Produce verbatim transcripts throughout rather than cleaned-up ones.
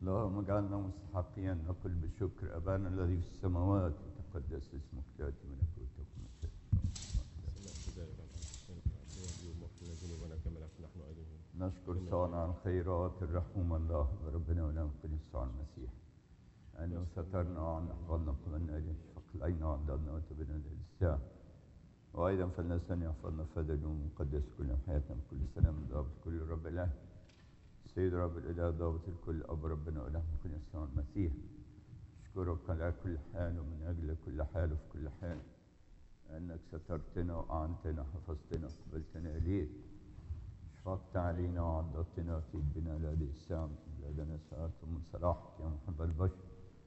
اللهم اجعلنا مستحقين نقول بشكر أبانا الذي في السماوات يتقدس اسمك يأتي ملكوتك نشكر صانع الخيرات الرحوم الله وربنا ولنا القديس على المسيح أنه سترنا وعن أحفظنا قمنا لنشفق علينا وعضلنا وتبنا للساعة وأيضا فلنسأل يحفظنا فهذا اليوم المقدس كل حياتنا بكل سلام ضابط كل رب الله سيد رب الإله ضابط الكل أب ربنا وله كل يسوع المسيح أشكرك على كل حال ومن أجل كل حال وفي كل حال أنك سترتنا وأعنتنا حفظتنا وقبلتنا إليك شفقت علينا وعضدتنا وأتيت بنا لهذه الساعة لدينا ساعات من صلاحك يا محب البشر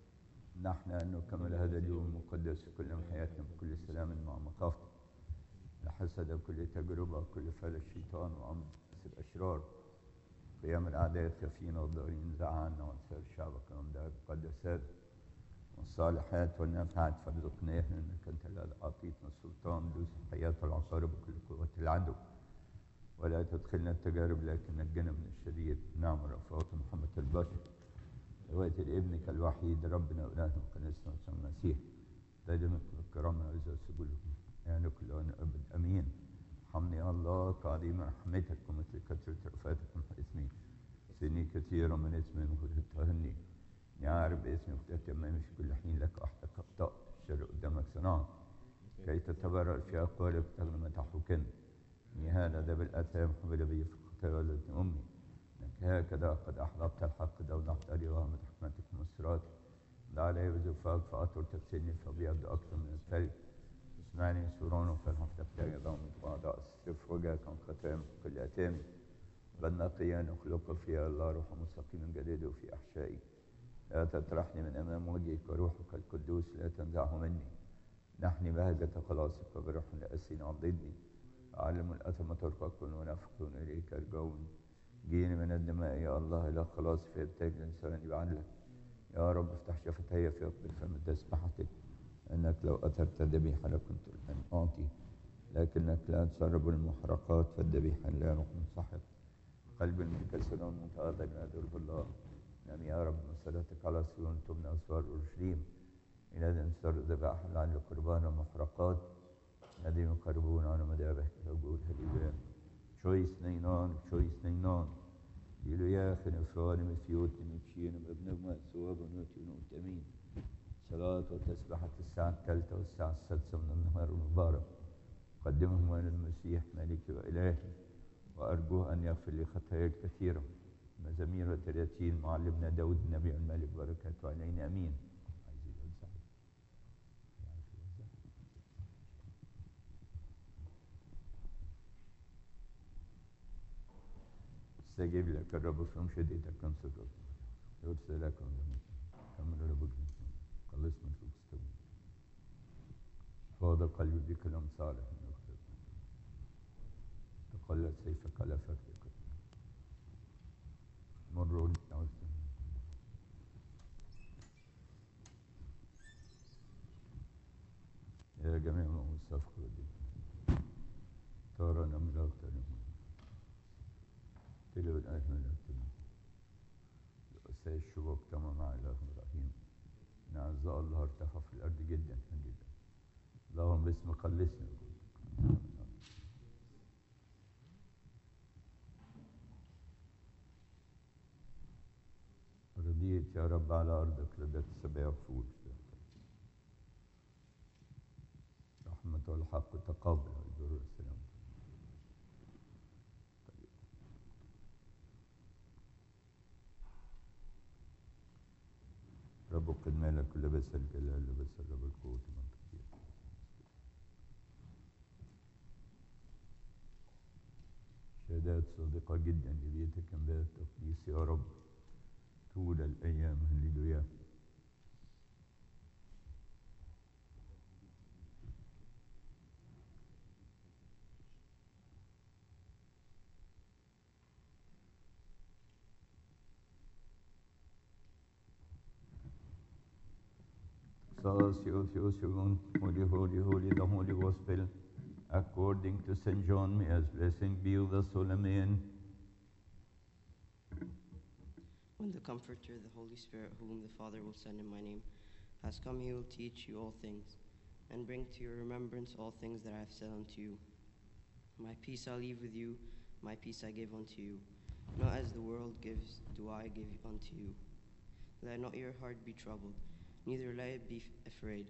نحن أن نكمل هذا اليوم المقدس في كل حياتنا بكل سلام مع مخافتك لحسد كل تجربة كل فعل الشيطان وأمر الأشرار قيام الأعداء الخافين والضارين زعلنا وانساب شعبك وامداد القدسات والصالحات والنافعات فارزقنا انك انت الذي اعطيتنا السلطان دوس حياه العقارب وكل قوه العدو ولا تدخلنا التجارب لكن نجنا من الشرير نعم رفعت محمد البشر روايه لابنك الوحيد ربنا والهنا وقدسنا وسام المسيح دائما الكرامه وعز سجولكم يعني كل ان ابد امين حمني الله كعظيم رحمتك ومثل كثرة رفاتك من اسمي سني كثيرا من اسمي مخدت تهني يعرف باسمي وقتت أمامي في كل حين لك أحدك أخطأت الشر قدامك صنعت كي تتبرر في أقوالك تغنم تحوكن هذا ذا بالأثام حمل بي في الخطايا ولد أمي إنك هكذا قد أحببت الحق دولت أري وهمت حكمتك ومسراتك ضع علي بزفاك فأطر تغسلني فبيض أكثر من الثلج اسمعني سورون فالحق تبتغي ضامن بعض أصرف وجهك عن ختام كل أتامي بل نقيا نخلق فيها الله روح مستقيم جديد في أحشائي لا تطرحني من أمام وجهك وروحك القدوس لا تنزعه مني نحني بهجة خلاصك وبروح لأسين عضدني أعلم الأثم ترككن ونفقون إليك الجون جيني من الدماء يا الله إلى خلاص فيبتاج لساني بعدلك يا رب افتح شفتي في أقبل فم تسبحتك أنك لو أثرت ذبيحة لكنت الآن أعطي لكنك لا تسرب المحرقات فالذبيحة لا نقم صحت قلب المنكسر والمتواضع لا يضرب الله نعم يا رب مسألتك على صيون تبنى أسوار أورشليم إلى أن صار ذبائح لعل قربان ومحرقات الذين يقربون على مذابحك الوجود هللويا شويس نينان شويس نينان ديلو يا أخي نفراني مسيوتي متشين بابنهما سواب ونوتي ونوت أمين صلاة وتسبحة الساعة الثالثة والساعة السادسة من النهار المبارك قدمهم أنا المسيح مالكي وإلهي وأرجوه أن يغفر لي خطاياي الكثيرة مزامير وثلاثين معلمنا داود النبي الملك بركاته علينا أمين استجيب لك الرب في يوم شديدك كم سكرت يرسل لك كمل ربك خلصنا شوك استوي فاض قلبي بكلام صالح من أكتب تقلت سيفك على فكرك مروا لي يا جميع من الصفق ودي ترى نملا اغتنم تلو الأجمل اغتنم لأسي الشبوك تمام مع الله إبراهيم إن أعزاء الله ارتفع في الأرض جدا جدا اللهم باسم خلصنا رضيت يا رب على أرضك لدى السبع فول رحمة والحق تقابل البر والسلام رب قد مالك كل بس الجلال لبس الرب القوة منطقية شهادات صادقة جدا لبيتك انبات تقديس يا رب طول الأيام هللويا Holy, holy, holy, the Holy Gospel, according to Saint John, may as blessing be with the soul, amen. When the Comforter, the Holy Spirit, whom the Father will send in my name, has come, he will teach you all things, and bring to your remembrance all things that I have said unto you. My peace I leave with you, my peace I give unto you. Not as the world gives, do I give unto you. Let not your heart be troubled, neither let it be afraid.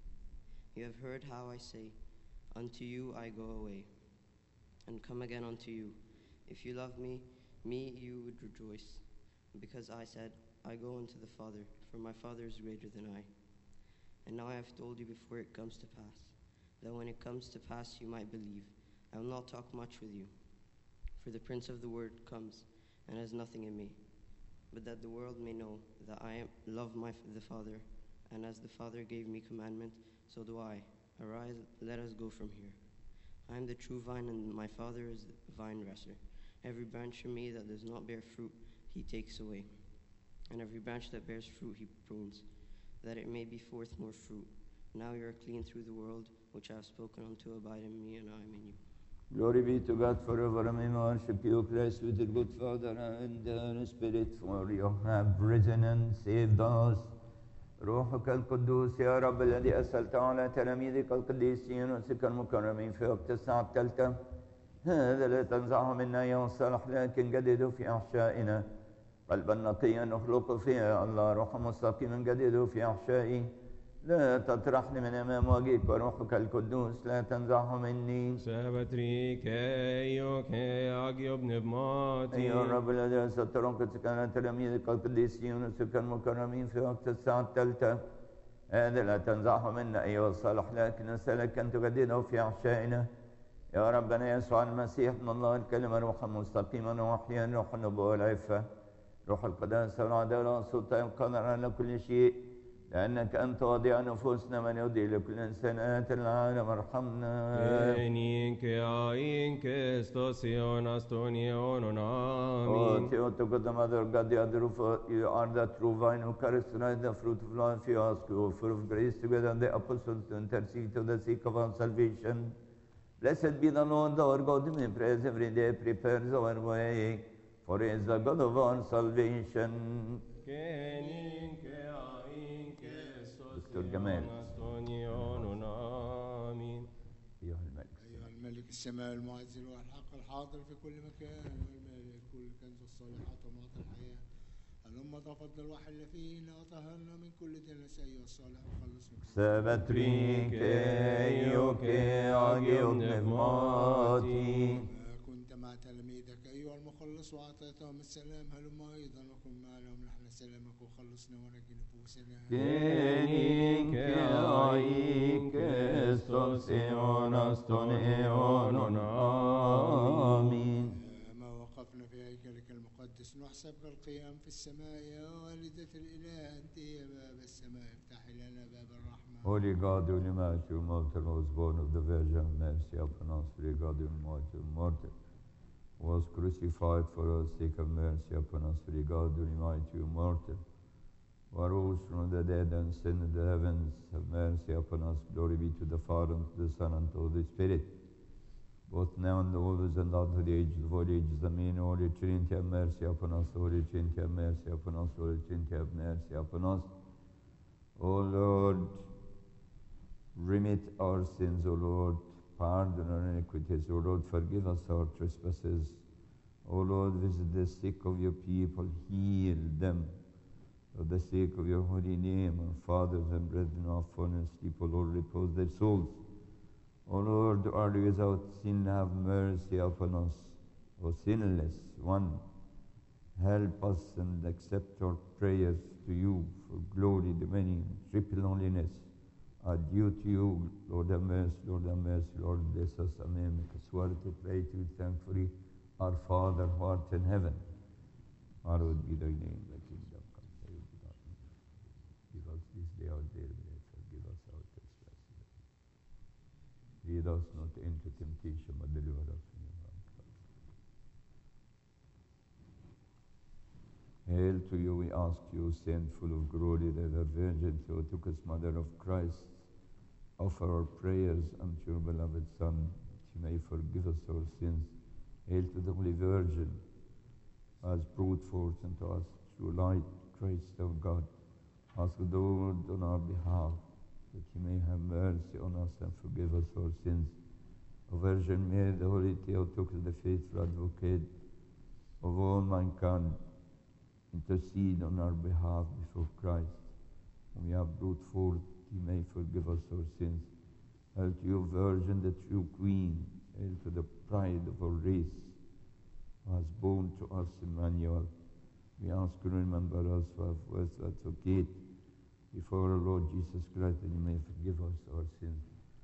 You have heard how I say, unto you I go away, and come again unto you. If you love me, me you would rejoice, because I said, I go unto the Father, for my Father is greater than I. And now I have told you before it comes to pass, that when it comes to pass you might believe. I will not talk much with you, for the Prince of the Word comes, and has nothing in me, but that the world may know that I am, love my, the Father, and as the Father gave me commandment, so do I. Arise, let us go from here. I am the true vine, and my Father is the vine dresser. Every branch in me that does not bear fruit, he takes away. And every branch that bears fruit, he prunes, that it may be forth more fruit. Now you are clean through the world, which I have spoken unto. Abide in me, and I am in you. Glory be to God forever. And we worship you, Christ, with the good Father and the Spirit, for you have risen and saved us. روحك القدوس يا رب الذي أسألت على تلاميذك القديسين وسك المكرمين في وقت الساعة الثالثة، هذا لا تنزعه منا يا صالح، لكن جدده في أحشائنا قلبا نقيا نخلق فيها الله، روحا مستقيما جدده في أحشائي. لا تطرحني من أمام وجهك، وروحك القدوس لا تنزعه مني. Sabatri keio ke agio pneumati. أيها الرب الذي أسألت ركبتك على تلاميذك القديسين وسك المكرمين في وقت الساعة الثالثة، هذا لا تنزعه منا أيها الصالح، لكن أسألك أن تجدده في أحشائنا. يا ربنا يسوع المسيح من الله الكلمة، روحا مستقيما وحيا، روح النبوة والعفة، روح القداسة والعدالة والسلطان القادر على كل شيء، لأنك أنت واضع نفوسنا من يودي لكل إنسان آت العالم ارحمنا. Enin ke ain ke stosion astonion Oh, amin. Theotokos, the Mother of God, the other of, uh, you are the true vine who characterize the fruit of life. You ask you, full of grace, together with the apostles, to intercede to the sake of our salvation. Blessed be the Lord our God, whom we praise every day, prepares our way, for he is the God of our salvation. Kenin ke ain ke دكتور جمال. stosion astonion amin. أيها الملك. أيها الملك السماء المعزل والحق الحاضر في كل مكان، والمالك كل كنز الصالحات ومعطي الحياة، هلما تفضل وحل فينا وطهرنا من كل دنس أيها الصالح وخلصنا. Sabatri keio ke agio pneumati. كنت مع تلاميذك أيها المخلص وأعطيتهم السلام، هلما أيضا وكن معنا ونحن سلامك وخلصنا ونجي نفوسنا. Kenin ke ain ke stosion astonion amin. ما وقفنا في هيكلك المقدس نحسب كالقيام في السماء، يا والدة الإله أنت يا باب السماء، افتحي لنا باب الرحمة. Holy God, who Matthew mortal was born of the Virgin, mercy upon us. Holy God, who mortal mortal was crucified for us, sake of mercy upon us. Holy God, who Matthew mortal arose from the dead and ascended the heavens, have mercy upon us. Glory be to the Father, and to the Son, and to the Spirit, both now and always and unto the ages of all ages. Amen. Holy Trinity, have mercy upon us. Holy Trinity, have mercy upon us. Holy Trinity, have mercy upon us. O Lord, remit our sins, O Lord, pardon our iniquities, O Lord, forgive us our trespasses. O Lord, visit the sick of your people, heal them. For the sake of your holy name, our fathers and brethren who have fallen asleep, O Lord, repose their souls. O Lord, who are without sin, have mercy upon us. O sinless one, help us and accept our prayers to you for glory, dominion, triple holiness are due to you. Lord have mercy, Lord have mercy, Lord bless us. Amen. Make us worthy to pray to you thankfully. Our Father who art in heaven, hallowed be thy name, thy kingdom come, thy will be done. Give us this day our daily bread, forgive us our trespasses. Lead us not into temptation, but deliver us from evil. Hail to you, we ask you, Saint full of glory, the ever Virgin Theotokos, Mother of Christ, offer our prayers unto your beloved Son, that he may forgive us our sins. Hail to the Holy Virgin, who has brought forth unto us true light, Christ our God. Ask the Lord on our behalf that He may have mercy on us and forgive us our sins. O Virgin Mary, the Holy Theotokos, the faithful advocate of all mankind, intercede on our behalf before Christ, whom we have brought forth. He may forgive us our sins. Hail to you, Virgin, the true Queen. Hail to the pride of our race, who has borne to us Emmanuel. We ask you to remember us for our advocate before our Lord Jesus Christ, and you may forgive us our sins.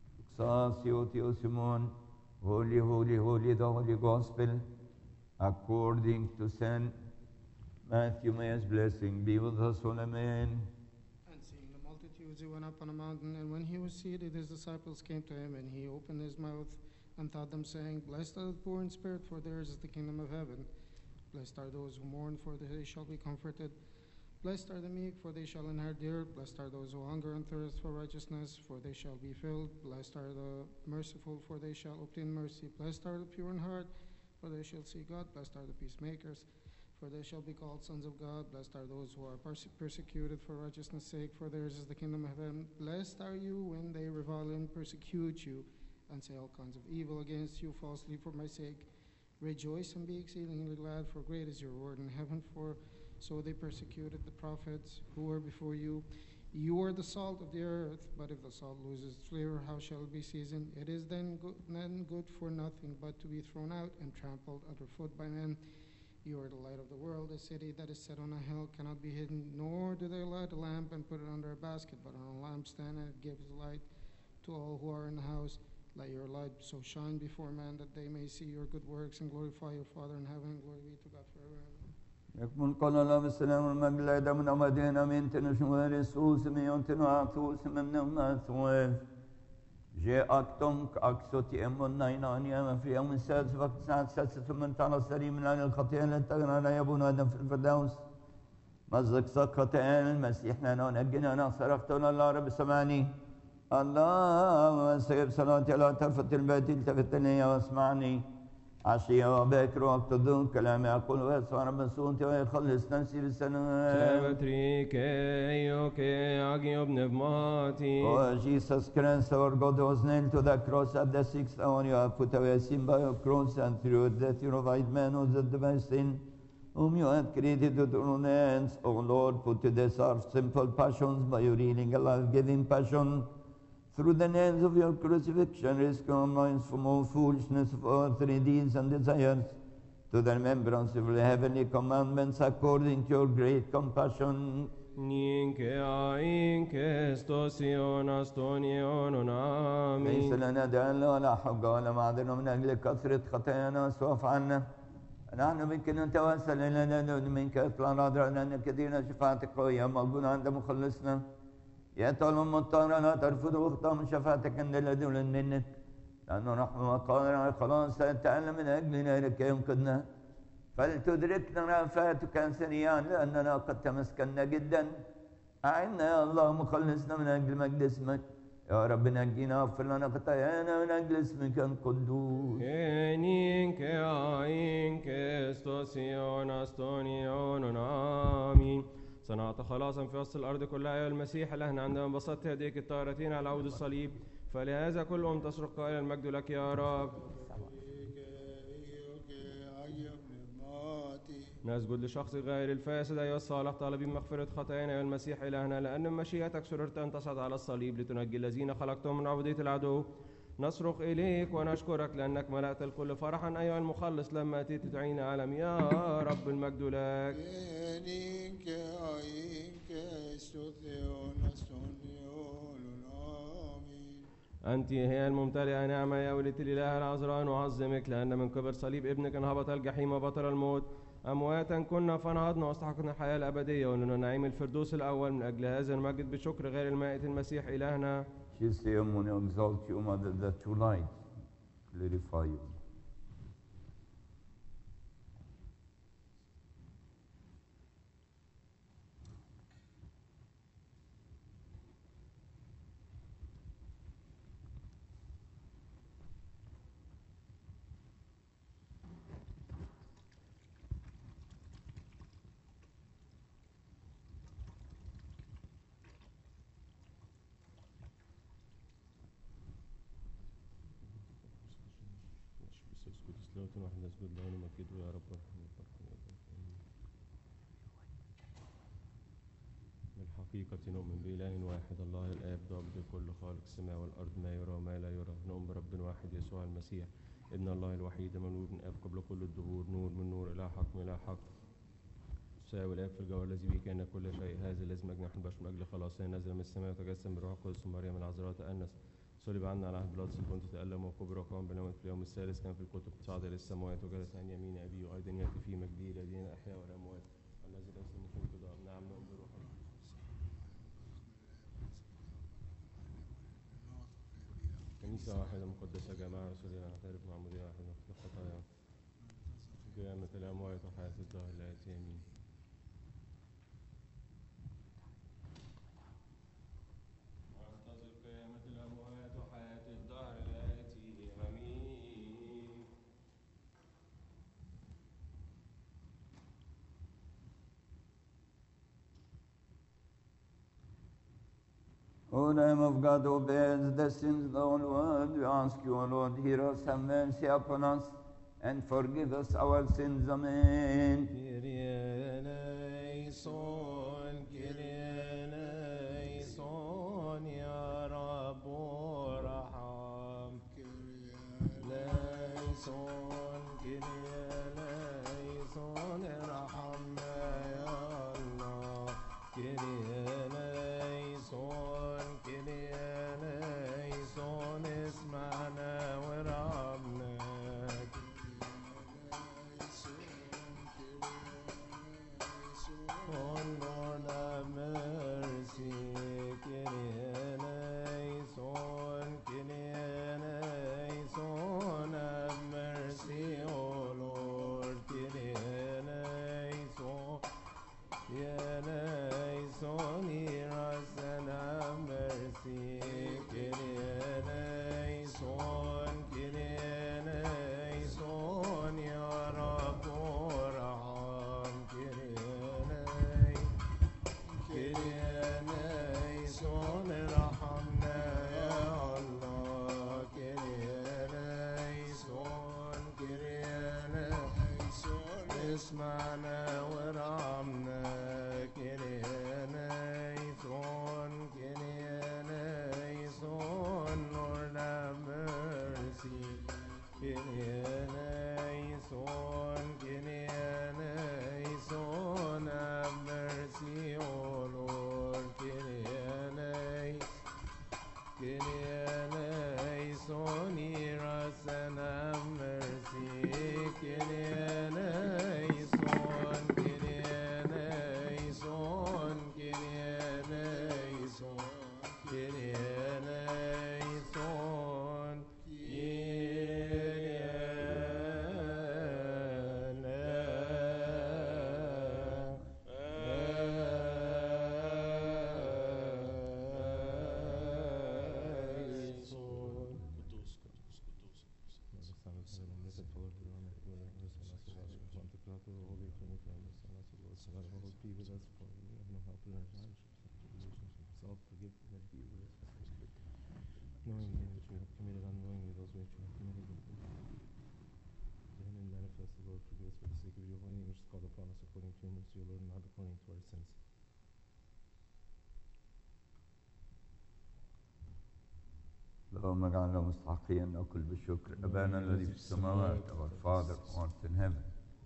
Exacio Theo Simon, holy, holy, holy, the Holy Gospel, according to Saint Matthew. May His blessing be with us all. Amen. And seeing the multitudes, he went up on a mountain, and when he was seated, his disciples came to him, and he opened his mouth and taught them, saying, Blessed are the poor in spirit, for theirs is the kingdom of heaven. Blessed are those who mourn, for they shall be comforted. Blessed are the meek, for they shall inherit the earth. Blessed are those who hunger and thirst for righteousness, for they shall be filled. Blessed are the merciful, for they shall obtain mercy. Blessed are the pure in heart, for they shall see God. Blessed are the peacemakers, for they shall be called sons of God. Blessed are those who are perse- persecuted for righteousness' sake, for theirs is the kingdom of heaven. Blessed are you when they revile and persecute you, and say all kinds of evil against you falsely for my sake. Rejoice and be exceedingly glad, for great is your reward in heaven, for so they persecuted the prophets who were before you. You are the salt of the earth, but if the salt loses its flavor, how shall it be seasoned? It is then good, then good for nothing but to be thrown out and trampled underfoot by men. You are the light of the world. A city that is set on a hill cannot be hidden, nor do they light a lamp and put it under a basket, but on a lampstand, and it gives light to all who are in the house. Let your light so shine before men that they may see your good works and glorify your Father in heaven. Glory be to God forever. Amen. يكمل قال الله بالسلام والمجد من أمدين من تنشوا رسوس من تنعطوس من نمثوف جاءكتم كأكسوتي أمون ناينانيا في يوم السادس وقت ساعة سادسة من تعالى السليم من عن الخطيئة التي تغنى لا يبون آدم في الفردوس مزق سقطين المسيح لنا ونجنا صرفت الله رب سمعني اللهم سيب صلاتي لا ترفت البيت التفت لي واسمعني عشية وبكر وقت الظهر كلامي أقول ويسمع رب صوتي ويخلص نفسي بالسلام. Oh, Jesus Christ, our God, was nailed to the cross at the sixth hour. You have put away sin by your cross, and through your death you provide man who is the best sin, whom you had created with your own hands. O Lord, put to death our simple passions by your healing, a life-giving passion. Through the nails of your crucifixion, rescue our minds from all foolishness of earthly deeds and desires, to the remembrance of the heavenly commandments according to your great compassion. ليس لنا دال ولا حجة ولا معذرة من أجل كثرة خطايانا واصرف عنا. نحن منك نتوسل إلينا منك اطلع نادر لأن كثيرا شفاعتك قوية موجودة عند مخلصنا. يا طالما مضطر لا ترفض وخطام شفاعتك عند الذين منك، لأنه نحن وقادر خلاص سنتألم من أجلنا لكي ينقذنا. فلتدركنا رأفاتك سريعا لأننا قد تمسكنا جدا. أعنا يا الله مخلصنا من أجل مجد اسمك. يا رب نجينا واغفر لنا خطايانا من أجل اسمك القدوس. آمين. صنعت خلاصا في وسط الأرض كلها يا المسيح إلهنا عندما بسطت يديك الطاهرتين على عود الصليب، فلهذا كل أم تصرخ قائلا المجد لك يا رب. نسجد لشخص غير الفاسد أيها الصالح طالبين مغفرة خطايانا يا المسيح إلهنا، لأن مشيئتك سررت أن تصعد على الصليب لتنجي الذين خلقتهم من عبودية العدو. نصرخ إليك ونشكرك لأنك ملأت الكل فرحا أيها المخلص لما أتيت تعين العالم. يا رب المجد لك. أنت هي الممتلئة نعمة يا ولدة الإله العذراء، نعظمك لأن من قبل صليب ابنك انهبط الجحيم وبطل الموت. أمواتا كنا فنهضنا واستحقنا الحياة الأبدية ولنا نعيم الفردوس الأول. من أجل هذا المجد بشكر غير المائت المسيح إلهنا. Jesus, I want to exalt you, Mother, that you light clarify you. صوت واحد نسجد له ونمجده يا رب ارحمه بالحقيقة نؤمن بإله واحد الله الآب ضابط كل خالق السماء والأرض ما يرى وما لا يرى نؤمن برب واحد يسوع المسيح ابن الله الوحيد مولود من آب قبل كل الدهور نور من نور إلى حق من إلى حق ساوي الآب في الجوهر الذي به كان كل شيء هذا الذي مجنح البشر من أجل خلاصنا نزل من السماء وتجسم بروح القدس ومريم العذراء تأنس صلب عنا على عهد بيلاطس البنطي تألم وكبر وقام بنوم في اليوم الثالث كان في الكتب صعد إلى السماوات وجلس عن يمين أبيه وأيضا يأتي في مجده إلى دين الأحياء والأموات الذي ليس ممكن قضاء نعم نؤمن بروح كنيسة واحدة مقدسة جماعة رسولية نعترف معمودية واحدة نغفر الخطايا قيامة الأموات وحياة الدهر لا يأتي آمين وانتظر قيامة الأموات وحياة الدهر لا يأتي آمين O Lamb of God, who bears the sins of the whole world, we ask you, O Lord, hear us, have mercy upon us, and forgive us our sins. Amen. Kyrie eleison, Kyrie eleison, Ya Rabbo Raham. Eleison, Kyrie eleison, Rahamna Ya Allah. Kyrie eleison, Kyrie eleison, اسمعنا ورحمنا. Oh Lord, have mercy. Kyrie eleison, Kyrie eleison, have mercy, oh Lord. Kyrie eleison, Kyrie eleison, hear us and have mercy. Kyrie eleison, Kyrie eleison, Ya Rabbo Raham. Kyrie Kyrie eleison, rahamna ya Allah. Kyrie eleison, Kyrie eleison, اسمعنا ورحمنا. Kyrie eleison, Kyrie eleison, Lord have mercy. Kyrie eleison, Kyrie eleison, have mercy, oh Lord. Kyrie eleison, Kyrie eleison, hear us and have mercy. Kyrie eleison, Kyrie eleison, Kyrie eleison, Kyrie eleison, knowing which we have committed unknowingly, those which we have committed then and manifest the Lord forgive us for the sake of your holy name, which is called upon us according to your mercy, O Lord, and not according to our sins. اللهم اجعلنا مستحقين نأكل بالشكر أبانا الذي في السماوات, our Father who art in heaven.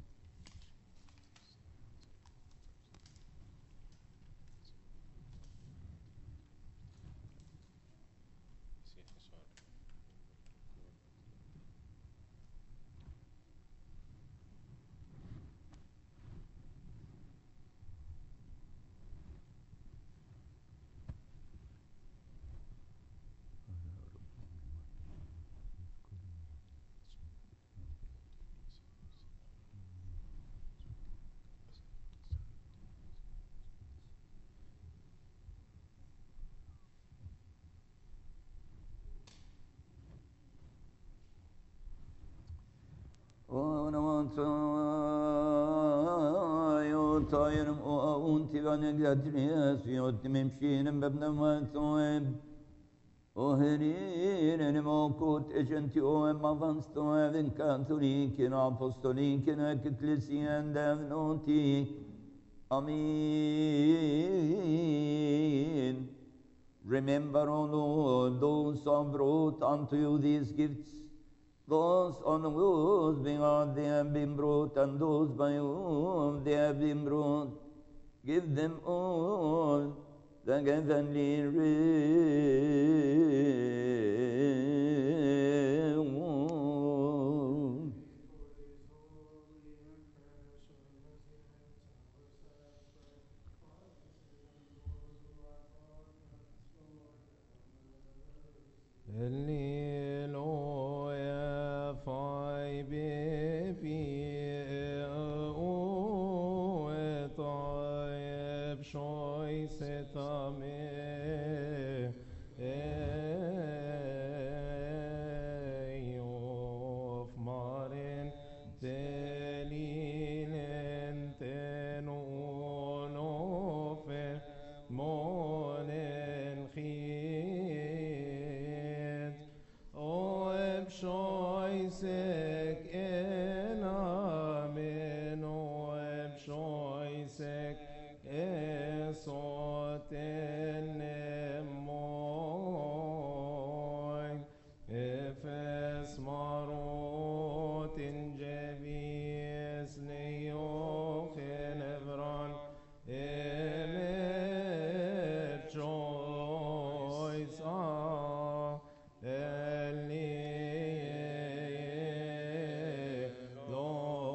Tayırım o unti ve negletini yasıyor timim şiirim bebnem ve soğim Ohenin en mokot ejenti o emavansto even katholiken apostoliken ecclesian devnoti. Amen. Remember, O Lord, those who have brought unto you these gifts, those on whose behalf they have been brought, and those by whom they have been brought. Give them all the heavenly reward. Alleluia, fai bebi o etaib shoy setame eyof marin delinen tenunofe monen khid oeb shoysek enamen oeb shoysek esotenemoy efes marotin jevis neochen evran emet choice ah Eli lo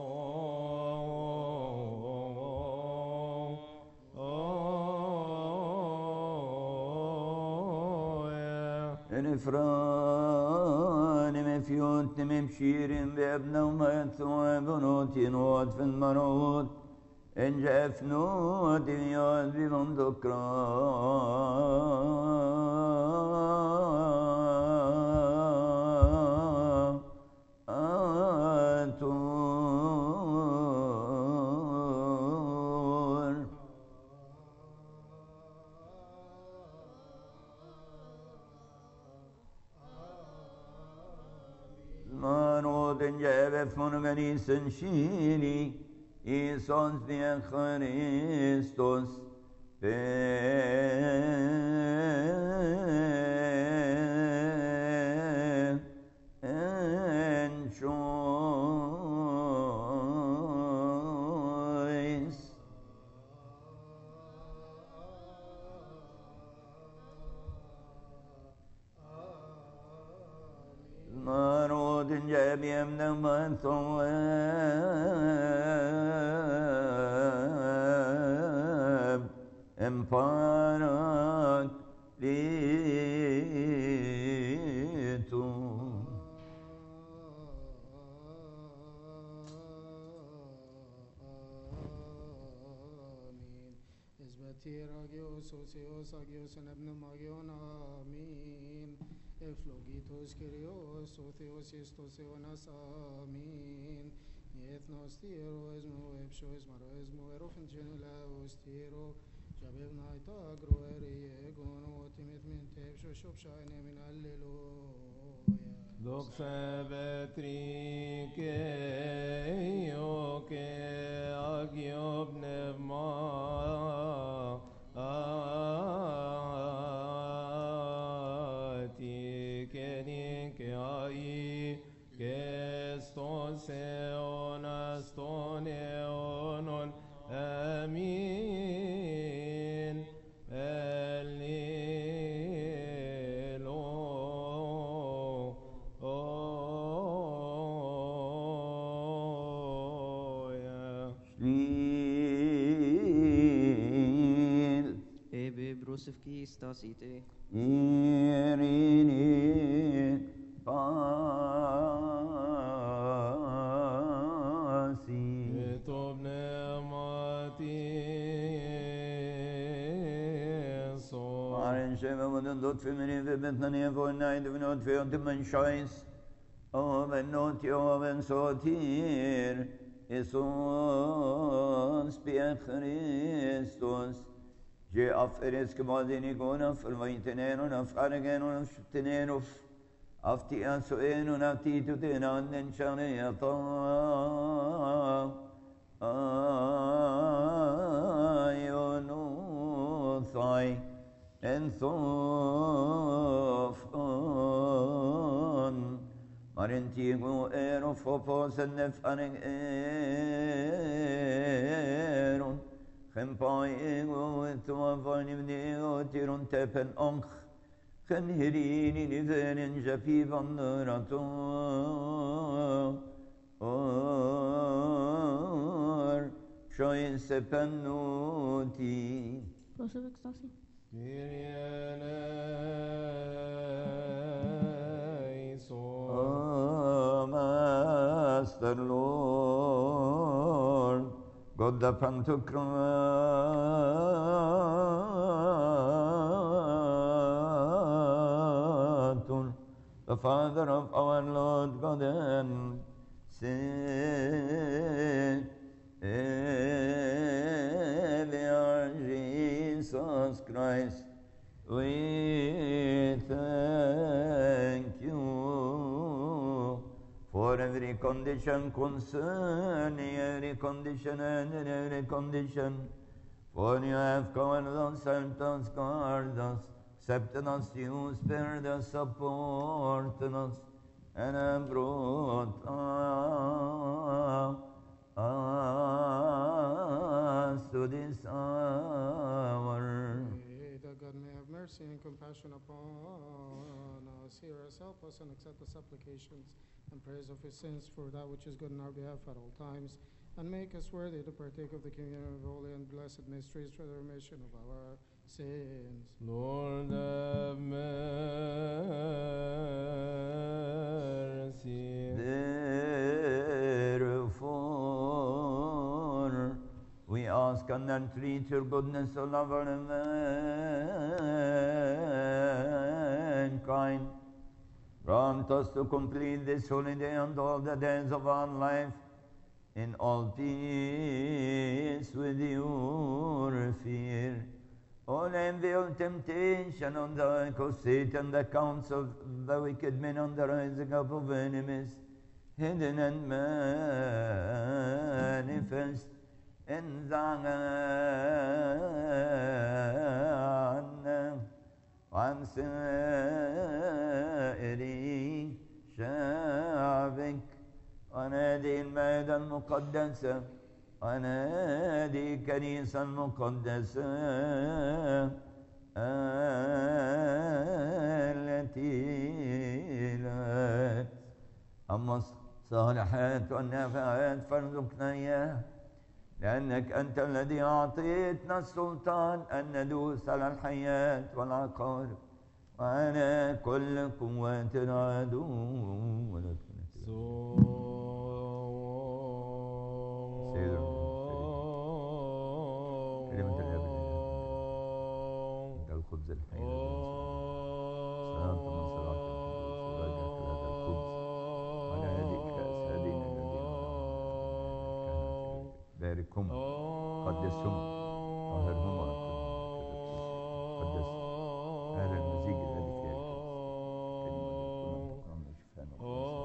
oh yeah. En ifran mefyut memshirin beabna umathu benutin wad fin marut en jafnut yad bimam dukra atur. Manodin jebef monoganisen shili, Isos via Christus, and choice. Marodin jebiem naman thoeb, emparak litu. Amin. Esbatir agios, osios agios, en ebnem agion, amin. Eflogitos kyrios, otheos estos eonas, amin. Ethnos tiro esmo, epsho esmaro esmo, erofen genelaos tiro. Jabeb naita agro eri egon, otimit min tepsho shopshane min alleluia. Doxa betrike ioke agiob nevma ati kenike ai kestos eonas ton eonon amin Elilo Shlil Ebe brosevki stasite. irini pasi. Etob nemati so Maren shema vudun dot femini vibetnani avoinai divinot feotiman shois. Oven not oven sotir. Esos pia Christus. جي أفرس كماديني قونا فرميتنين ونفقرقين ونفتنين وف أفتي أسوئين ونفتي تتنان ننشاني يطا آيونو ثاي انثوف أن مرنتيغو إيرو فوفوس النفقرق إيرون خمبايغو توافاني بديغو تيرون تبن أنخ خنهريني نفرن جفيفا نراتو اور شوين سبنوتي Proszę ekstacji. Oh, Master Lord, God the Pantocrator, the Father of our Lord God and Savior Jesus Christ, we thank you for every condition concerning every condition and in every condition. For you have covered us, helped us, guarded us, accepted us, you spared us, supported us, and have brought us to this hour. May the God may have mercy and compassion upon us. Hear us, help us, and accept the supplications and praise of his saints for that which is good in our behalf at all times, and make us worthy to partake of the communion of holy and blessed mysteries for the remission of our sins. Lord have mercy. Therefore, we ask and entreat your goodness, O lover of mankind. Grant us to complete this holy day and all the days of our life in all peace with your fear. All envy, all temptation on the cause Satan, the counts of the wicked men on the rising up of enemies, hidden and manifest in Zion, عن سائر شعبك ونادي المائدة المقدسة ونادي كنيسة المقدسة التي لا أما الصالحات والنافعات فارزقنا إياها لأنك أنت الذي أعطيتنا السلطان أن ندوس على الحياة والعقارب وعلى كل قوات العدو ولا كلمة الأب ده الخبز الحي صلاة من صلاة هذا الخبز وعلى هذه الكأس هذين الذين باركهم قدسهم طهرهم قدس هذا المزيج الذي فيه كلمة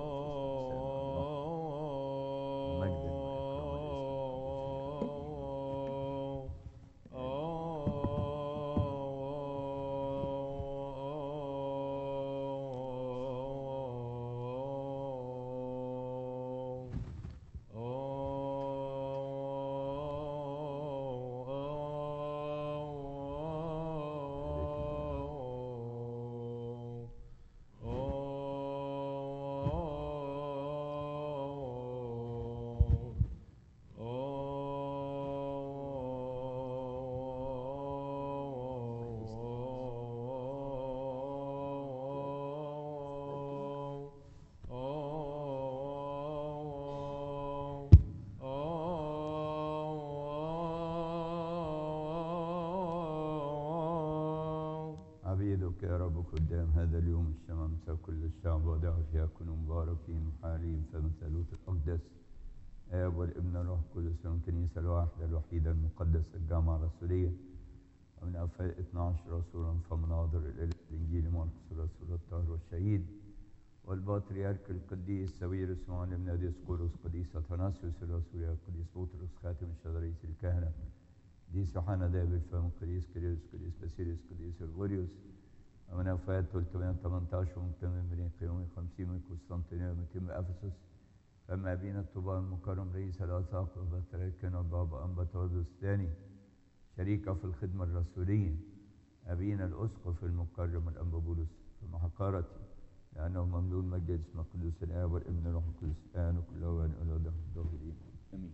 عبيدك يا رب قدام هذا اليوم الشمامسة كل الشعب ودعوا فيها كونوا مباركين محارين فمثالوت الأقدس آب والابن الروح القدس من الكنيسة الواحدة الوحيدة المقدسة الجامعة الرسولية ومن أوفاء اثنا عشر رسولا فمناظر إلى الإنجيل مرقس رسول الطاهر والشهيد والبطريرك القديس ساويرس معلم نادي سقوروس قديس أثناسيوس الرسول القديس بطرس خاتم الشذريس الكهنة قديس يوحنا داب الفم قديس كيرلس قديس باسيليوس قديس غريغوريوس ومن أوفاء ثلاثمائة وثمانية عشر ومتم من قيوم خمسين من قسطنطينية ومتم أفسس فما بين الطوبان المكرم رئيس الأساقفة وبطريركنا والبابا أنبطاودوس الثاني شريكة في الخدمة الرسولية أبينا الأسقف المكرم الأنبا بولس في محقرتي لأنه مملوء مجد اسم القدوس الآب والابن والروح القدس الآن وكل أوان إلى دهر الداهرين آمين.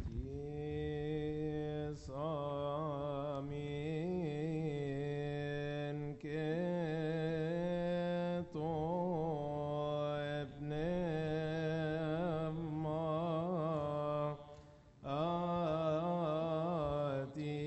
تيس آمين كتو ابن ما آتي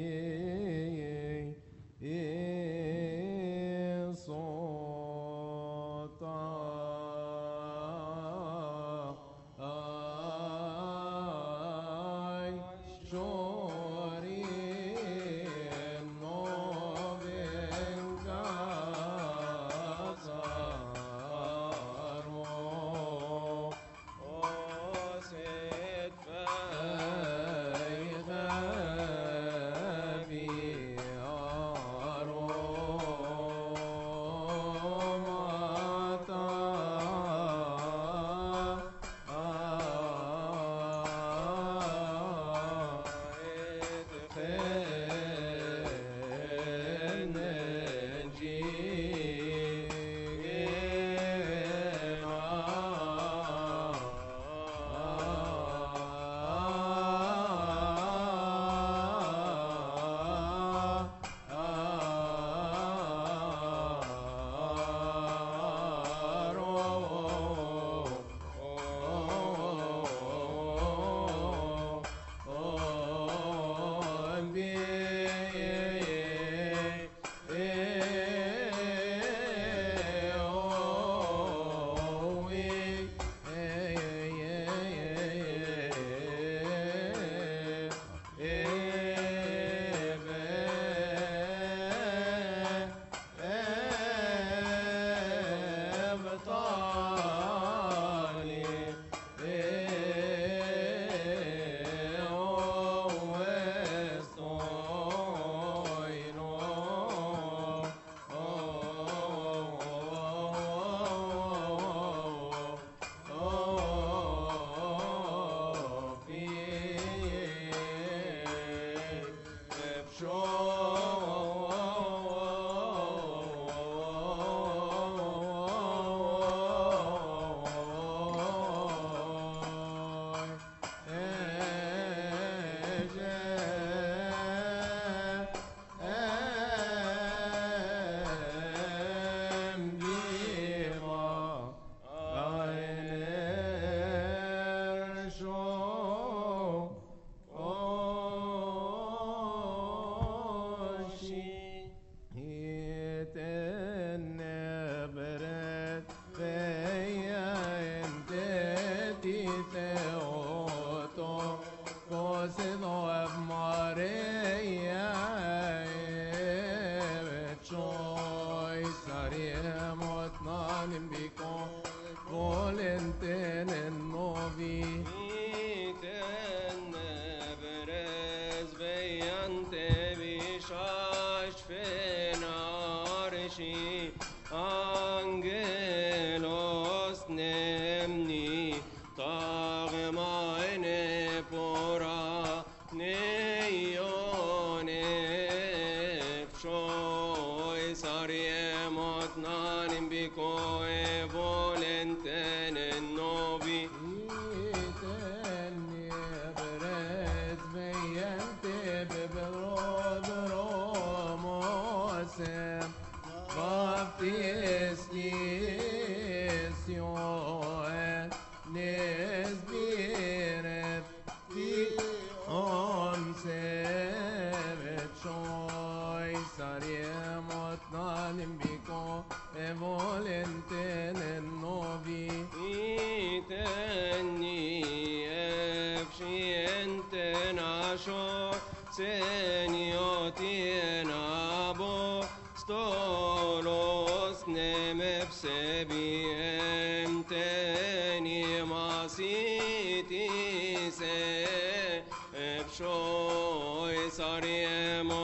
Señor, tiene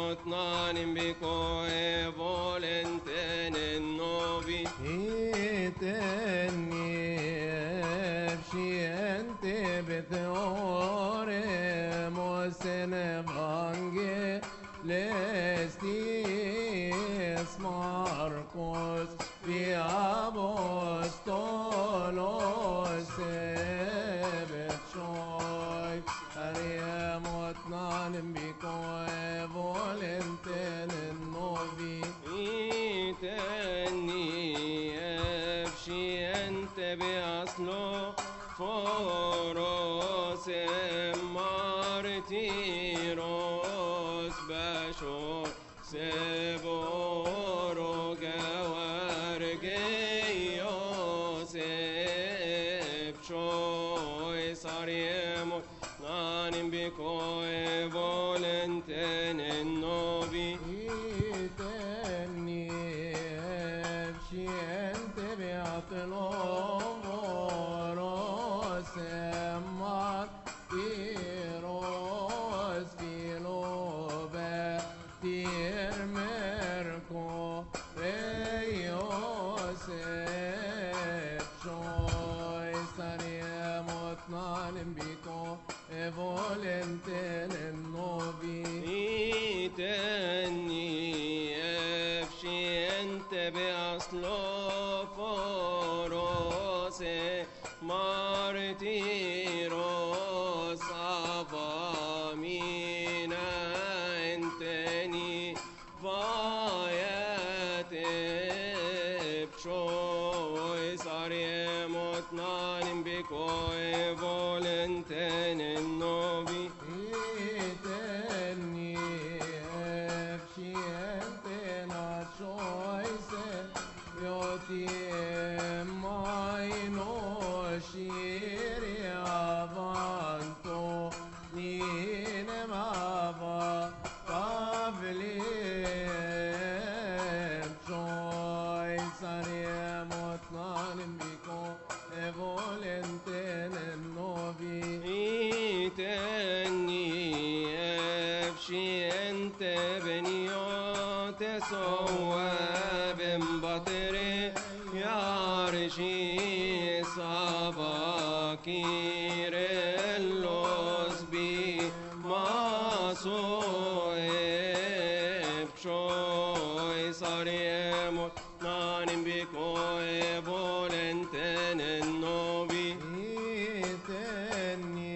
mot nanim biko e volenten novi. Iteni efşiyente beteore mosen evangelistis Marcos via apostolos ebetshoi ariemot nanim biko e volenten novi. Iteni efşiyente beaslo foros martiros basho seboro gawargeyos efshoy sariemo nanim biko e volenten novi. Iteni efşiyente beatlo moros martiros filobe tir merko reyos efshoy sariemot nanim biko e volenten novi. Iteni efşiyente beaslo forose martiros avamina enteni vayet epşoy sariemot nanim biko e volenten novi. Iteni efşiyente nachoise yoti maino shiri avanto nine mava pavli choy sariemot nanim biko e volenten novi. Iteni efşiyente beniote sovabim bateri yarşi sabakirellos bi maso efşoy sariemot nanim biko e volenten novi. Iteni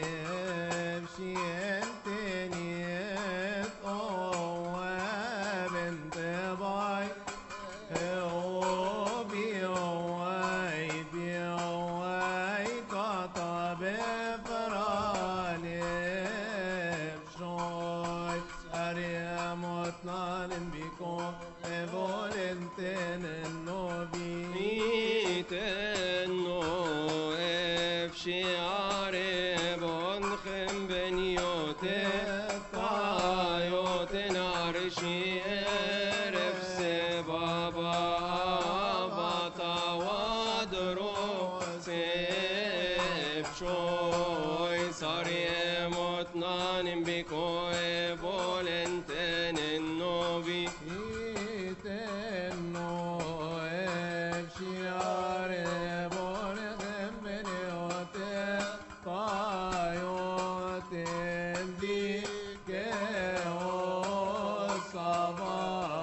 efşiyente niyet oven tebay eobi ovay biyovay katabe ferane efşoy ariemot nanim biko e volenten novi. Iteno efşiare bonchem beniote tayoten arşi erefse baba avata wadro sefşoy sariemot nanim biko e volenten novi. Iteno efşiare bonchem beniote tayoten dike o sabah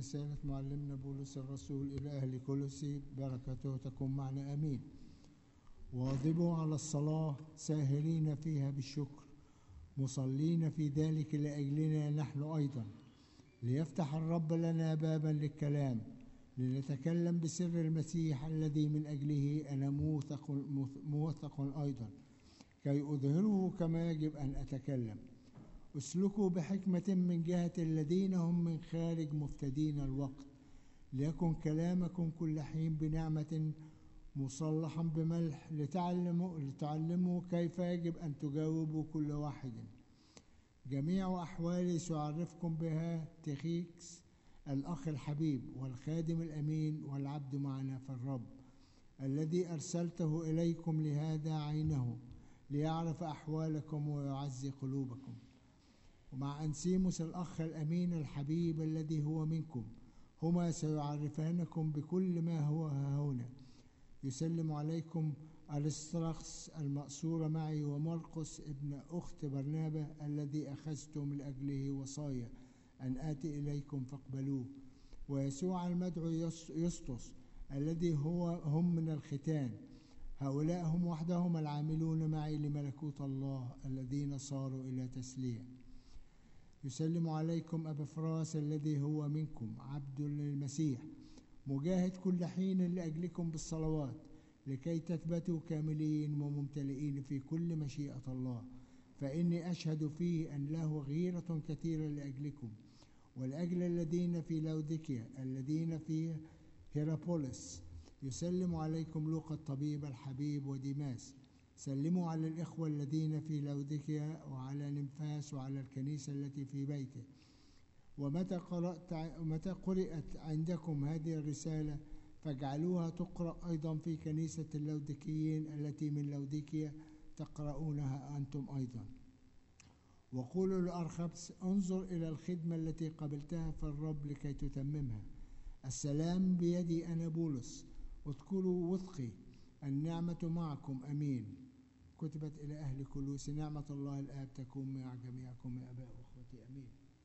رسالة معلمنا بولس الرسول إلى أهل كولوسي، بركته تكون معنا آمين. واظبوا على الصلاة ساهرين فيها بالشكر، مصلين في ذلك لأجلنا نحن أيضا، ليفتح الرب لنا بابا للكلام، لنتكلم بسر المسيح الذي من أجله أنا موثق, موثق أيضا، كي أظهره كما يجب أن أتكلم. اسلكوا بحكمة من جهة الذين هم من خارج مفتدين الوقت، ليكن كلامكم كل حين بنعمة مصلحا بملح، لتعلموا, لتعلموا كيف يجب أن تجاوبوا كل واحد. جميع أحوالي سأعرفكم بها تخيكس الأخ الحبيب والخادم الأمين والعبد معنا في الرب، الذي أرسلته إليكم لهذا عينه، ليعرف أحوالكم ويعزي قلوبكم. ومع أنسيموس الأخ الأمين الحبيب الذي هو منكم، هما سيعرفانكم بكل ما هو هنا. يسلم عليكم أرسطرخس المأسور معي، ومرقس ابن أخت برنابة الذي أخذتم لأجله وصايا أن آتي إليكم فاقبلوه، ويسوع المدعو يسطس الذي هو هم من الختان. هؤلاء هم وحدهم العاملون معي لملكوت الله، الذين صاروا إلى تسليم. يسلم عليكم أبا فراس الذي هو منكم، عبد للمسيح، مجاهد كل حين لأجلكم بالصلوات، لكي تثبتوا كاملين وممتلئين في كل مشيئة الله. فإني أشهد فيه أن له غيرة كثيرة لأجلكم، ولأجل الذين في لوديكيا الذين في هيرابوليس. يسلم عليكم لوقا الطبيب الحبيب وديماس. سلموا على الإخوة الذين في لوديكيا وعلى نمفاس وعلى الكنيسة التي في بيته. ومتى قرأت متى قرأت عندكم هذه الرسالة فاجعلوها تقرأ أيضا في كنيسة اللوديكيين التي من لوديكيا، تقرؤونها أنتم أيضا. وقولوا لأرخبس انظر إلى الخدمة التي قبلتها في الرب لكي تتممها. السلام بيدي أنا بولس، اذكروا وثقي، النعمة معكم أمين. كتبت إلى أهل كولوسي، نعمة الله الآب تكون مع جميعكم يا أباء وأخوتي أمين.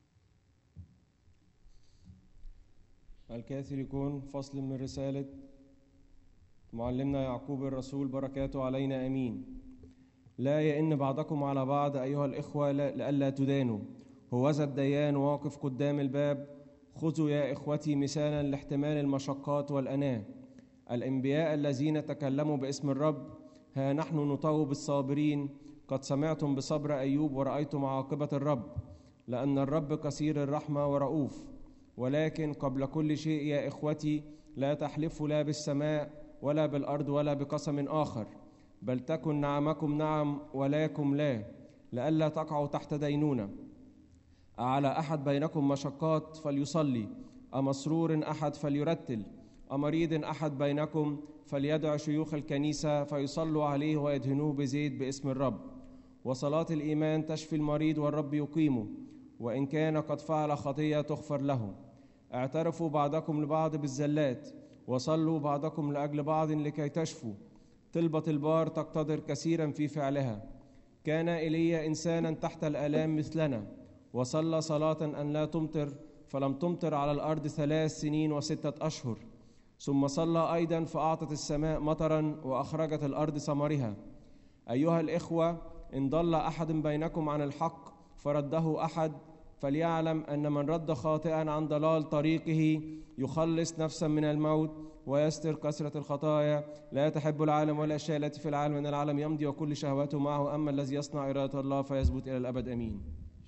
الكاثوليكون، فصل من رسالة معلمنا يعقوب الرسول، بركاته علينا أمين. لا يئن بعضكم على بعض أيها الإخوة لئلا تدانوا، هوذا الديان واقف قدام الباب. خذوا يا إخوتي مثالا لاحتمال المشقات والأناة. الأنبياء الذين تكلموا باسم الرب، ها نحن نطوب الصابرين. قد سمعتم بصبر أيوب ورأيتم عاقبة الرب، لأن الرب كثير الرحمة ورؤوف. ولكن قبل كل شيء يا إخوتي، لا تحلفوا لا بالسماء ولا بالأرض ولا بقسم آخر، بل تكن نعمكم نعم ولكم لا، لئلا تقعوا تحت دينونة. أعلى أحد بينكم مشقات فليصلي، أمسرور أحد فليرتل، أمريض أحد بينكم فليدع شيوخ الكنيسة فيصلوا عليه ويدهنوه بزيت باسم الرب. وصلاة الإيمان تشفي المريض والرب يقيمه، وإن كان قد فعل خطية تغفر له. اعترفوا بعضكم لبعض بالزلات، وصلوا بعضكم لأجل بعض لكي تشفوا. طلبة البار تقتدر كثيرا في فعلها. كان إيليا إنسانا تحت الآلام مثلنا، وصلى صلاة أن لا تمطر، فلم تمطر على الأرض ثلاث سنين وستة أشهر. ثم صلى أيضا فأعطت السماء مطرا وأخرجت الأرض ثمرها. أيها الإخوة، إن ضل أحد بينكم عن الحق فرده أحد، فليعلم أن من رد خاطئا عن ضلال طريقه يخلص نفسا من الموت ويستر كثرة الخطايا. لا تحب العالم ولا الأشياء التي في العالم، أن العالم يمضي وكل شهواته معه، أما الذي يصنع إرادة الله فيثبت إلى الأبد. أمين.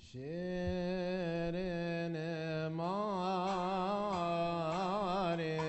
شيرين ماري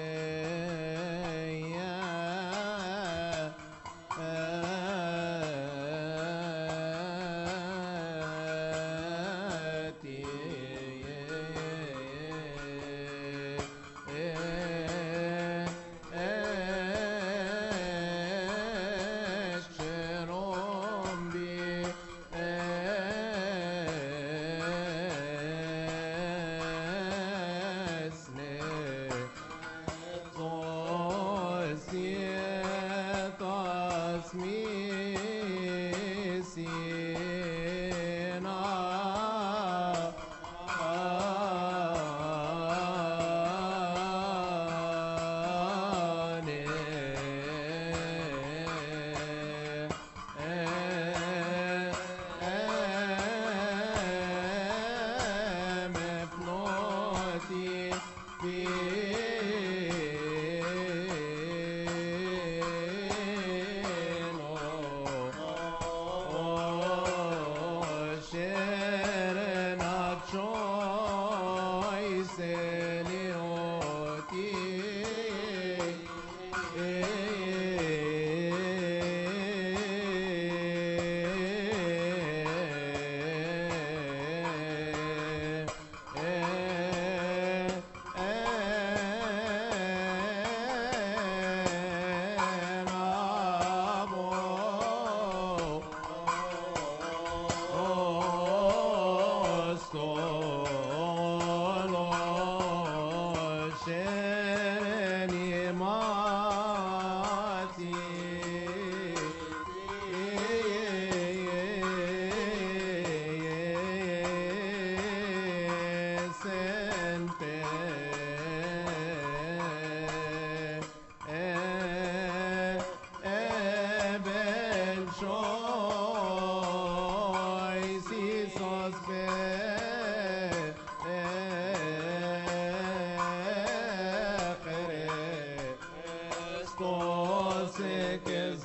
Χριστός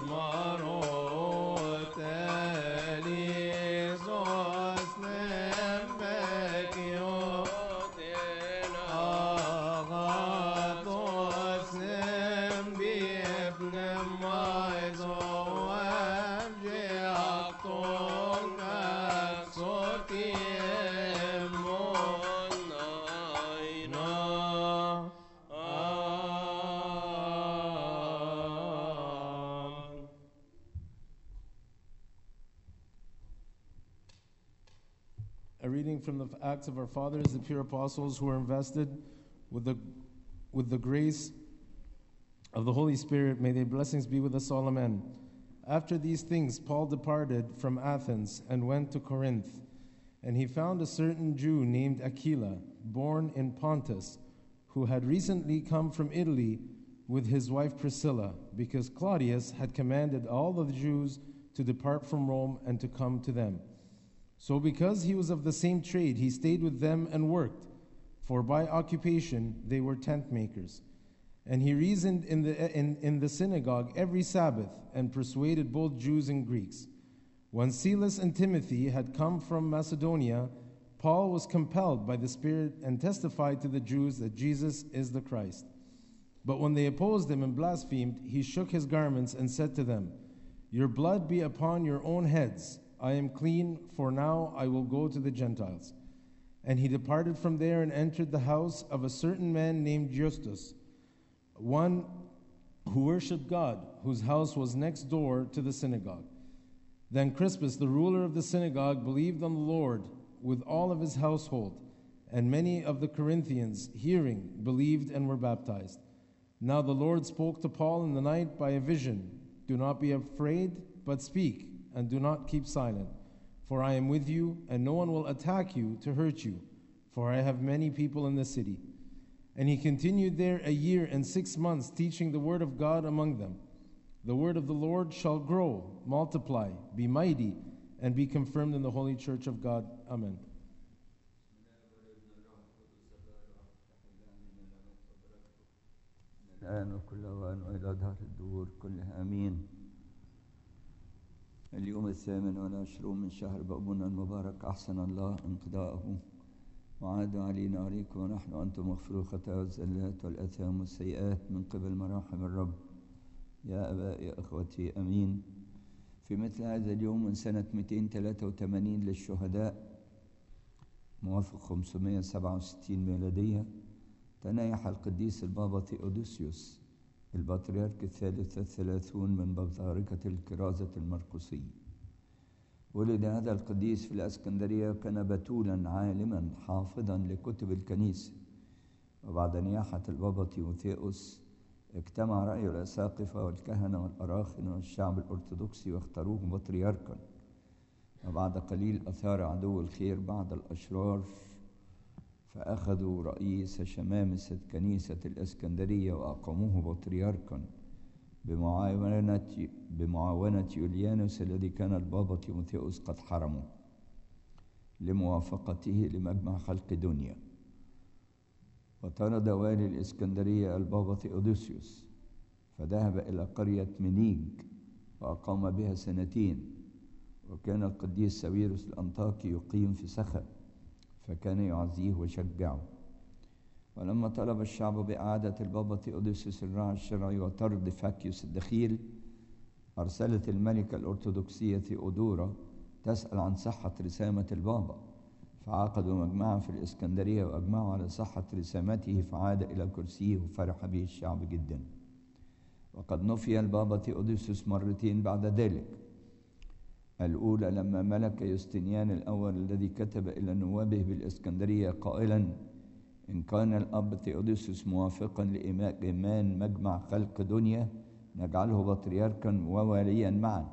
εξμαρот ελίζος νεμπεκιώτην αγαθός νεμπιεπνεμάι ζωέμ γεακτόν καθότιεμον αϊνά. A reading from the Acts of our Fathers, the pure apostles who were invested with the, with the grace of the Holy Spirit. May their blessings be with us all, amen. After these things, Paul departed from Athens and went to Corinth. And he found a certain Jew named Aquila, born in Pontus, who had recently come from Italy with his wife Priscilla, because Claudius had commanded all of the Jews to depart from Rome and to come to them. So because he was of the same trade, he stayed with them and worked, for by occupation they were tent makers. And he reasoned in the, in, in the synagogue every Sabbath and persuaded both Jews and Greeks. When Silas and Timothy had come from Macedonia, Paul was compelled by the Spirit and testified to the Jews that Jesus is the Christ. But when they opposed him and blasphemed, he shook his garments and said to them, "Your blood be upon your own heads. I am clean, for now I will go to the Gentiles." And he departed from there and entered the house of a certain man named Justus, one who worshipped God, whose house was next door to the synagogue. Then Crispus, the ruler of the synagogue, believed on the Lord with all of his household, and many of the Corinthians, hearing, believed and were baptized. Now the Lord spoke to Paul in the night by a vision, "Do not be afraid, but speak, and do not keep silent. For I am with you, and no one will attack you to hurt you, for I have many people in the city." And he continued there a year and six months, teaching the word of God among them. The word of the Lord shall grow, multiply, be mighty, and be confirmed in the holy church of God. Amen. الآن وكل أوان وإلى دهر الدور كلها آمين. اليوم الثامن والعشرون من شهر بابنا المبارك، أحسن الله انقضاءه وعاد علينا عليكم ونحن أنتم مغفور الخطايا والزلات والأثام والسيئات من قبل مراحم الرب. يا أبائي أخوتي أمين. في مثل هذا اليوم من سنة مئتين وثلاثة وثمانين للشهداء موافق خمسمائة وسبعة وستين ميلادية، تنايح القديس البابا ثيودوسيوس البطريرك الثالث الثلاثون من بطاركة الكرازة المرقسية. ولد هذا القديس في الإسكندرية، كان بتولا عالما حافظا لكتب الكنيسة. وبعد نياحة البابا تيموثاوس اجتمع رأي الأساقفة والكهنة والأراخنة والشعب الأرثوذكسي واختاروه بطريركا. وبعد قليل أثار عدو الخير بعض الأشرار، فأخذوا رئيس شمامسة كنيسة الإسكندرية وأقاموه بطريركا بمعاونة بمعاونة يوليانوس الذي كان البابا تيموثاوس قد حرمه لموافقته لمجمع خلق دنيا. وطرد والي الإسكندرية البابا ثيودوسيوس، فذهب إلى قرية منيج وأقام بها سنتين. وكان القديس ساويرس الأنطاكي يقيم في سخا، فكان يعزيه ويشجعه. ولما طلب الشعب بإعادة البابا ثيودوسيوس الراعي الشرعي وطرد فاكيوس الدخيل، أرسلت الملكة الأرثوذكسية ثيودورا تسأل عن صحة رسامة البابا، فعقدوا مجمعا في الإسكندرية وأجمعوا على صحة رسامته، فعاد إلى كرسيه وفرح به الشعب جدا. وقد نفي البابا ثيودوسيوس مرتين بعد ذلك. الأولى لما ملك يوستنيان الأول الذي كتب إلى نوابه بالإسكندرية قائلا: إن كان الأب ثيودوسيوس موافقا لإيمان مجمع خلق دنيا نجعله بطريركا وواليا معا،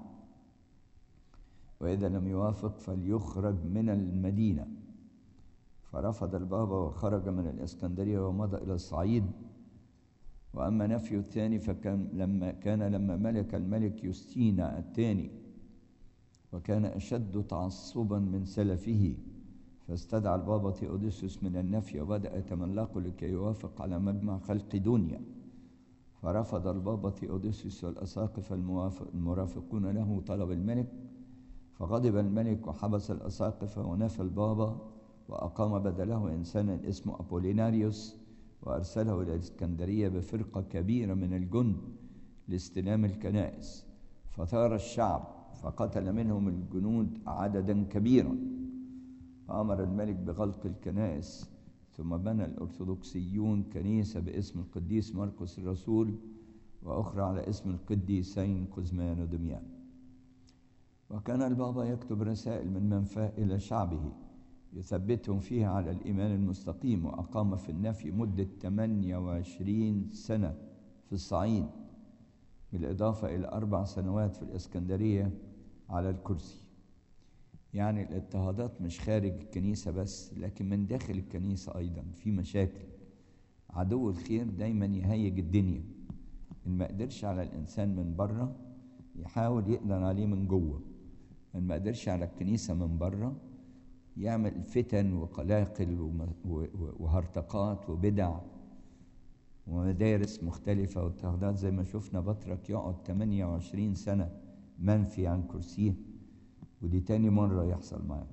وإذا لم يوافق فليخرج من المدينة. فرفض البابا وخرج من الإسكندرية ومضى إلى الصعيد. وأما نفيه الثاني فكان لما كان لما ملك الملك يوستينا الثاني، وكان أشد تعصبا من سلفه، فاستدعى البابا ثيودوسيوس من النفي وبدأ يتملقه لكي يوافق على مجمع خلق دنيا. فرفض البابا ثيودوسيوس والأساقفة الموافق المرافقون له طلب الملك، فغضب الملك وحبس الأساقفة ونفى البابا، وأقام بدله إنسانا اسمه أبوليناريوس وأرسله إلى الإسكندرية بفرقة كبيرة من الجند لاستلام الكنائس. فثار الشعب فقتل منهم الجنود عددا كبيرا، فأمر الملك بغلق الكنائس. ثم بنى الأرثوذكسيون كنيسة باسم القديس مرقس الرسول، وأخرى على اسم القديسين قزمان ودميان. وكان البابا يكتب رسائل من منفاه إلى شعبه يثبتهم فيها على الإيمان المستقيم، وأقام في النفي مدة ثمانية وعشرين سنة في الصعيد، بالإضافة إلى أربع سنوات في الإسكندرية على الكرسي. يعني الاضطهادات مش خارج الكنيسة بس، لكن من داخل الكنيسة أيضا في مشاكل. عدو الخير دايما يهيج الدنيا، إن ما قدرش على الإنسان من بره يحاول يقدر عليه من جوه، إن ما قدرش على الكنيسة من بره يعمل فتن وقلاقل وهرطقات وبدع ومدارس مختلفة واضطهادات، زي ما شفنا بطرك يقعد ثمانية وعشرين سنة منفي عن كرسيه، ودي تاني مرة يحصل معاه.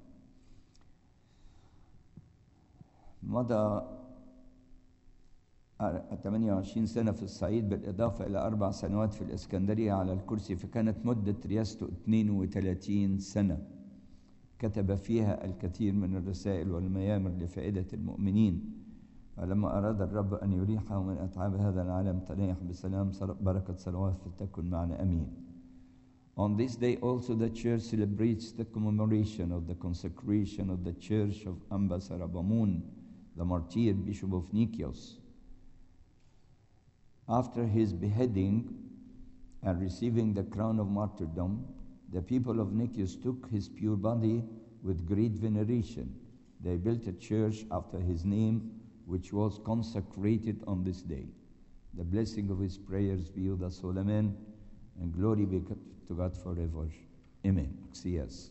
مضى ثمانية وعشرين سنة في الصعيد بالإضافة إلى أربع سنوات في الإسكندرية على الكرسي، فكانت مدة رئاسته اثنين وثلاثين سنة، كتب فيها الكثير من الرسائل والميامر لفائدة المؤمنين. فلما أراد الرب أن يريحه من أتعاب هذا العالم تنيح بسلام، بركة صلوات فلتكن معنا أمين. On this day also the church celebrates the commemoration of the consecration of the church of Amba Sarabamun, the martyr Bishop of Nikios. After his beheading and receiving the crown of martyrdom, the people of Nikios took his pure body with great veneration. They built a church after his name, which was consecrated on this day. The blessing of his prayers be with us all, amen, and glory be to God forever. Amen. Yes.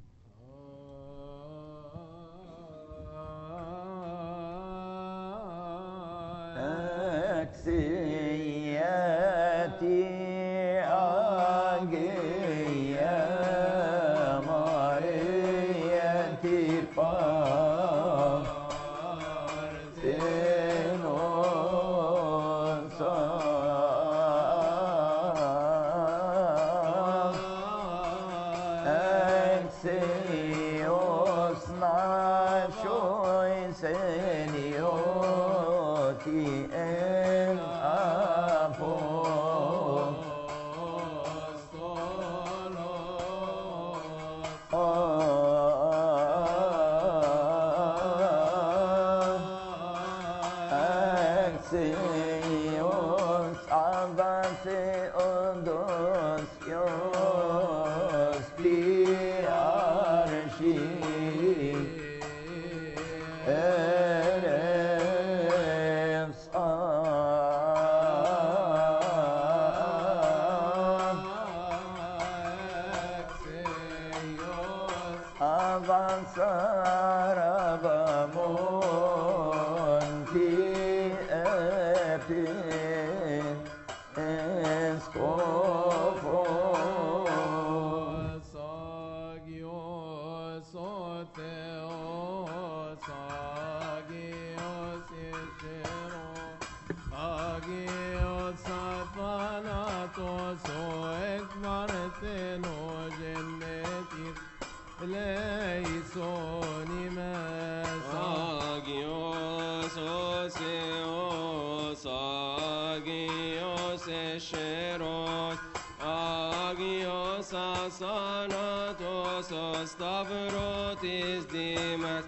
Stavrotis dimas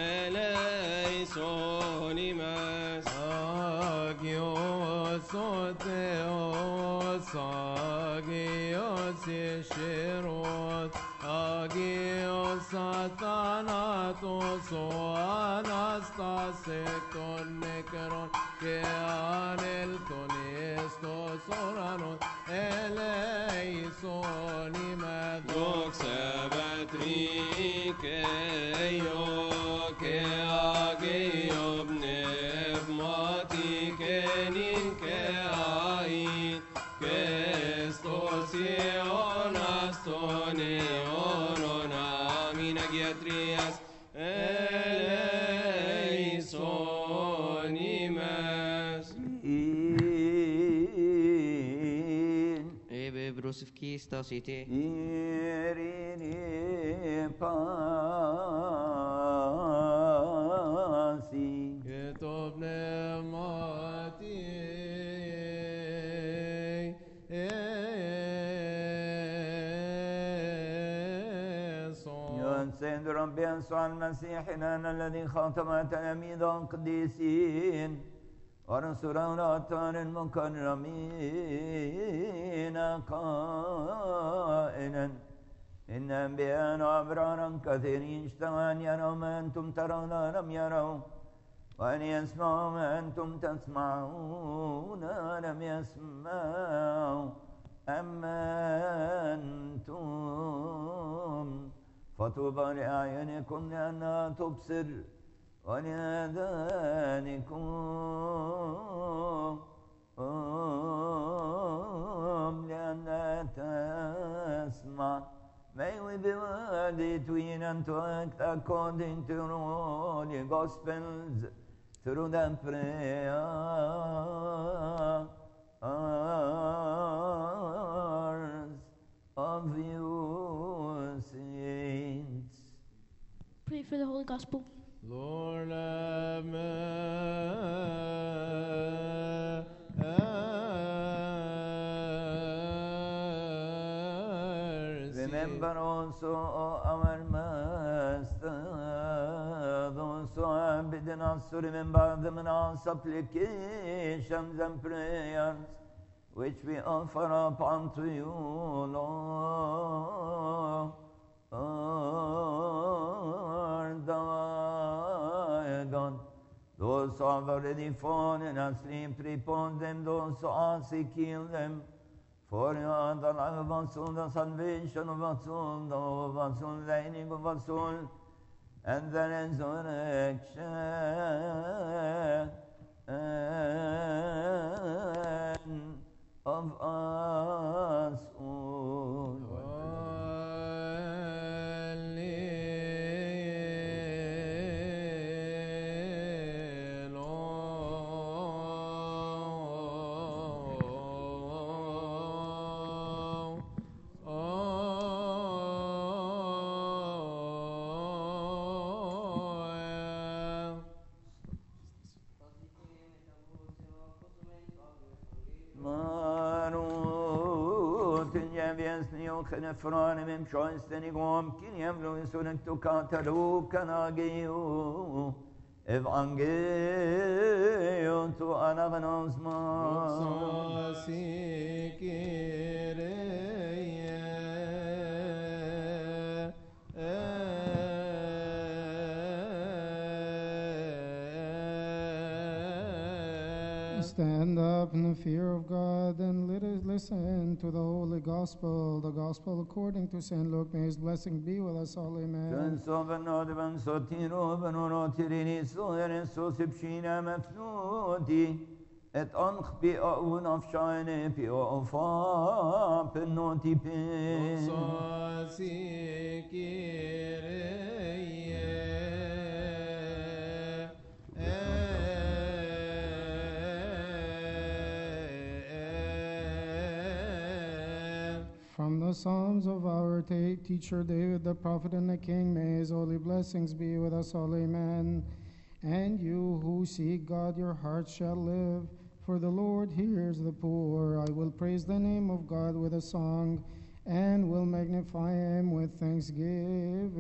eleisonimas Agios oteos Agios ishirot Agios satanatos O anastasekton nekron Keanelton estos oranos eleisonimas Doxebat Rikeyo ke ageyo bnev mati kenin ke ai brosif ki stasite. Irini pasi. Yetob nemati. يا سيد ربي يسوع المسيح إلهنا الذي خاطب تلاميذ القديسين ورسوله الأطهار المكرمين قائلا إن أنبياء وأبرارا كثيرين اشتهوا أن يروا ما أنتم ترون لم يروا وأن يسمعوا ما أنتم تسمعون لم يسمعوا أما أنتم فطوبى لأعينكم لأنها تبصر ولآذانكم لأنها تسمع. May we be worthy to hear and to act according to all the Gospels through the prayers of you saints. Pray for the Holy Gospel. Lord have mercy. Remember also, O our Master, those who have bidden us to remember them in our supplications and prayers, which we offer up unto you, Lord. Lord, thy God. Those who have already fallen asleep, repose them. Those who are sick, heal them. For you are the life of our soul, the salvation of our soul, the hope of our soul, the healing of our soul, and the resurrection of us all. Nefran mem şaisteni gom kin yemlo sunek tu katalu kanagiu evangelion tu anagnosma Stand up in the fear of God and let us listen to the Holy Gospel, the Gospel according to Saint Luke. May His blessing be with us all. Amen. Sen soben odben sotiro ben onotirini soeren sosipshina mefnudi et anch bi aun afshane bi ofa penoti pe From the Psalms of our ta- teacher David, the prophet and the king, may his holy blessings be with us all. Amen. And you who seek God, your hearts shall live, for the Lord hears the poor. I will praise the name of God with a song, and will magnify him with thanksgiving.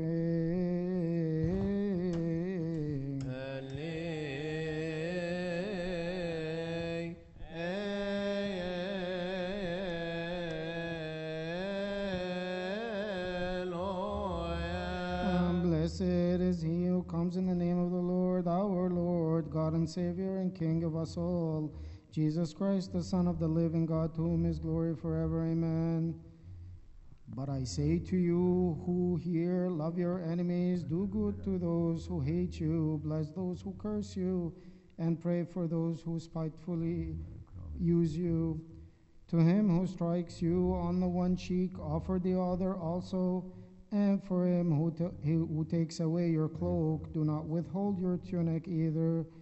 Blessed is he who comes in the name of the Lord, our Lord, God and Savior and King of us all, Jesus Christ, the Son of the living God, to whom is glory forever. Amen. But I say to you who hear, love your enemies, do good to those who hate you, bless those who curse you, and pray for those who spitefully use you. To him who strikes you on the one cheek, offer the other also. And for him who, t- who takes away your cloak, do not withhold your tunic either.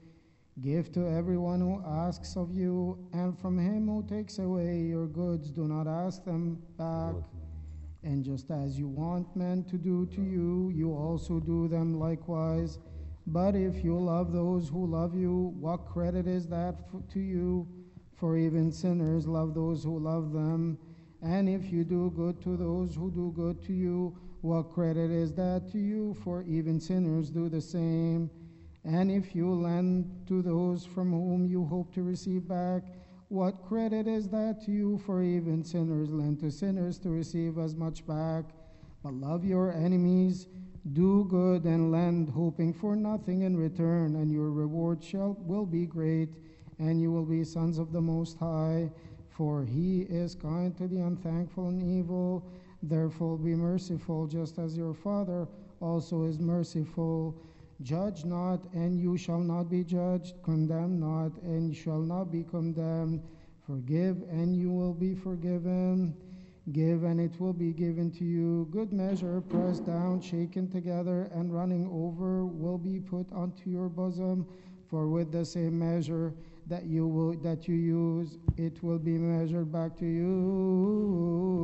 Give to everyone who asks of you, and from him who takes away your goods, do not ask them back. And just as you want men to do to you, you also do them likewise. But if you love those who love you, what credit is that f- to you? For even sinners love those who love them. And if you do good to those who do good to you, what credit is that to you? For even sinners do the same. And if you lend to those from whom you hope to receive back, what credit is that to you? For even sinners lend to sinners to receive as much back. But love your enemies, do good and lend, hoping for nothing in return, and your reward shall will be great, and you will be sons of the Most High. For he is kind to the unthankful and evil. Therefore be merciful, just as your Father also is merciful. Judge not, and you shall not be judged. Condemn not, and you shall not be condemned. Forgive, and you will be forgiven. Give, and it will be given to you. Good measure, pressed down, shaken together, and running over, will be put onto your bosom. For with the same measure that you will that you use, it will be measured back to you.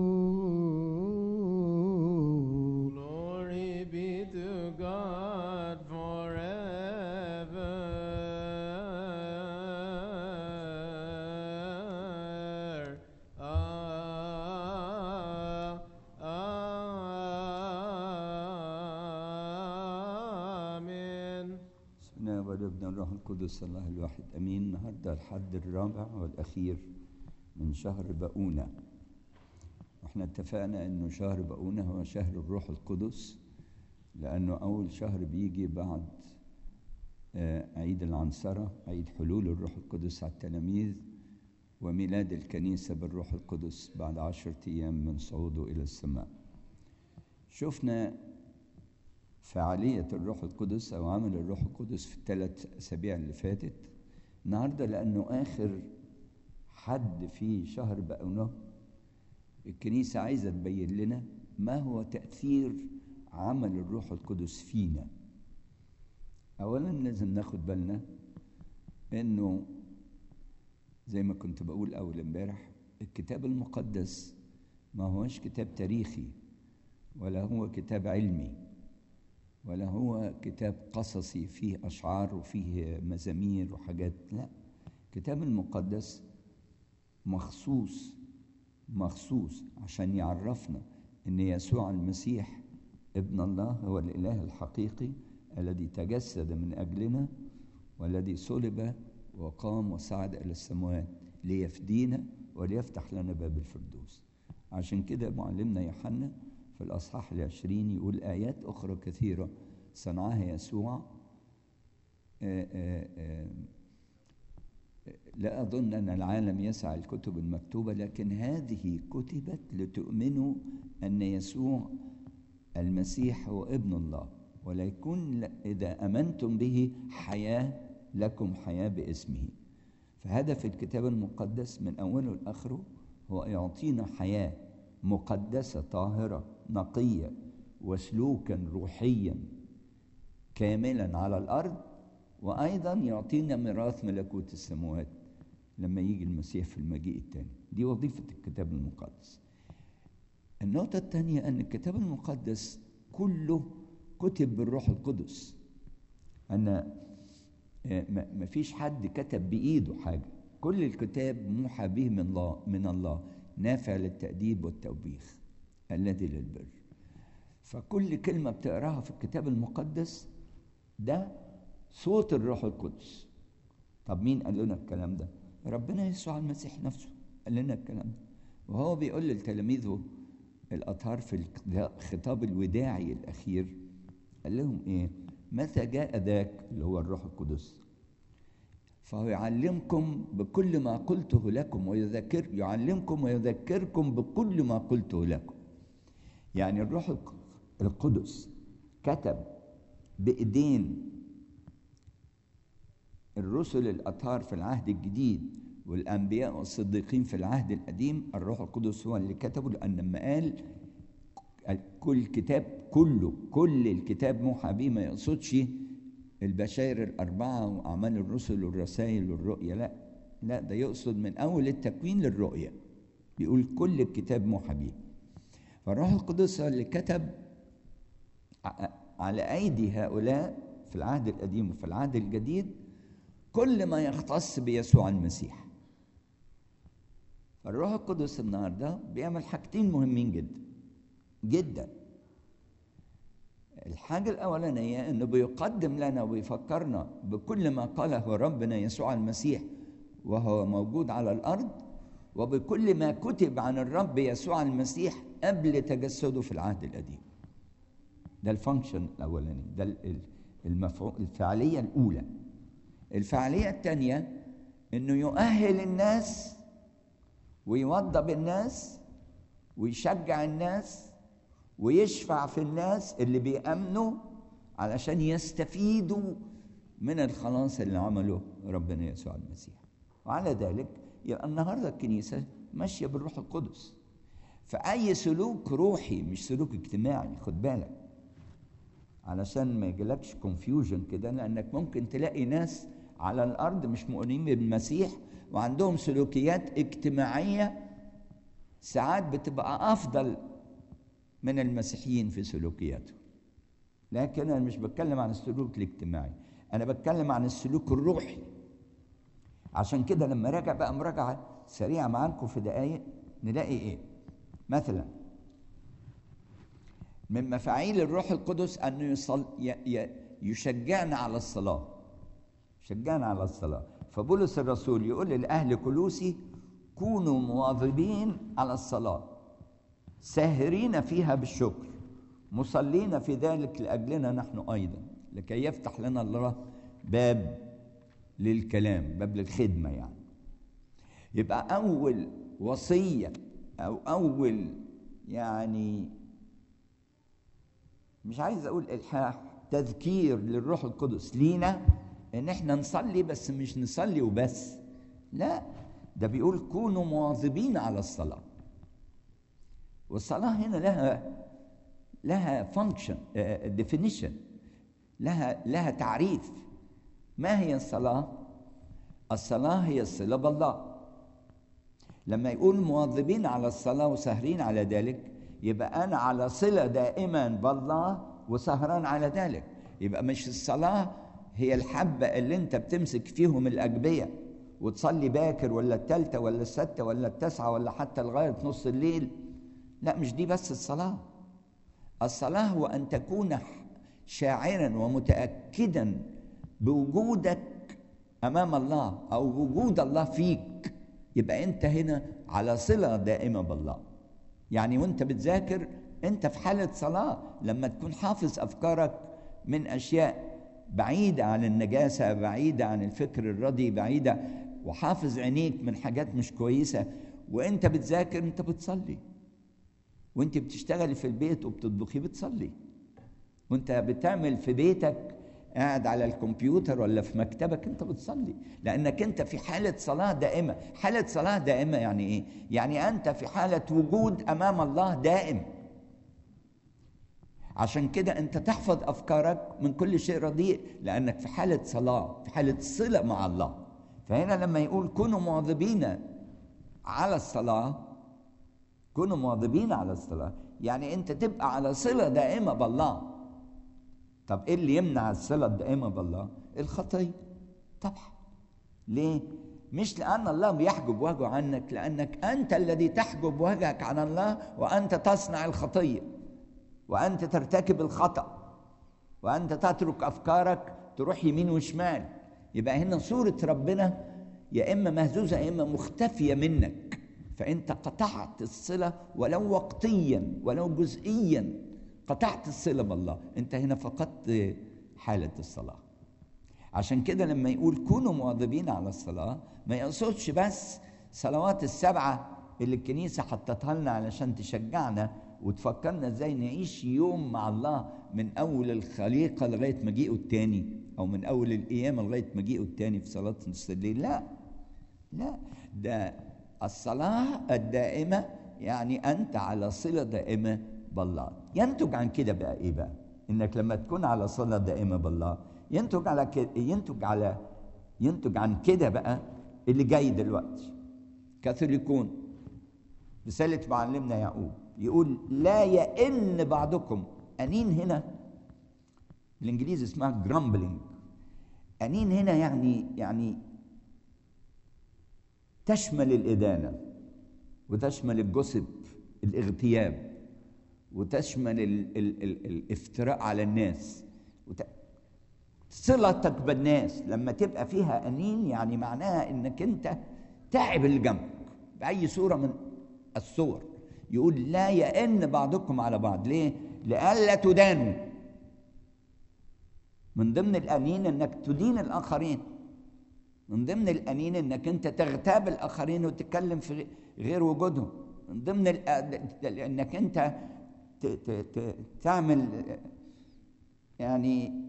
Glory be to God forever. Ah, Amen. سنا والابن الروح القدس الله الواحد امين. النهارده الحد الرابع والاخير من شهر بقونه، واحنا اتفقنا انه شهر بقونه هو شهر الروح القدس، لانه اول شهر بيجي بعد آه، عيد العنصره، عيد حلول الروح القدس على التلاميذ، وميلاد الكنيسه بالروح القدس بعد عشرة ايام من صعوده الى السماء. شفنا فعالية الروح القدس أو عمل الروح القدس في الثلاث أسابيع اللي فاتت. النهاردة لأنه آخر حد في شهر بقونه، الكنيسة عايزة تبين لنا ما هو تأثير عمل الروح القدس فينا. أولا لازم ناخد بالنا إنه زي ما كنت بقول أول امبارح، الكتاب المقدس ما هوش كتاب تاريخي، ولا هو كتاب علمي، ولا هو كتاب قصصي فيه أشعار وفيه مزامير وحاجات. لا، الكتاب المقدس مخصوص مخصوص عشان يعرفنا إن يسوع المسيح ابن الله هو الإله الحقيقي الذي تجسد من أجلنا، والذي صلب وقام وصعد إلى السماوات ليفدينا وليفتح لنا باب الفردوس. عشان كده معلمنا يوحنا في الأصحاح العشرين يقول آيات أخرى كثيرة صنعها يسوع. آآ آآ لا أظن أن العالم يسعى الكتب المكتوبة، لكن هذه كتبت لتؤمنوا أن يسوع المسيح هو ابن الله، وليكون إذا أمنتم به حياة لكم حياة باسمه. فهدف الكتاب المقدس من أوله لآخره هو يعطينا حياة مقدسة طاهرة نقية وسلوكا روحيا كاملا على الأرض، وأيضا يعطينا ميراث ملكوت السماوات لما يجي المسيح في المجيء الثاني. دي وظيفة الكتاب المقدس. النقطة الثانية أن الكتاب المقدس كله كتب بالروح القدس، أن ما فيش حد كتب بإيده حاجة، كل الكتاب موحى به من الله من الله نافع للتأديب والتوبيخ الذي للبر. فكل كلمة بتقراها في الكتاب المقدس ده صوت الروح القدس. طب مين قال لنا الكلام ده؟ ربنا يسوع المسيح نفسه قال لنا الكلام ده، وهو بيقول لتلاميذه الأطهار في الخطاب الوداعي الأخير، قال لهم إيه؟ متى جاء ذاك اللي هو الروح القدس فهو يعلمكم بكل ما قلته لكم ويذكر يعلمكم ويذكركم بكل ما قلته لكم. يعني الروح القدس كتب بإيدين الرسل الأطهار في العهد الجديد والأنبياء والصديقين في العهد القديم. الروح القدس هو اللي كتبه، لأن لما قال كل كتاب كله كل الكتاب موحى به ما يقصدش البشائر الأربعة وأعمال الرسل والرسائل والرؤية، لا لا، ده يقصد من أول التكوين للرؤية. بيقول كل الكتاب موحى به. فالروح القدس اللي كتب على أيدي هؤلاء في العهد القديم وفي العهد الجديد كل ما يختص بيسوع المسيح. الروح القدس النهارده بيعمل حاجتين مهمين جدا جدا. الحاجة الأولانية إنه بيقدم لنا ويفكرنا بكل ما قاله ربنا يسوع المسيح وهو موجود على الأرض، وبكل ما كتب عن الرب يسوع المسيح قبل تجسده في العهد القديم. ده الفانكشن الأولاني، ده المفعول، الفعالية الأولى. الفعالية الثانية إنه يؤهل الناس ويوضب الناس ويشجع الناس ويشفع في الناس اللي بيأمنوا علشان يستفيدوا من الخلاص اللي عمله ربنا يسوع المسيح. وعلى ذلك يبقى النهارده الكنيسة ماشية بالروح القدس. فأي سلوك روحي مش سلوك اجتماعي، خد بالك علشان ما يجيلكش كونفيوجن كده، لأنك ممكن تلاقي ناس على الأرض مش مؤمنين بالمسيح وعندهم سلوكيات اجتماعية ساعات بتبقى أفضل من المسيحيين في سلوكياتهم. لكن أنا مش بتكلم عن السلوك الاجتماعي، أنا بتكلم عن السلوك الروحي. عشان كده لما راجع بقى مراجعة سريعة معاكم في دقايق نلاقي إيه؟ مثلا من مفاعيل الروح القدس أنه يصل يشجعنا على الصلاة، يشجعنا على الصلاة. فبولس الرسول يقول للأهل كولوسي كونوا مواظبين على الصلاة ساهرين فيها بالشكر مصلين في ذلك لأجلنا نحن أيضا لكي يفتح لنا الله باب للكلام، باب للخدمة. يعني يبقى أول وصية أو أول يعني مش عايز أقول إلحاح، تذكير للروح القدس لينا إن إحنا نصلي، بس مش نصلي وبس، لا، ده بيقول كونوا مواظبين على الصلاة. والصلاة هنا لها لها فانكشن ديفينيشن، لها لها تعريف. ما هي الصلاة؟ الصلاة هي الصلة بالله. لما يقول مواظبين على الصلاة وسهرين على ذلك، يبقى أنا على صلة دائما بالله وسهران على ذلك. يبقى مش الصلاة هي الحبة اللي أنت بتمسك فيهم الأجبية وتصلي باكر ولا التالتة ولا الستة ولا التسعة ولا حتى لغاية نص الليل. لا، مش دي بس الصلاة. الصلاة هو أن تكون شاعرا ومتأكدا بوجودك أمام الله أو وجود الله فيك. يبقى أنت هنا على صلة دائمة بالله. يعني وأنت بتذاكر أنت في حالة صلاة، لما تكون حافظ أفكارك من أشياء بعيدة عن النجاسة، بعيدة عن الفكر الردي، بعيدة، وحافظ عينيك من حاجات مش كويسة، وأنت بتذاكر أنت بتصلي، وأنت بتشتغل في البيت وبتطبخي بتصلي، وأنت بتعمل في بيتك قاعد على الكمبيوتر ولا في مكتبك أنت بتصلي، لأنك أنت في حالة صلاة دائمة. حالة صلاة دائمة يعني إيه؟ يعني أنت في حالة وجود أمام الله دائم. عشان كده أنت تحفظ أفكارك من كل شيء رديء، لأنك في حالة صلاة، في حالة صلة مع الله. فهنا لما يقول كونوا مواظبين على الصلاة، كونوا مواظبين على الصلاة، يعني أنت تبقى على صلة دائمة بالله. طب إيه اللي يمنع الصلة الدائمة بالله؟ الخطية طبعا. ليه؟ مش لأن الله بيحجب وجهه عنك، لأنك أنت الذي تحجب وجهك عن الله، وأنت تصنع الخطية، وأنت ترتكب الخطأ، وأنت تترك أفكارك تروح يمين وشمال. يبقى هنا صورة ربنا يا إما مهزوزة يا إما مختفية منك، فأنت قطعت الصلة ولو وقتيا ولو جزئيا، قطعت الصلة بالله. أنت هنا فقدت حالة الصلاة. عشان كده لما يقول كونوا مواظبين على الصلاة، ما يقصدش بس صلوات السبعة اللي الكنيسة حطتها لنا علشان تشجعنا وتفكرنا ازاي نعيش يوم مع الله من أول الخليقة لغاية مجيئه التاني، أو من أول القيامة لغاية مجيئه التاني في صلاة نص الليل. لا لا، ده الصلاة الدائمة يعني أنت على صلة دائمة بالله. ينتج عن كده بقى إيه بقى؟ إنك لما تكون على صلة دائمة بالله ينتج على كده، ينتج على ينتج عن كده بقى اللي جاي دلوقتي. كاثوليكون رسالة معلمنا يعقوب يقول لا يئن بعضكم. أنين هنا بالإنجليزي اسمها grumbling. أنين هنا يعني يعني تشمل الإدانة، وتشمل الجسد، الاغتياب، وتشمل ال ال ال الافتراء على الناس، وت... صلتك بالناس. لما تبقى فيها أنين يعني معناها إنك أنت تعب اللي جنبك بأي صورة من الصور. يقول لا يئن بعضكم على بعض. ليه؟ لئلا تدانوا. من ضمن الأنين إنك تدين الآخرين، من ضمن الأنين إنك أنت تغتاب الآخرين وتتكلم في غير وجودهم، من ضمن إنك أنت ت ت ت تعمل يعني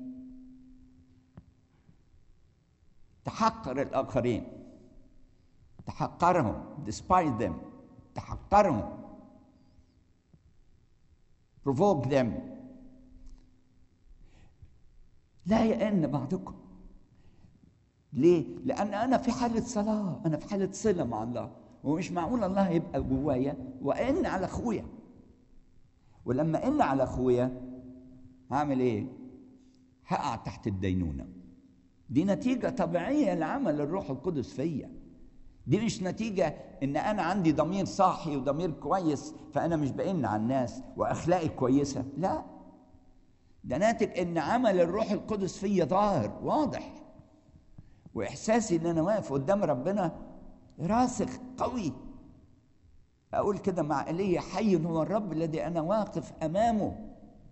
تحقر الآخرين، تحقرهم، despise them، تحقرهم، provoke them. لا يئن بعضكم. ليه؟ لأن أنا في حالة صلاة، أنا في حالة صلة مع الله، ومش معقول الله يبقى جوايا وأئن على أخويا. ولما أئن على أخويا هعمل إيه؟ هقع تحت الدينونة. دي نتيجة طبيعية لعمل الروح القدس فيا. دي مش نتيجة إن أنا عندي ضمير صاحي وضمير كويس فأنا مش بئن على الناس وأخلاقي كويسة، لا، ده ناتج إن عمل الروح القدس فيا ظاهر واضح، وإحساسي إن أنا واقف قدام ربنا راسخ قوي. أقول كده مع إيليا حي هو الرب الذي أنا واقف أمامه،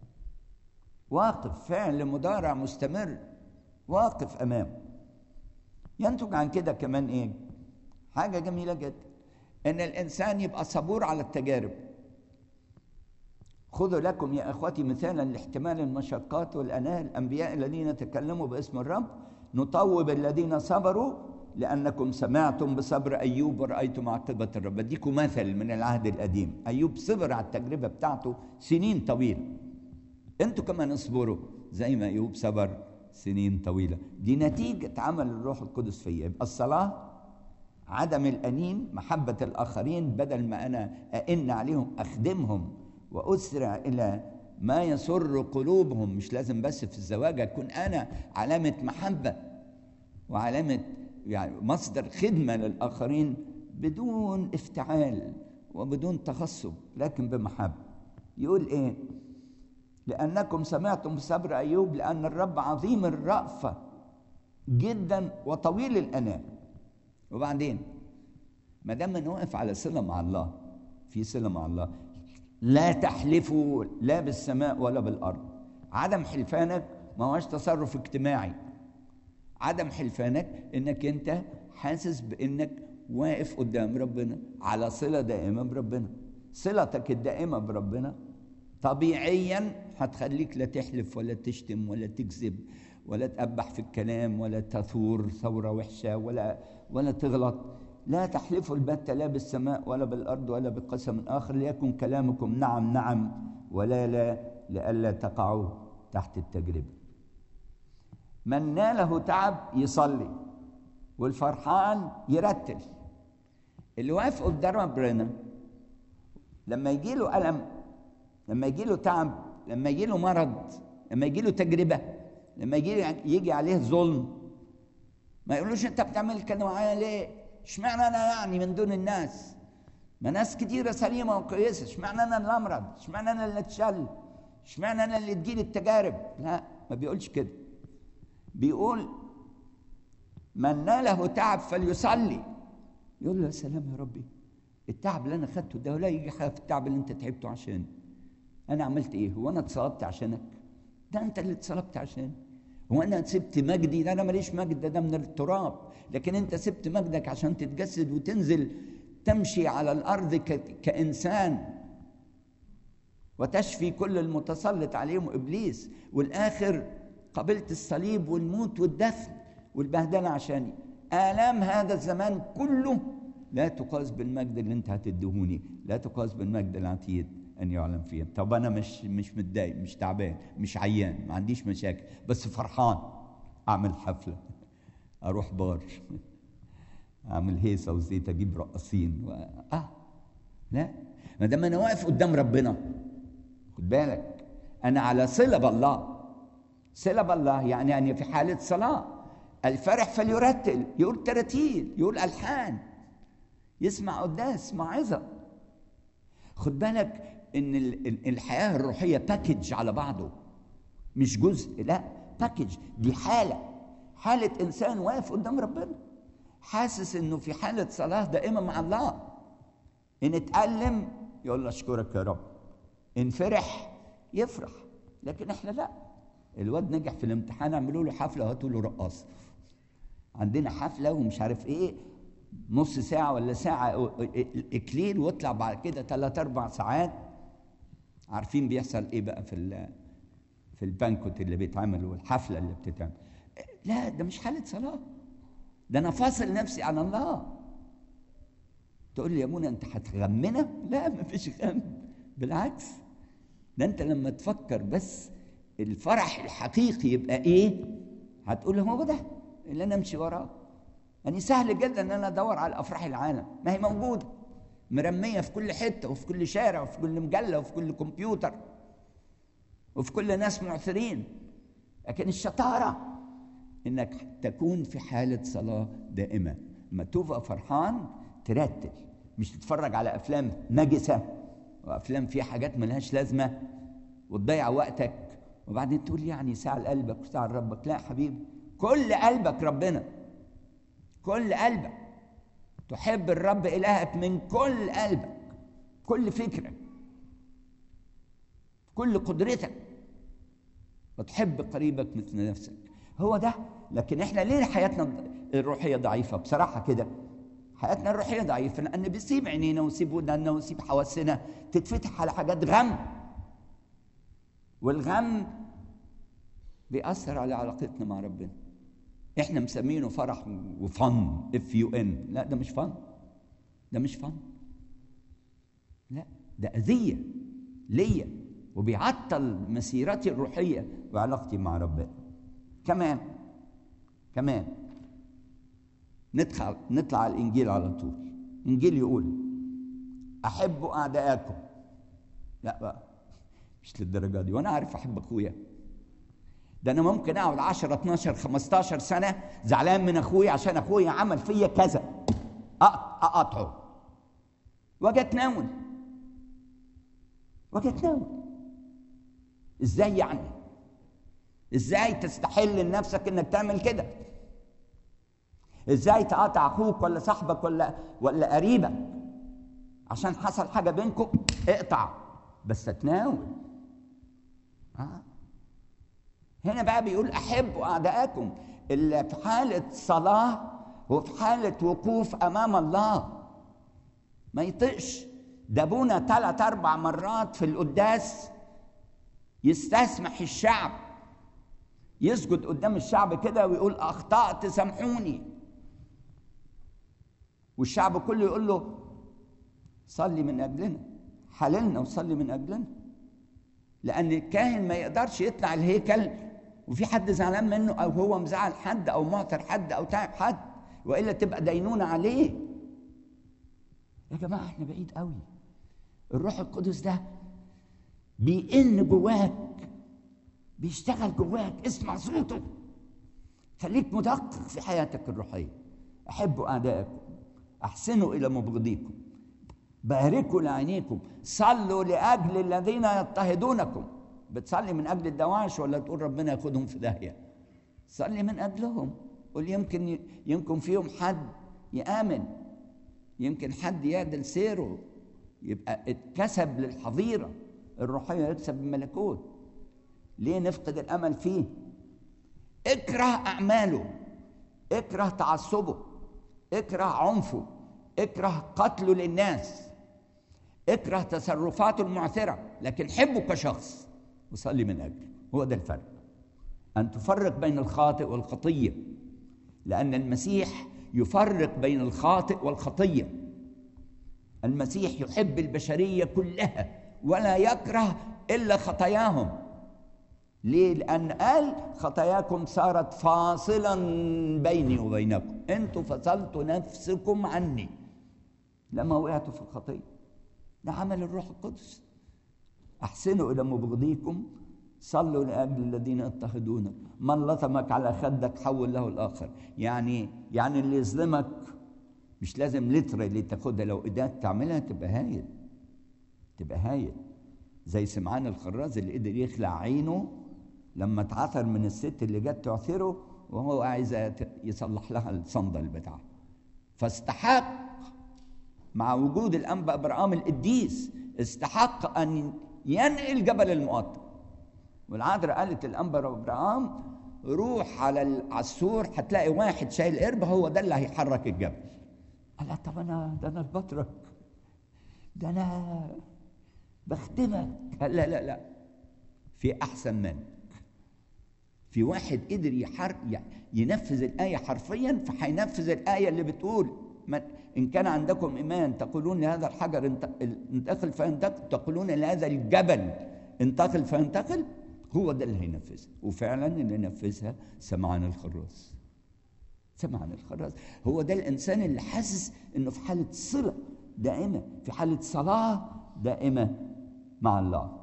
واقف فعل مضارع مستمر، واقف أمامه. ينتج عن كده كمان إيه؟ حاجة جميلة جدا، إن الإنسان يبقى صبور على التجارب. خذوا لكم يا أخوتي مثالا لاحتمال المشقات والأناة الأنبياء الذين تكلموا باسم الرب، نطوب الذين صبروا لأنكم سمعتم بصبر أيوب ورأيتم عاقبة الرب. أديكم مثل من العهد القديم، أيوب صبر على التجربة بتاعته سنين طويلة. أنتوا كمان اصبروا زي ما أيوب صبر سنين طويلة. دي نتيجة عمل الروح القدس فيا. يبقى الصلاة، عدم الأنين، محبة الآخرين، بدل ما أنا أئن عليهم أخدمهم وأسرع إلى ما يسر قلوبهم. مش لازم بس في الزواج أكون أنا علامة محبة وعلامة يعني مصدر خدمة للآخرين بدون افتعال وبدون تغصب، لكن بمحبة. يقول إيه؟ لأنكم سمعتم بصبر أيوب لأن الرب عظيم الرأفة جدا وطويل الأناة. وبعدين ما دام أنا واقف على صلة مع الله، في صلة مع الله، لا تحلفوا لا بالسماء ولا بالأرض. عدم حلفانك ما هوش تصرف اجتماعي. عدم حلفانك انك انت حاسس بانك واقف قدام ربنا على صلة دائمة بربنا. صلتك الدائمة بربنا طبيعيا هتخليك لا تحلف ولا تشتم ولا تكذب ولا تقبح في الكلام ولا تثور ثورة وحشة ولا ولا تغلط. لا تحلفوا البتة لا بالسماء ولا بالأرض ولا بقسم آخر، ليكن كلامكم نعم نعم ولا لا، لئلا تقعوا تحت التجربة. من ناله تعب يصلي، والفرحان يرتل. اللي واقف قدام ربنا لما يجي له ألم، لما يجي له تعب، لما يجي له مرض، لما يجي له تجربة، لما يجي يجي عليه ظلم، ما يقولوش انت بتعمل كده معايا ليه؟ اشمعنى انا يعني من دون الناس؟ ما ناس كتيرة سليمة وكويسة، اشمعنى انا اللي امرض؟ اشمعنى انا اللي اتشل؟ اشمعنى انا اللي تجيلي التجارب؟ لا، ما بيقولش كده. بيقول من ناله تعب فليصلي. يقول له يا سلام يا ربي، التعب اللي انا خدته ده ولا يجي حاجه في التعب اللي انت تعبته عشان انا عملت ايه؟ هو انا اتصلبت عشانك؟ ده انت اللي اتصلبت عشان. هو انا سبت مجدي؟ ده انا ماليش مجد، ده من التراب، لكن انت سبت مجدك عشان تتجسد وتنزل تمشي على الارض ك... كانسان وتشفي كل المتسلط عليهم ابليس، والاخر قبلت الصليب والموت والدفن والبهدله عشاني. آلام هذا الزمان كله لا تقاس بالمجد اللي انت هتدهوني، لا تقاس بالمجد العتيد ان يعلم فيه. طب انا مش مش متضايق، مش تعبان، مش عيان، ما عنديش مشاكل، بس فرحان. اعمل حفله، اروح بار، اعمل هيصه وزيت، اجيب رقاصين و... اه لا، ما دام انا واقف قدام ربنا، خد بالك انا على صله بالله. صله بالله يعني يعني في حاله صلاه. الفرح فليرتل، يقول تراتيل، يقول الحان، يسمع قداس موعظه. خد بالك ان الحياه الروحيه باكج على بعضه، مش جزء، لا باكج. دي حاله حاله انسان واقف قدام ربنا حاسس انه في حاله صلاه دائمه مع الله. ان اتألم يقول له اشكرك يا رب، ان فرح يفرح. لكن احنا لا، الواد نجح في الامتحان اعملوا له حفله وهاتوا له رقاصه. عندنا حفله ومش عارف ايه، نص ساعه ولا ساعه اكليل، واطلع بعد كده ثلاث اربع ساعات. عارفين بيحصل ايه بقى في في البانكوت اللي بيتعمل والحفله اللي بتتعمل؟ لا، ده مش حاله صلاه، ده انا فاصل نفسي عن الله. تقول لي يا منى انت هتغمنا؟ لا، مفيش غم، بالعكس. ده انت لما تفكر بس الفرح الحقيقي يبقى ايه، هتقول هو ده اللي انا امشي وراه. يعني سهل جدا ان انا ادور على افراح العالم، ما هي موجوده مرميه في كل حته وفي كل شارع وفي كل مجله وفي كل كمبيوتر وفي كل ناس معثرين. لكن الشطاره انك تكون في حاله صلاه دائمه. لما تبقى فرحان ترتل، مش تتفرج على افلام نجسه وافلام فيها حاجات ملهاش لازمه وتضيع وقتك وبعدين تقول يعني ساعه لقلبك وساعه لربك. لا حبيبي، كل قلبك ربنا، كل قلبك. تحب الرب إلهك من كل قلبك، كل فكرك، كل قدرتك، وتحب قريبك مثل نفسك. هو ده. لكن احنا ليه حياتنا الروحية ضعيفة؟ بصراحة كده حياتنا الروحية ضعيفة لأن بنسيب عينينا ونسيب ودنا ونسيب حواسنا تتفتح على حاجات غم، والغم بيأثر على علاقتنا مع ربنا. احنا مسمينه فرح وفن، اف يو ان. لا، ده مش فن، ده مش فن، لا ده أذية ليا وبيعطل مسيرتي الروحية وعلاقتي مع ربنا. كمان كمان ندخل نطلع على الإنجيل على طول. الإنجيل يقول أحبوا أعداءكم. لا بقى، مش للدرجة دي. وأنا عارف أحب أخويا، ده أنا ممكن أقعد عشرة اتناشر خمستاشر سنة زعلان من أخويا عشان أخويا عمل فيا كذا، أقطعه وأجي أتناول وأجي أتناول. إزاي يعني؟ إزاي تستحل لنفسك إنك تعمل كده؟ إزاي تقاطع أخوك ولا صاحبك ولا ولا قريبك عشان حصل حاجة بينكم؟ اقطع، بس أتناول. آه. هنا بقى بيقول أحبوا أعداءكم، اللي في حالة صلاة وفي حالة وقوف أمام الله ما يطقش. ده أبونا ثلاث أربع مرات في القداس يستسمح الشعب، يسجد قدام الشعب كده ويقول أخطأت سامحوني، والشعب كله يقول له صلي من أجلنا، حللنا وصلي من أجلنا. لأن الكاهن ما يقدرش يطلع الهيكل وفي حد زعلان منه أو هو مزعل حد أو معتر حد أو تعب حد، وإلا تبقى دينونة عليه. يا جماعة احنا بعيد قوي. الروح القدس ده بيئن جواك، بيشتغل جواك، اسمع صوته، خليك مدقق في حياتك الروحية. أحبوا أعدائكم، أحسنوا إلى مبغضيكم، باركوا لعينيكم، صلوا لأجل الذين يضطهدونكم. بتصلي من أجل الدواعش ولا تقول ربنا ياخدهم في داهية؟ صلي من أجلهم، قل يمكن يمكن فيهم حد يآمن، يمكن حد يعدل سيره يبقى اتكسب للحظيرة الروحية، يكسب الملكوت. ليه نفقد الأمل فيه؟ اكره أعماله، اكره تعصبه، اكره عنفه، اكره قتله للناس، اكره تصرفاته المعثرة، لكن حبه كشخص وصلي من أجله. هو ده الفرق، أن تفرق بين الخاطئ والخطية، لأن المسيح يفرق بين الخاطئ والخطية. المسيح يحب البشرية كلها ولا يكره إلا خطاياهم. ليه؟ لأن قال خطاياكم صارت فاصلا بيني وبينكم، انتوا فصلتوا نفسكم عني لما وقعتوا في الخطية. ده عمل الروح القدس. احسنوا إلى مبغضيكم، صلوا لأجل الذين يضطهدونك، من لطمك على خدك حول له الآخر. يعني يعني اللي يظلمك مش لازم لتر اللي تاخدها، لو إيدك تعملها تبقى هايل، تبقى هايل. زي سمعان الخراز اللي قدر يخلع عينه لما اتعثر من الست اللي جت تعثره وهو عايز يصلح لها الصندل بتاعها، فاستحق مع وجود الأنبا إبراهام القديس استحق أن ينقل جبل المقطم. والعذراء قالت الأنبا إبراهام روح على السور هتلاقي واحد شايل قربة، هو ده اللي هيحرك الجبل. قال طب أنا ده أنا البطرك، ده أنا بخدمك. قال لا لا لا، في أحسن منك، في واحد قدر يحر ينفذ الآية حرفيا، فهينفذ الآية اللي بتقول إن كان عندكم إيمان تقولون لهذا الحجر انتقل فينتقل، تقولون لهذا الجبل انتقل فينتقل. هو ده اللي هينفذها، وفعلا اللي نفذها سمعان الخراز. سمعان الخراز هو ده الإنسان اللي حاسس إنه في حالة صلة دائمة، في حالة صلاة دائمة مع الله.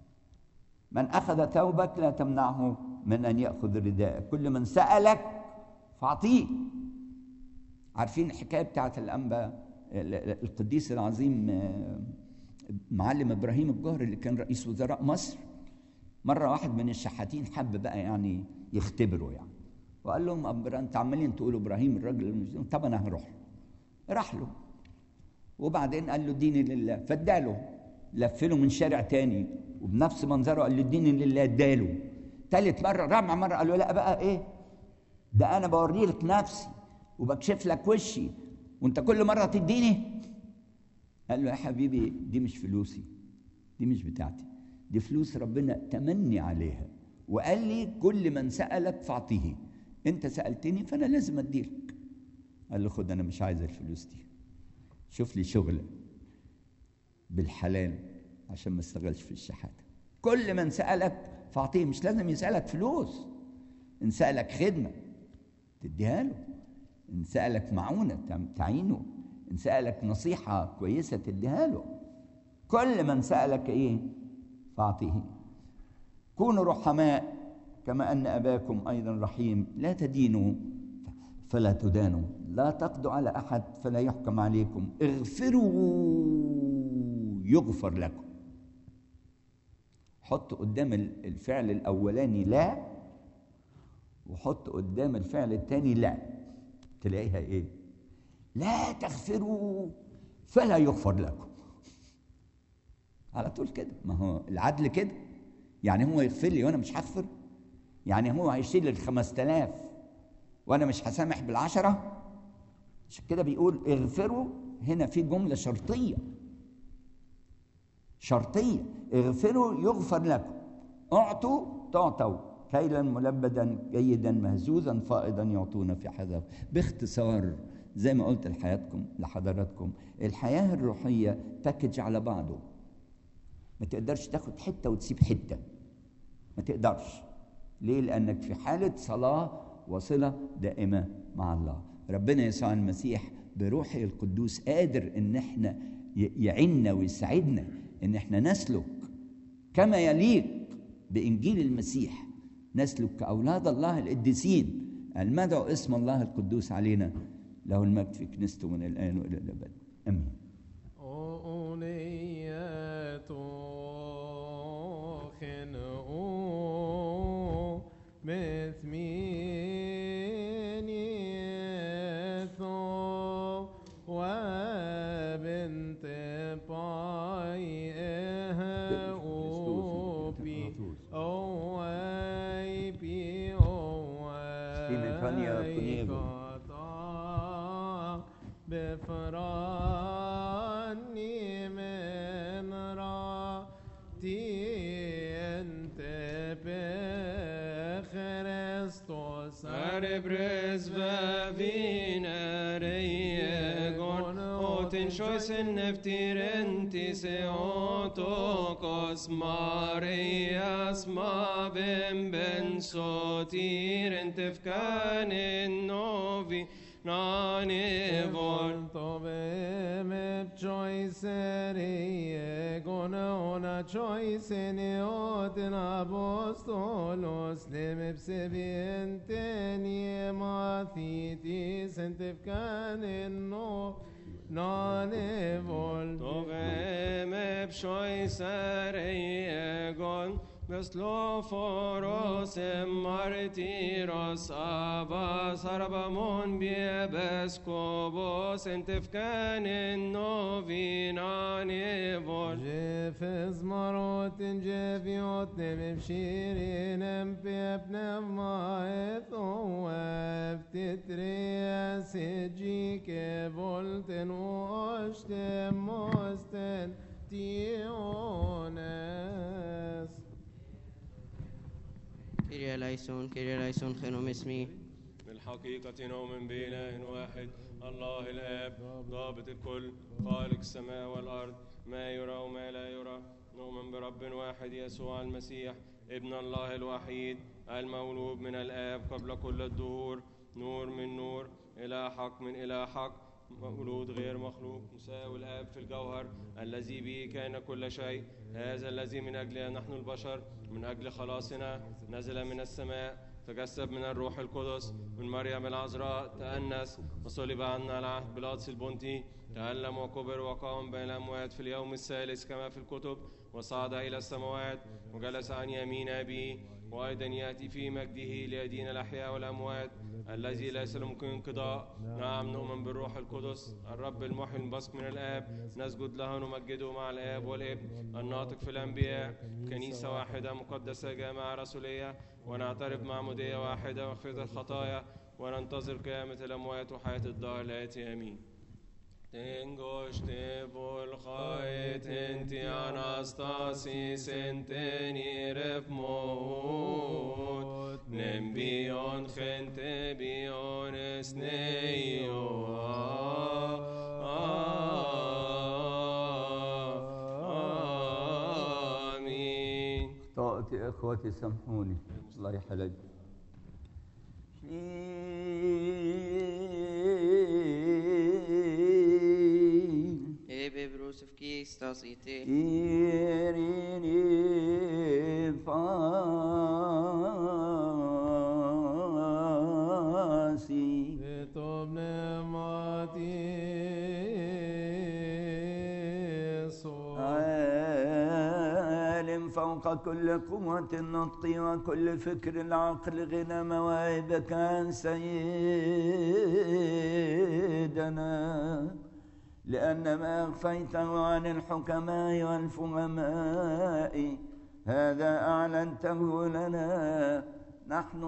من أخذ ثوبك لا تمنعه من أن يأخذ رداءك، كل من سألك فأعطيه. عارفين الحكاية بتاعت الأنبا القديس العظيم معلم إبراهيم الجوهري اللي كان رئيس وزراء مصر؟ مرة واحد من الشحاتين حب بقى يعني يختبره يعني، وقال لهم أنتوا عمالين تقولوا إبراهيم الراجل، طب أنا هروح. راح له وبعدين قال له ديني لله، فاداله. لفله من شارع تاني وبنفس منظره قال له ديني لله، اداله. ثالث مرة رابع مرة قال له لا بقى ايه ده، انا بوري لك نفسي وبكشف لك وشي وانت كل مرة تديني. قال له يا حبيبي دي مش فلوسي، دي مش بتاعتي، دي فلوس ربنا تمني عليها وقال لي كل من سألك فاعطيه، انت سألتني فانا لازم اديلك. قال له خد انا مش عايز الفلوس دي، شوف لي شغلة بالحلال عشان ما استغلش في الشحاتة. كل من سألك فاعطيه، مش لازم يسألك فلوس، إن سألك خدمة تديها له، إن سألك معونة تعينه، إن سألك نصيحة كويسة تديها له. كل من سألك إيه فاعطيه. كونوا رحماء كما أن أباكم أيضا رحيم، لا تدينوا فلا تدانوا، لا تقضوا على أحد فلا يحكم عليكم، اغفروا يغفر لكم. حط قدام الفعل الأولاني لا، وحط قدام الفعل الثاني لا، تلاقيها إيه؟ لا تغفروا فلا يغفر لكم. على طول كده، ما هو العدل كده. يعني هو يغفر لي وأنا مش هغفر؟ يعني هو هيشيل الخمس تلاف وأنا مش هسامح بالعشرة؟ عشان كده بيقول اغفروا، هنا في جملة شرطية شرطية، اغفروا يغفر لكم، اعطوا تعطوا، كيلا ملبدا جيدا مهزوزا فائضا يعطونا في حذر. باختصار زي ما قلت لحياتكم لحضراتكم، الحياة الروحية باكج على بعضه، ما تقدرش تاخد حتة وتسيب حتة، ما تقدرش. ليه؟ لأنك في حالة صلاة وصلة دائمة مع الله. ربنا يسوع المسيح بروحه القدوس قادر ان احنا يعيننا ويساعدنا ان احنا نسلك كما يليق بإنجيل المسيح، نسلك كأولاد الله القديسين المدعو اسم الله القدوس علينا، له المجد في كنيسته من الآن وإلى الأبد آمين. بفراني من راتي انت بخريستوس Are bres vavina reigon otin shoisen neftirenti seotokos Marias ma ben ben sotiren tefkanen novi nane vol Tove me choiseri gona ona choiseni oten apostolos nem psebienten yemathiti sentefkanen no nane vol Tove me choiseri egon Vesloforos martiros abas arbamon biebeskobos entefkanen novinane vol Jefes marot jeviot nem shirin em pepnev maet oev titrias ejike volten oshtem mosten tiones Kyrie eleison, Kyrie eleison, genom اسمي. بالحقيقة نؤمن بإله واحد الله الآب ضابط الكل خالق السماء والأرض ما يرى وما لا يرى نؤمن برب واحد يسوع المسيح ابن الله الوحيد المولود من الآب قبل كل الدهور نور من نور إله حق من إله حق مولود غير مخلوق مساوي الآب في الجوهر الذي به كان كل شيء هذا الذي من أجله نحن البشر من أجل خلاصنا نزل من السماء تجسد من الروح القدس من مريم العذراء تأنس وصلب عنا على عهد بيلاطس البنطي تألم وكبر وقام بين الأموات في اليوم الثالث كما في الكتب وصعد إلى السماوات وجلس عن يمين أبيه وأيضا يأتي في مجده ليدين الأحياء والأموات الذي ليس لممكن انقضاء نعم نؤمن بالروح القدس الرب المحيي المبثق من الآب نسجد له ونمجده مع الآب والابن الناطق في الأنبياء كنيسة واحدة مقدسة جامعة رسولية ونعترف معمودية واحدة ومغفرة الخطايا وننتظر قيامة الأموات وحياة الدار الآتي آمين. Tengoște volchait enti anastasis enteni refmot nembion gente bion esneio آمين. أخطأت يا إخوتي سامحوني الله يحلج Ebe brosef kistas ite. إيريني فاسي Etom nemati so عالم فوق كل قوة النطق وكل فكر العقل غنى مواهبك عن سيدنا لأن ما أخفيته عن الحكماء والفهماء هذا أعلنته لنا نحن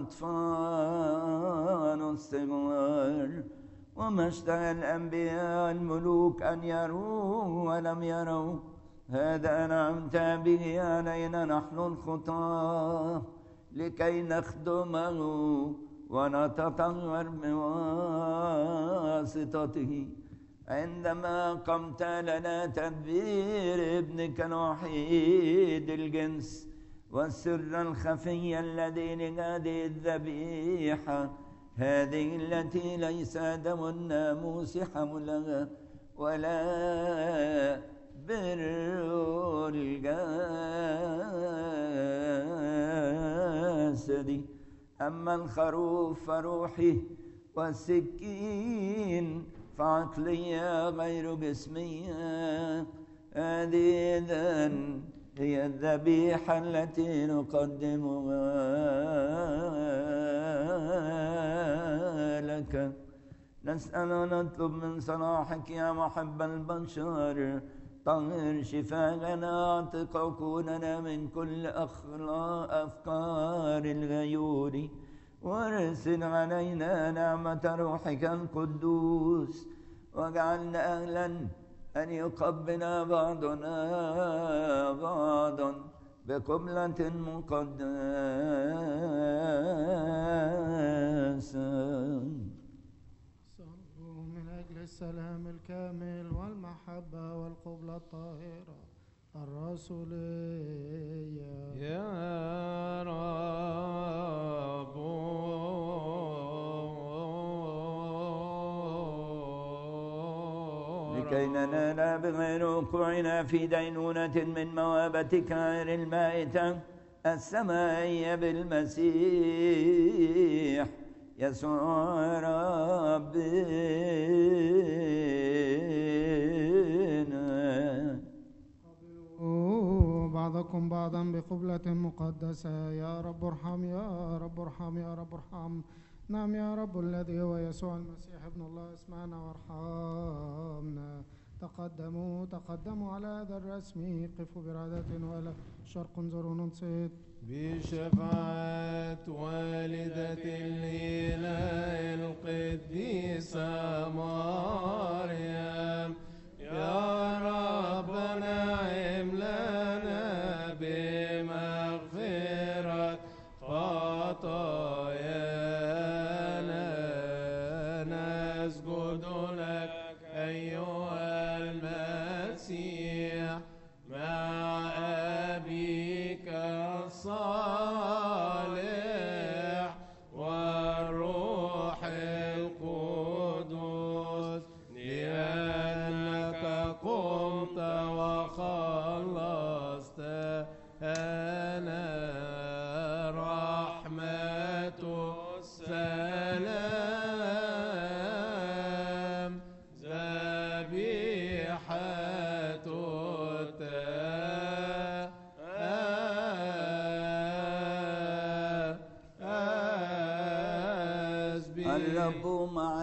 الأطفال الصغار وما اشتهى الأنبياء الملوك أن يروا ولم يروا هذا أنعمت به علينا نحن الخطاة لكي نخدمه ونتطهر بواسطته عندما قمت لنا تدبير ابنك الوحيد الجنس والسر الخفي الذي لهذه الذبيحة هذه التي ليس دم الناموس حولها ولا بر الجسد أما الخروف فروحه والسكين فعقلية غير جسمية هذه إذن هي الذبيحة التي نقدمها لك نسأل ونطلب من صلاحك يا محب البشر طهر شفاءنا اعتق عقولنا من كل أخلاق أفكار الغيور وارسل علينا نعمة روحك القدوس واجعلنا أهلا أن يقبل بعضنا بعضا بقبلة مقدسة صلوا من أجل السلام والسلام الكامل والمحبة والقبلة الطاهرة الرسولية. يا رب لكي ننال بغير وقوعنا في دينونة من موابتك غير المائتة السمائية بالمسيح يسوع ربنا. قبلوا بعضكم بعضا بقبلة مقدسة. يا رب ارحم يا رب ارحم يا رب ارحم. نعم يا رب الذي هو يسوع المسيح ابن الله اسمعنا وارحمنا. تقدموا تقدموا على هذا الرسم. قفوا برعدة ولا شرق انظروا ننصت. بشفاعة والدة الإله القديسة مريم يا ربنا نعم لنا بمغفرة خطايانا. نسجد لك أيها المسيح مع أبيك الصالح والروح القدس لأنك قمت وخلصتنا. رحمة السلام ذبيحة الرب مع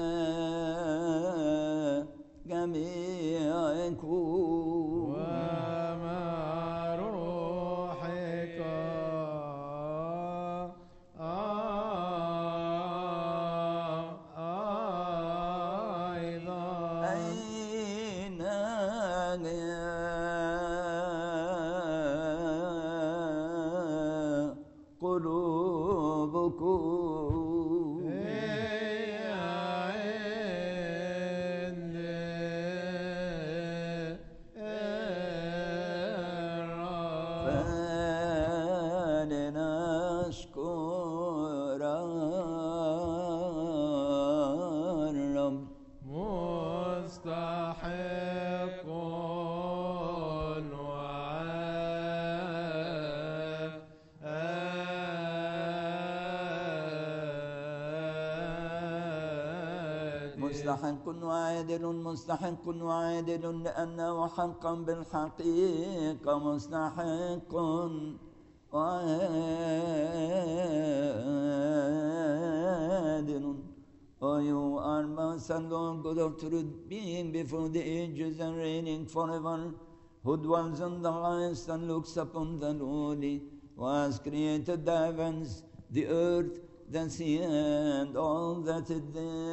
جميعكم ومع روحك أيضا. أين قلوبكم هي عند الرب. فلنشكر الرب. مستحق مستحق وعادل مستحق وعادل لأنه حقا بالحقيقة مستحق وعادل. Oh, you are Master Lord, God of truth, being before the ages and reigning forever, who dwells on the highest and looks upon the lowly, who has created the heavens, the earth, the sea, and all that is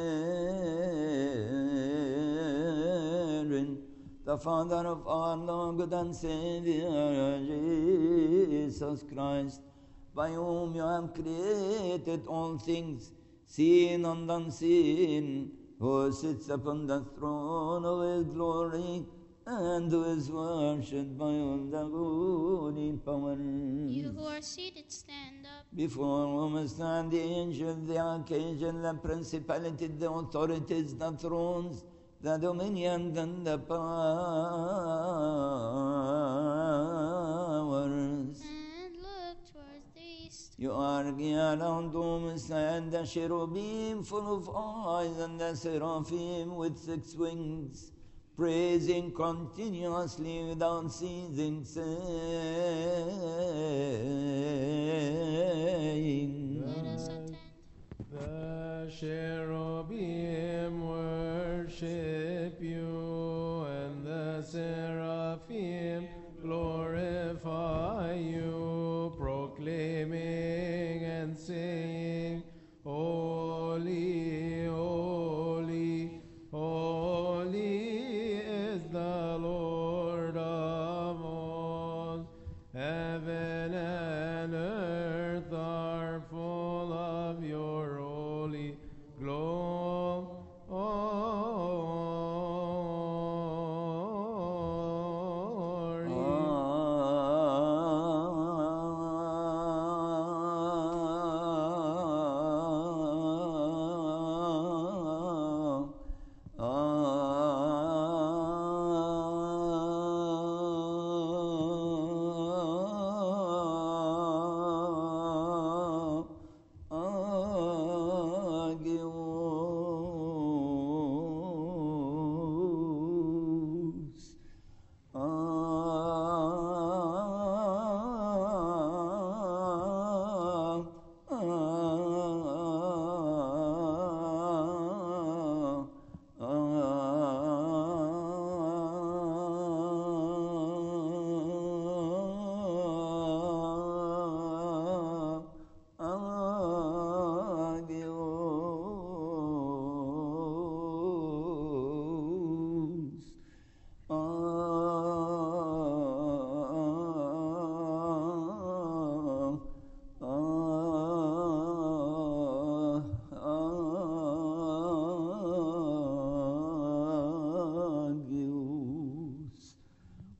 therein. The Father of our Lord and Savior, Jesus Christ, by whom you have created all things, seen and unseen, who sits upon the throne of his glory, and who is worshipped by all the holy powers. You who are seated, stand up. Before whom stand the angels, the archangels, the principalities, the authorities, the thrones, the dominions, and the powers. And look towards the east. You are around whom stand the cherubim full of eyes, and the seraphim with six wings, praising continuously without ceasing, saying, Let us attend. The cherubim worship you, and the seraphim glorify you, proclaiming and saying, Holy, holy, holy is the Lord of all. Heaven and earth are full of your holy glory.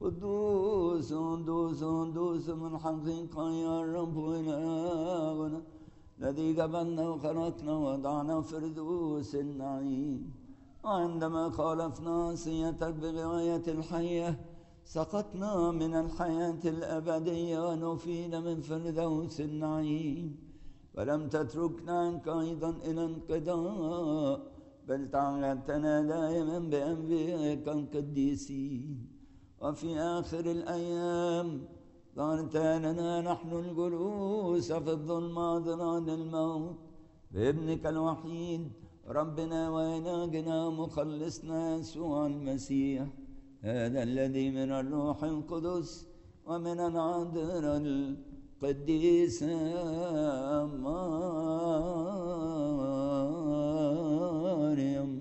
قدوس قدوس قدوس من حقيقة يا رب إلهنا الذي جبلنا وخلقنا وضعنا فردوس النعيم. وعندما خالفنا سيتك بغاية الحية سقطنا من الحياة الأبدية ونفينا من فردوس النعيم. ولم تتركنا عنك أيضا إلى انقضاء بل تعهدتنا دائما بأنبيائك القديسين. وفي آخر الأيام ظهرت لنا نحن الجلوس في الظلمة ظلال الموت بابنك الوحيد ربنا وإلهنا مخلصنا يسوع المسيح، هذا الذي من الروح القدس ومن العذراء القديسة مريم.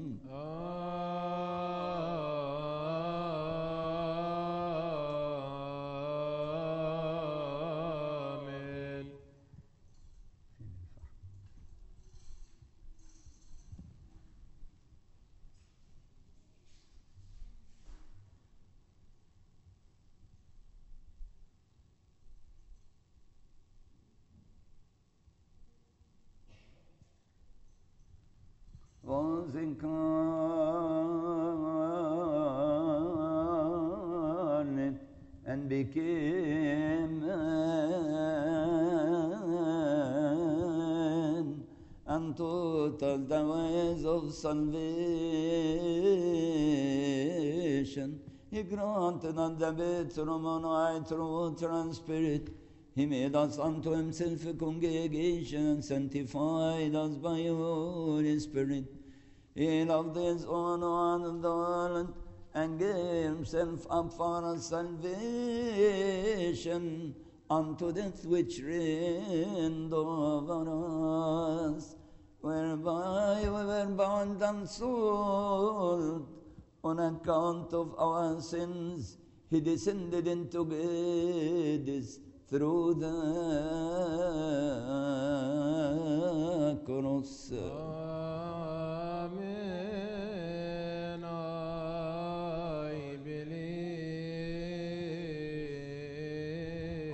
incarnate and became man, and taught us the ways of salvation. He granted us the baptism of light through water and spirit. He made us unto himself a congregation and sanctified us by the Holy Spirit. He loved his own and the world and gave himself up for our salvation unto death which reigned over us, whereby we were bound and sold on account of our sins. He descended into Hades through the cross. Amen. I believe.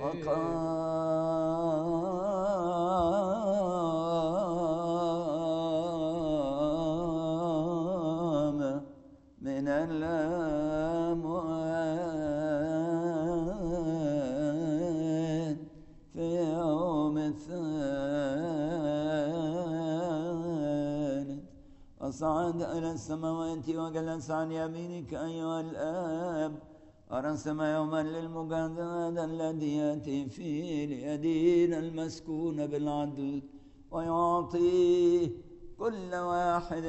وقام من الأموات في يوم الثالث، وصعد إلى السماوات وجلس عن يمينك أيها الآب، ورسم يوما للمجازاة الذي يأتي فيه ليدين المسكون بالعدل ويعطيه كل واحد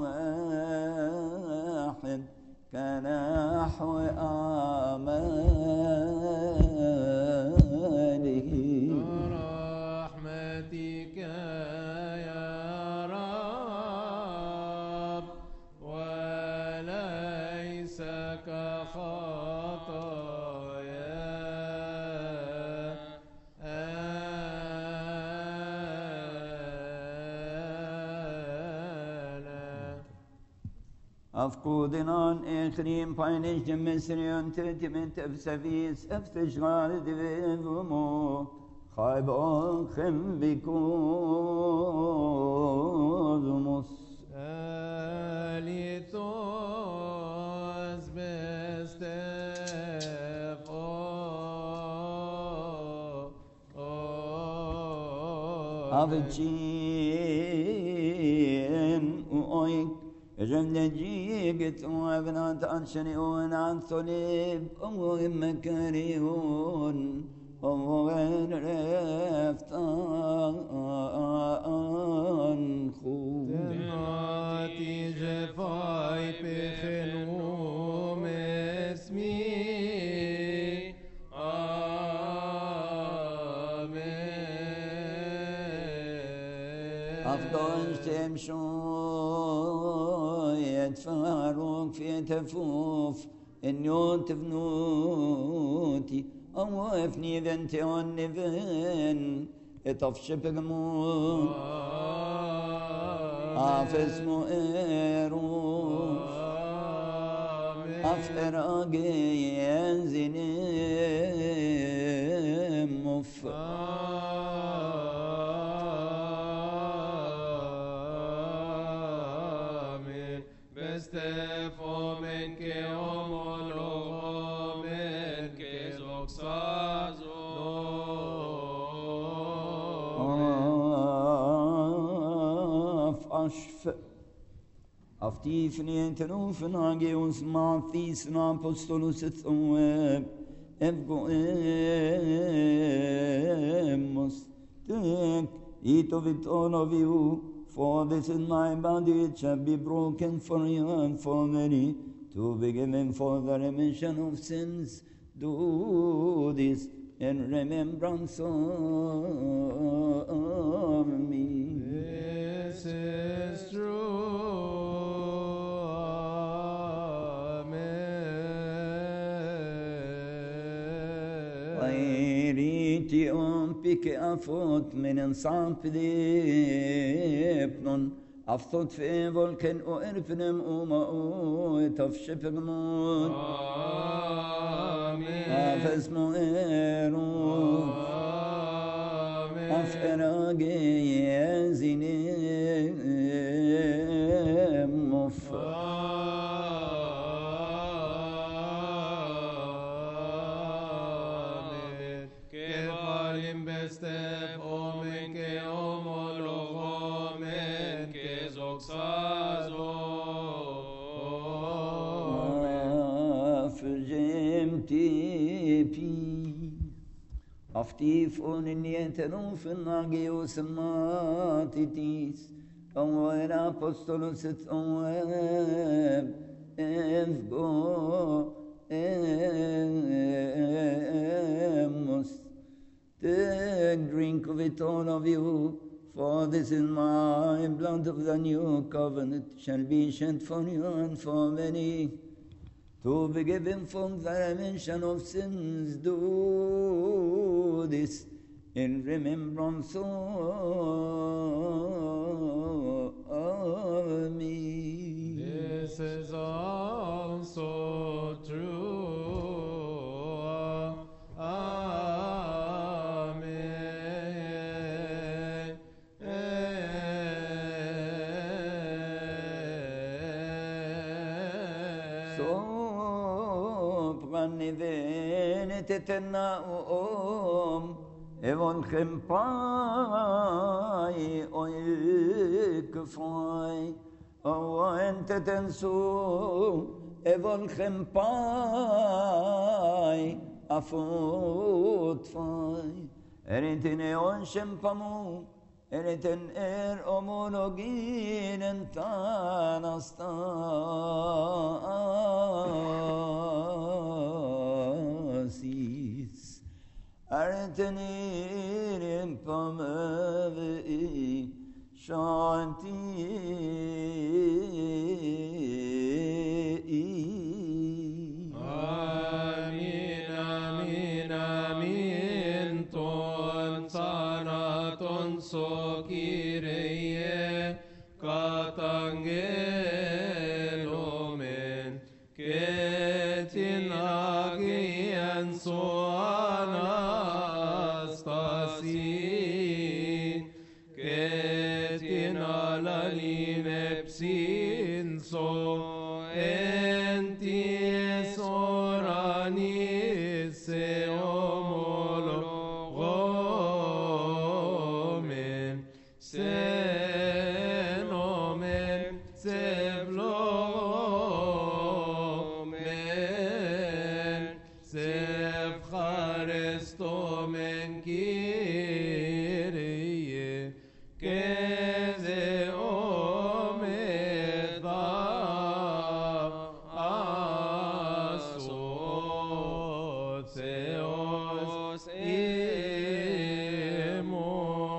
وواحد كنحو أعماله. برحمتك يا رب وليس Afkoden ekrim paylaştı Mesriyan tertimet efsevis eftişgar divevumu kaybokhim bikozmus Alitos bestefo Avcin uoik جندجيقت وابنات عشريون عن صليب أمور مكاريون أمور رفتان خون تناتي جفاي بخنوم اسمي آمين أفضل تمشون يدفعون في تفوف إن يوتفنوتي أو افني ذنتي والنفن اتفشب الموت عافس مؤيرون أفراقي ينزل Ashf Aftifnienten ofen Ageus Mathisen Apostolus et Oeb Evgoemos Take eat of it all of you, for this is my body, it shall be broken for you and for many, to be given for the remission of sins. Do this in remembrance of me. This is true. Airiti ompike afot minen sampidipnon aftot fe volken o erfnem oma o etafshepegmon Amen. afes mo ero Amen. af erage yezine mof Amen. Kevalim bestep omen ke omologomen ke zoxazo. Afgemti Aftif onin yetenufin agios matitis Owen apostolus et owen evgo emos Take drink of it all of you, for this is my blood of the new covenant shall be shed for you and for many to be given for the remission of sins. Do this in remembrance of me. This is also true. Amen. So pranivene tetena om evon chempai oikfai oen tetensu evon chempai afutfai eritine on shempamu eriten er omologin entanastasis eritenir pamevi shanti Amin, amin, amin, ton sanaton sokireye katangelomen ketin agien so anastasin ketin alalim epsin so enties oranis se homologomen senomen sevlomen sevcharistomen kyrie keze omeda asos eos imo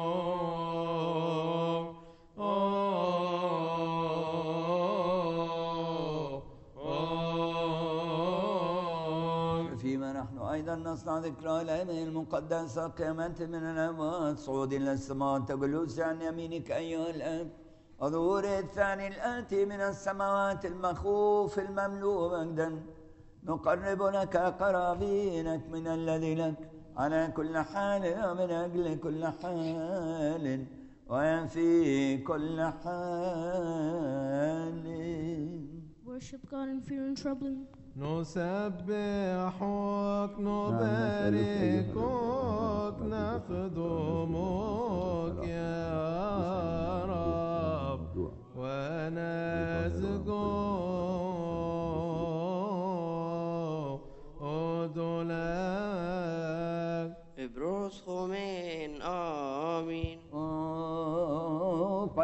oh oh فيما نحن أيضا نصنع ذكرى الأيام المقدسة قيامة من الأموات صعود إلى السماء تجلس عن يمينك أيها الآب الظهور الثاني الآتي من السماوات المخوف المملوء مجدا نقرب لك قرابينك من الذي لك على كل حال ومن أجل كل حال وفي كل حال. Worship God in fear and trembling. نسبحك نباركك نخدمك يا رب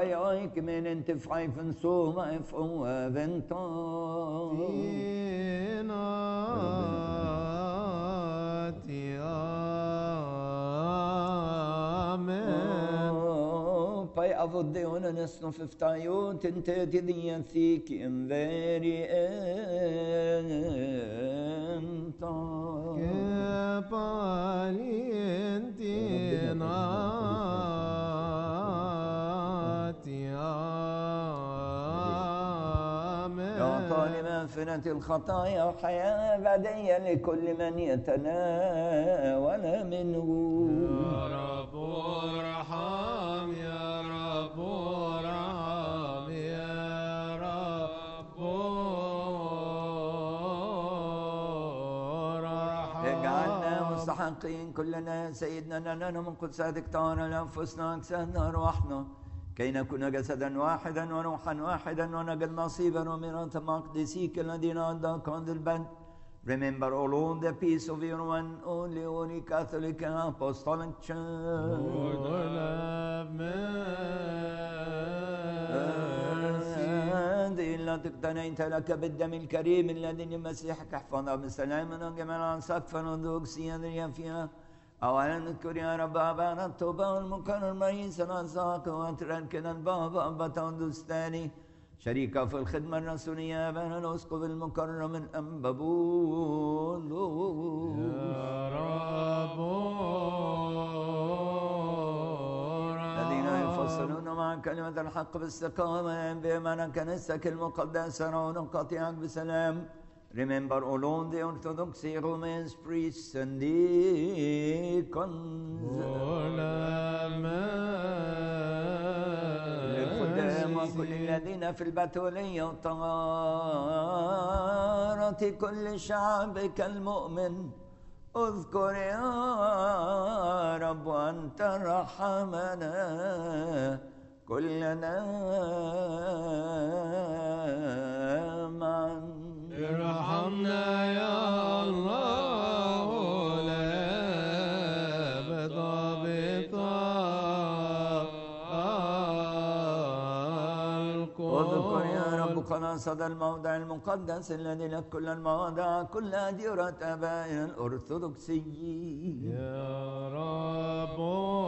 Oi, oi, que men inte freifen so, mein Frau, venta. Inati, Amen. Pai avoddeona nesno fiftaio, tinte ti dianzi, ki inveri enta. Che palienti nati, Amen. يعطاني مغفرة الخطايا وحياة أبدية لكل من يتناول منه. يا رب ارحم، يا رب ارحم، يا رب ارحم. اجعلنا مستحقين كلنا يا سيدنا أننا من قدساتك تعالى لأنفسنا أجسادنا أرواحنا كي نكون جسدا واحدا وروحا واحدا ونجد نصيبا وميراثا مع قديسيك الذين عندك عند البند. Remember, O Lord, the peace of your one only holy Catholic and Apostolic Church. Lord, have mercy. التي اقتنيت لك بالدم الكريم الذي لمسيحك احفظها بالسلام من جميع سقفا ودوكسيا ذريا فيها. أولا نذكر يا رب أبانا التوبة والمكرر المريس الأنساق وأتركنا البابا أبا تودستاني شريكة في الخدمة الرسولية أبانا الأسقف المكرم الأنبابون. يا رب الذين يفصلون مع كلمة الحق باستقامة بأمانة كنيستك المقدسة ونقطعك بسلام. Remember, O Lord, the Orthodox Romans, priests and deacons. للخدام وكل الذين في البتولية والطهارة كل شعبك المؤمن. اذكر يا رب أن ترحمنا كلنا معا. ارحمنا يا الله لا بضابط اذكر يا رب خلاص هذا الموضع المقدس الذي لك كل المواضع كل أديرة آبائنا الأرثوذكسيين. يا رب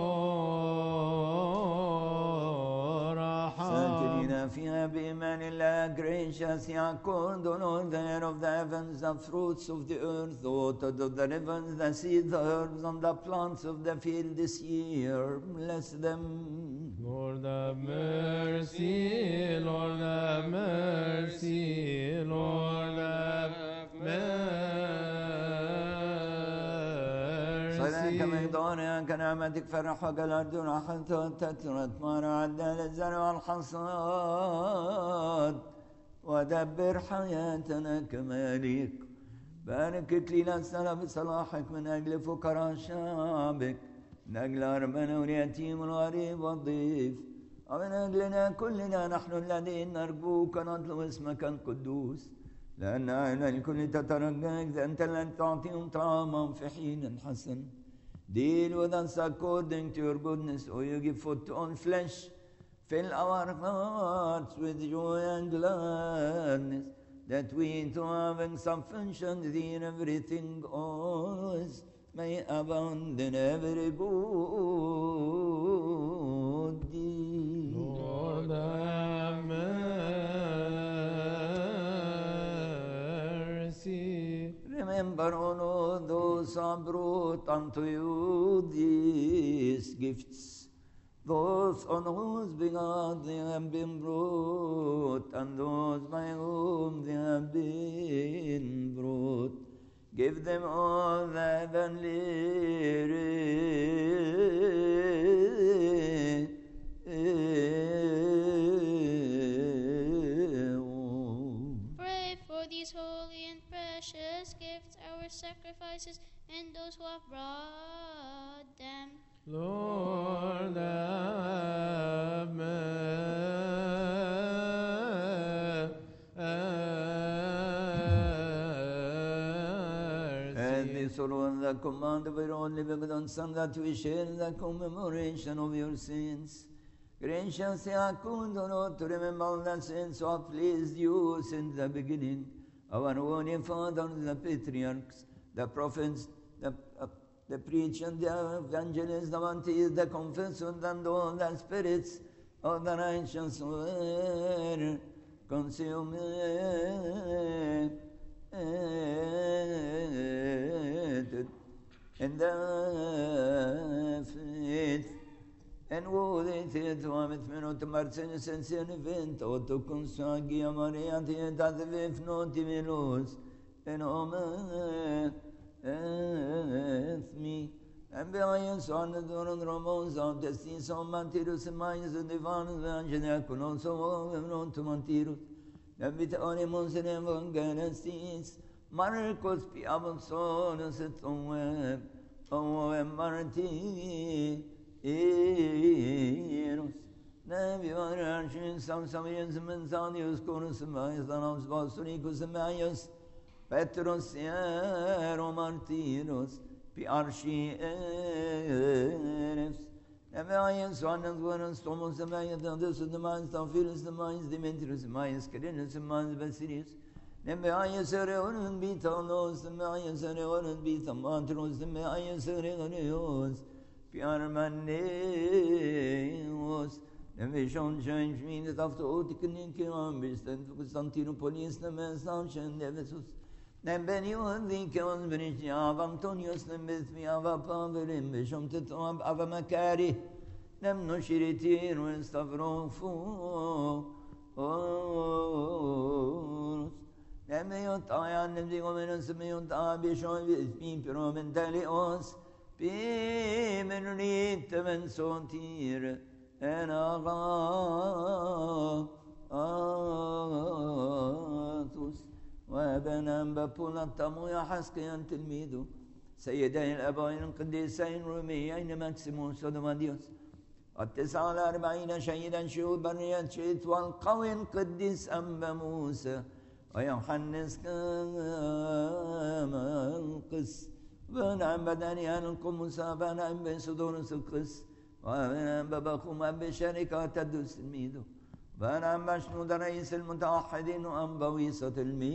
ساكنين فيها بإيمان الله. Gracious Yaakov, the Lord, the air of the heavens, the fruits of the earth, the waters of the rivers, the seeds, the herbs, and the plants of the field this year. Bless them. Lord have mercy, Lord have mercy, Lord have mercy. صلاك مقدارك نعمتك فرح وقلت راحت وتترت ما رعدنا للزرع والحصاد ودبر حياتنا كما يليق. بارك لنا السنة بصلاحك من أجل فقراء شعبك من أجل أرمنا واليتيم والغريب والضيف ومن أجلنا كلنا نحن الذين نرجوك نطلب اسمك القدوس لأن أهل الكل تترجاك أنت الذي تعطيهم طعاما في حين حسن. Deal with us according to your goodness, O you give food to all flesh. Fill our hearts with joy and gladness, that we, to having sufficient in everything always, may abound in every good deed. Lord have mercy. Remember, O Lord, those who have brought unto you these gifts, those on whose behalf they have been brought, and those by whom they have been brought. Give them all the heavenly Pray for these holy and precious gifts, our sacrifices, and those who have brought them. Lord have mercy. And this all the command of your only begotten Son, that we share the commemoration of your sins, Gracious Yakun, Lord, to remember the sins of pleased you since the beginning. Our holy fathers, the patriarchs, the prophets, the, uh, the preachers, the evangelists, the martyrs, the confessors, and all the spirits of the righteous were consumed in the faith. En vådet till tvåmet minuter marsen sen sen event och to konsagia Maria till att vi fnot i milos en omen ethmi en beayen son doron romos av destin som mantirus mais divan angela konon so non to mantirus nabit animos en evangelistis Marcos piavon set on o marti Eros, Navi Arashin, some Samians, Menzanius, Corus, Maizanus, Bosunicus, Mayas, Petros, Sierra, Martiros, Piarshi, Eres, Navayan, Swanas, Warren, Stomos, the Mayas, and this is the minds, Tamphilis, the minds, Demetrius, Mayas, Carinus, the minds, Basilius, Nemayas, Areon, Betanos, the Mayas, Areon, Betamantros, the Mayas, Areons. Piar maneos, nevision change me that after Otikin Kirambis, and Constantinopolis, the Messanchen, Nevesus, Nembenio, the Kills, Benicia, Antonius, Nembeth, me Ava Paverim, Bishom Tetom, Ava Macari, Nem no Shiritir, and Stavron Fu, oh, Nemeo Tayan, and the Ominous Meon Tabishon with me, Piromentalios. بمن ريت من صوتير أنا غاثوس وابنان بابولا تمو يا حسكيان تلميذو سيدين الأبوين القديسين روميين ماكسيموس ودوماديوس التسعة والأربعين شهيدا شهود بريات شيت والقوي القديس أنبا موسى ويوحنس كما القس بنعم بدنيان القمصة بنعم بسدون القس وبنعم ببخوم بشركة تدوس الميدو بنعم بشنود رئيس المتوحدين وأنبويصة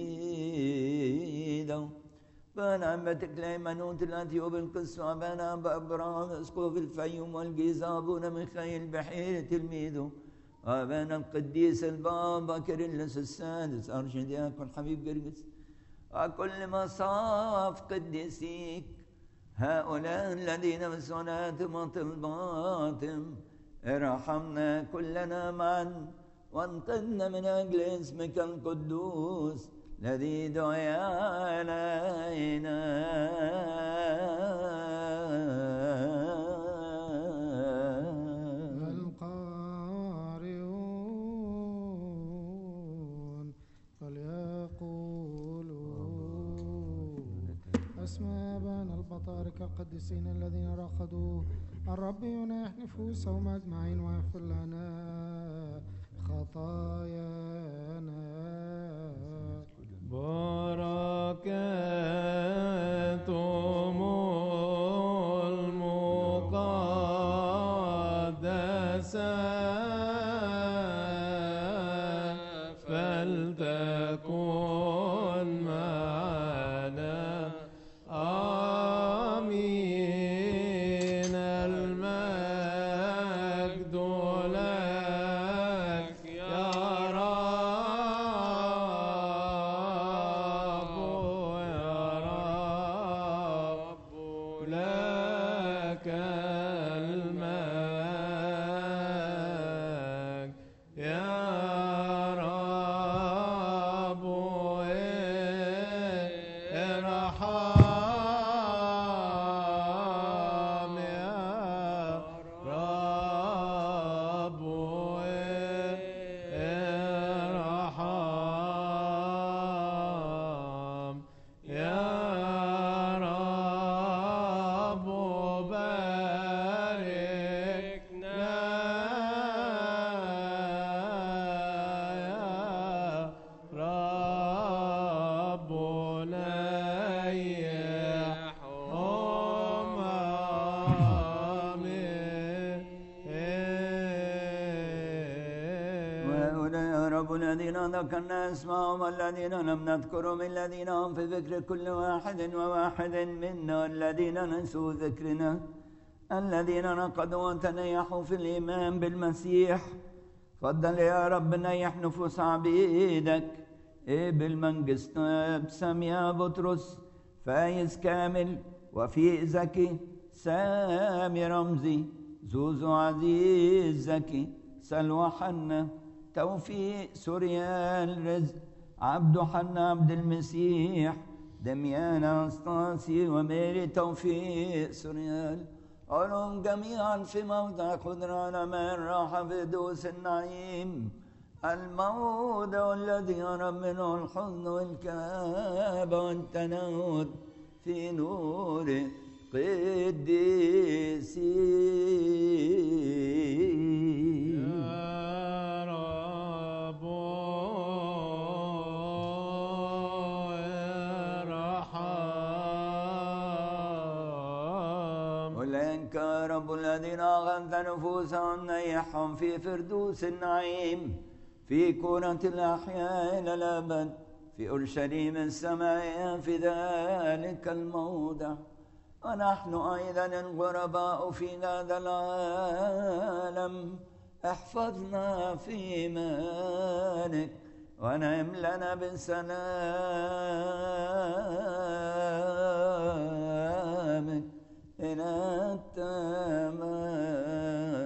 الميدو بنعم بتكلي منوت الأثيوب القس وبنعم بأبرام اسقوف الفيوم والجيزابون ميخائيل بحيرة الميدو وبنعم القديس البابا كيرلس السادس أرشد يكون حبيب قرقس وكل مصاف قديسيك هؤلاء الذين بصلاتهم وطلباتهم ارحمنا كلنا معا وانقذنا من أجل اسمك القدوس الذي دعي علينا القارئون فليقولوا أسماء بان البطاركة القديسين الذين رقدوا الرب يناح نفوسهم أجمعين ويغفر لنا خطايانا بركاتهم المقدسة فلتكن معنا آمين المجد لك يا رب يا رب لك المجد يا رب ارحم يا رب ارحم يا رب الذين ذكرنا اسمهم والذين لم نذكرهم الذين هم في ذكر كل واحد وواحد منا الذين نسوا ذكرنا الذين نقضوا وتنيحوا في الإيمان بالمسيح. فضل يا رب نيح نفوس عبيدك إبل منقس سامية بطرس فايز كامل وفي زكي سامي رمزي زوزو عزيز زكي سلوى حنا توفيق سوريال رزق عبد حنا عبد المسيح دميان أنستاسي وميري توفيق سوريال علوم جميعا في موضع قدرانا من راح في دوس النعيم الموضع الذي يرى منه الحزن والكآبة والتنود في نور قديسي يا رب ارحم ولئنك يا رب الذين أغنت نفوسهم نيحهم في فردوس النعيم في كرة الأحياء إلى الأبد في أورشليم السماء في ذلك الموضع. ونحن أيضا الغرباء في هذا العالم احفظنا في إيمانك ونعم لنا بسلامك إلى التمام.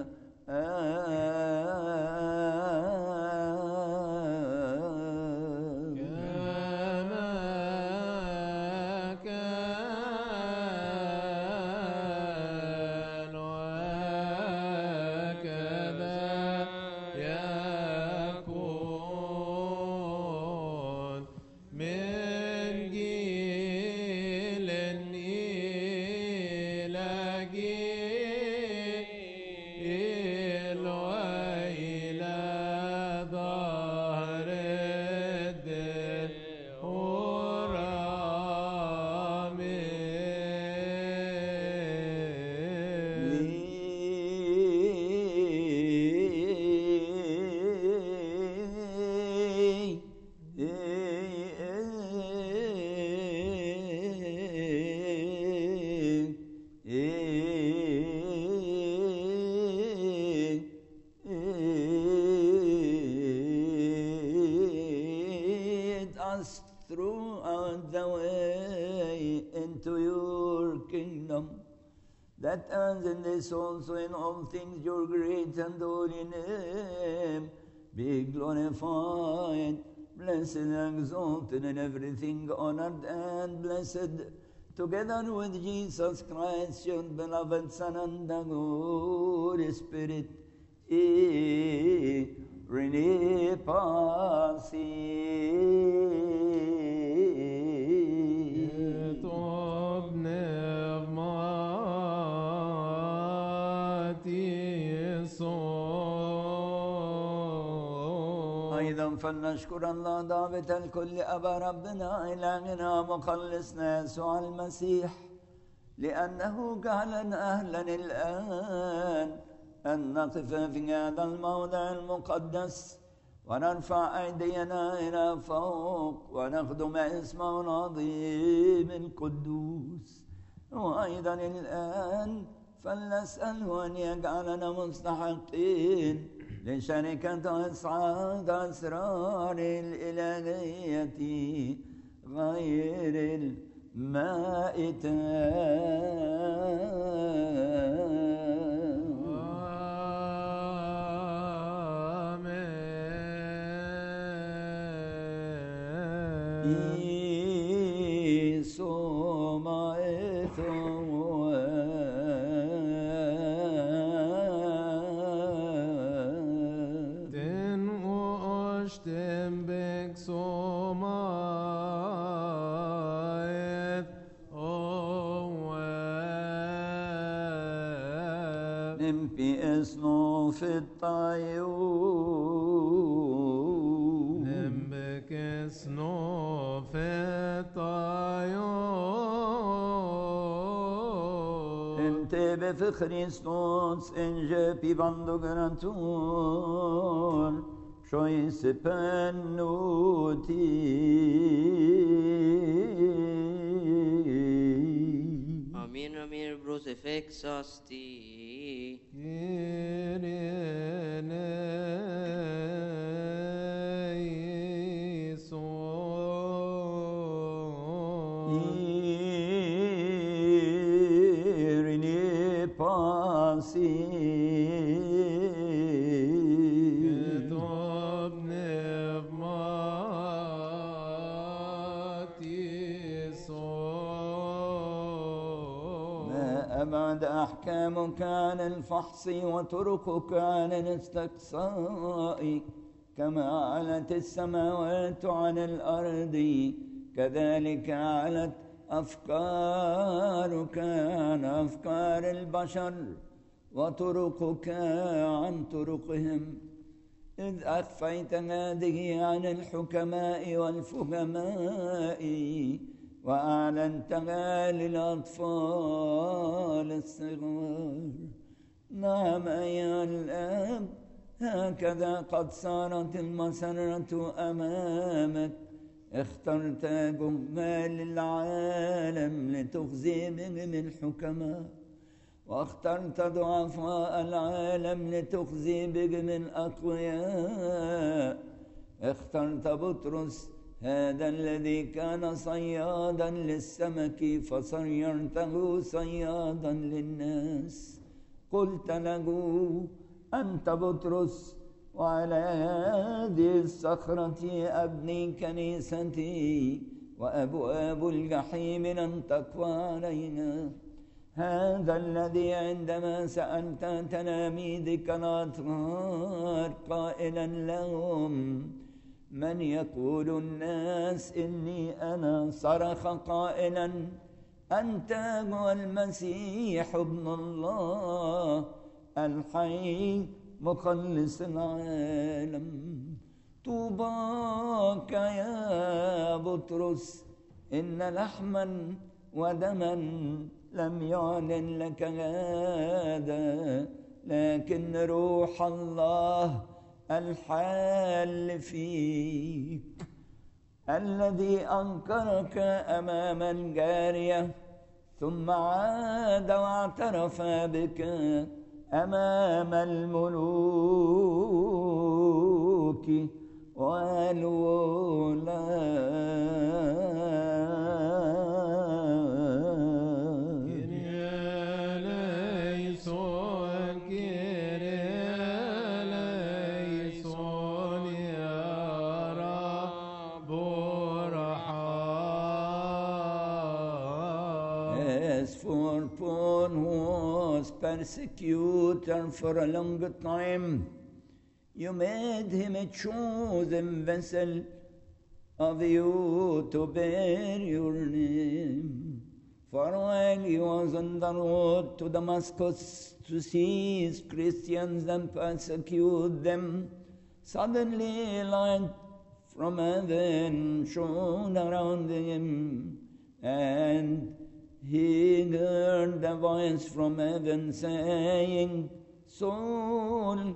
That ends in this also in all things your great and holy name be glorified, blessed and exalted in everything, honored and blessed, together with Jesus Christ, your beloved Son and the Holy Spirit, Irene Pasi. أيضا فلنشكر الله ضابط الكل أبا ربنا إلهنا مخلصنا يسوع المسيح لأنه جعلنا أهلا الآن أن نقف في هذا الموضع المقدس ونرفع أيدينا إلى فوق ونخدم اسمه العظيم القدوس. وأيضا الآن فلنسأله أن يجعلنا مستحقين لشركة إسعاد أسرار الإلهية غير المائتة. في الطيور نمبك سنو في الطيور انت بفخ خريستوس انجا بي باندو جرانتور شويس بنوتي Amin, Amin, bros, effexasti. Irini pasi أبعد أحكامك عن الفحص وطرقك عن الاستقصاء كما علت السماوات عن الأرض كذلك علت أفكارك عن أفكار البشر وطرقك عن طرقهم إذ أخفيت هذه عن الحكماء والفهماء وأعلنتها للأطفال الصغار. نعم أيها الآب، هكذا قد صارت المسرة أمامك. اخترت جهال العالم لتخزي بهم الحكماء، واخترت ضعفاء العالم لتخزي بهم الأقوياء. اخترت بطرس هذا الذي كان صيادا للسمك فصيرته صيادا للناس. قلت له أنت بطرس، وعلى هذه الصخرة أبني كنيستي، وأبواب الجحيم لن تقوى علينا. هذا الذي عندما سألت تلاميذك الأطهار قائلا لهم من يقول الناس إني أنا، صرخ قائلا أنت هو المسيح ابن الله الحي مخلص العالم. طوباك يا بطرس، إن لحما ودما لم يعلن لك هذا، لكن روح الله الحال فيك، الذي أنكرك أمام الجارية ثم عاد واعترف بك أمام الملوك والولاة. For Paul, who was persecutor for a long time, you made him a chosen vessel of you to bear your name. For while he was on the road to Damascus to seize Christians and persecute them, suddenly a light from heaven shone around him, and he heard a voice from heaven saying, Saul,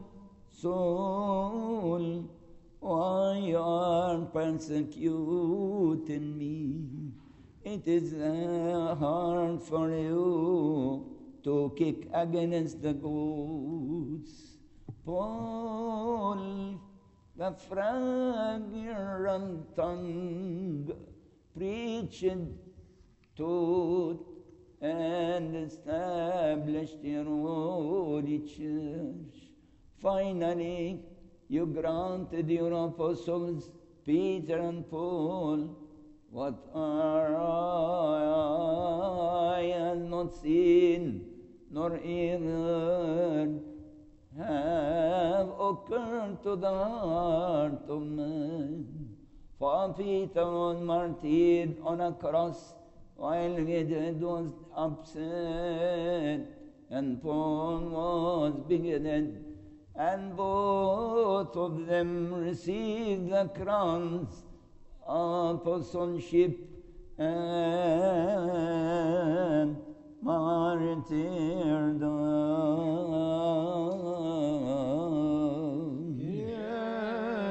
Saul, why you are persecuting me? It is uh, hard for you to kick against the goats. Paul, the fragrant tongue, preached, taught, and established your holy church. Finally, you granted your apostles, Peter and Paul, what our eye has not seen, nor ear heard, have occurred to the heart of man. For Peter was martyred on a cross, while his head was upset, and Paul was beheaded, and both of them received the crowns of apostleship and martyrdom.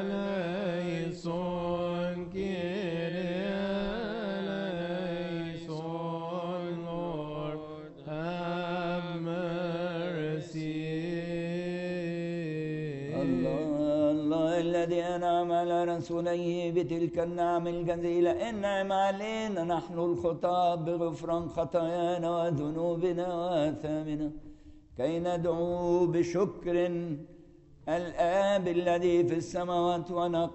الذي أنعم على رسوله بتلك النعم الجزيلة انعم علينا نحن الخطاة بغفران خطايانا وذنوبنا وآثامنا كي ندعو بشكر الآب الذي في السماوات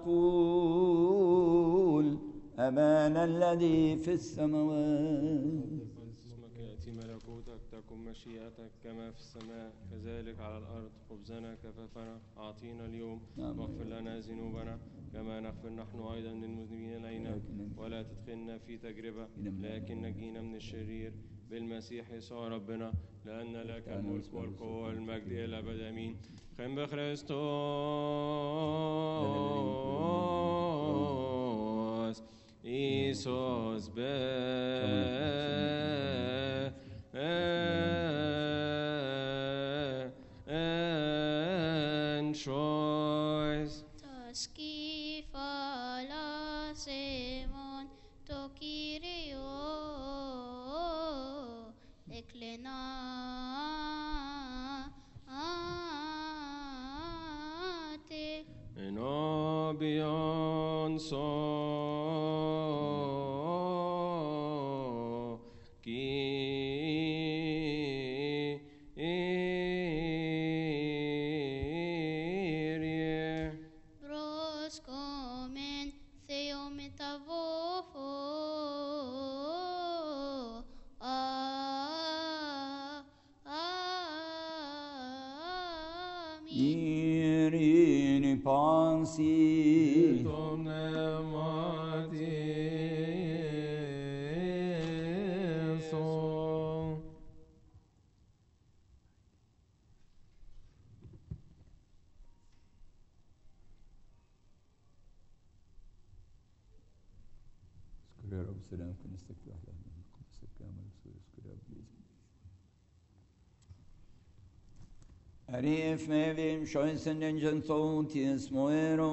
ونقول أبانا الذي في السماوات. اسمك يأتي ملكوتك تكن مشيئتك كما في السماء كذلك على الأرض. خبزنا كفافنا أعطينا اليوم واغفر لنا ذنوبنا كما نغفر نحن أيضا للمذنبين إلينا ولا تدخلنا في تجربة لكن نجينا من الشرير بالمسيح يسوع ربنا لأن لك الملك والقوة والمجد إلى الأبد آمين. خيم بخريستوس إيسوس and choice. Toski fala semon tokirio eklena ate enobion so ki bros komen theometavofo a ami Irini pansi يا رب سلام كنيستك في أحلى من كنيستك كامل اذكر يا رب Arif mevim şoysen enjen soğut yesmoero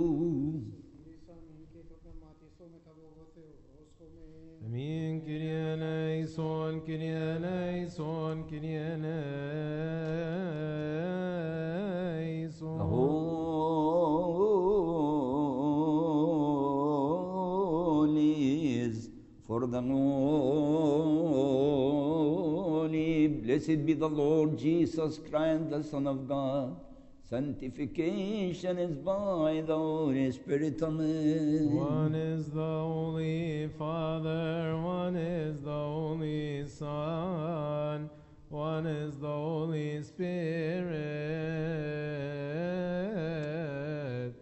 Amin. Kyrie eleison, Kyrie eleison, Kyrie eleison. The holy is for the holy. Blessed be the Lord Jesus Christ, the Son of God. Sanctification is by the Holy Spirit. Amen. One is the Holy Father, one is the Holy Son, one is the Holy Spirit.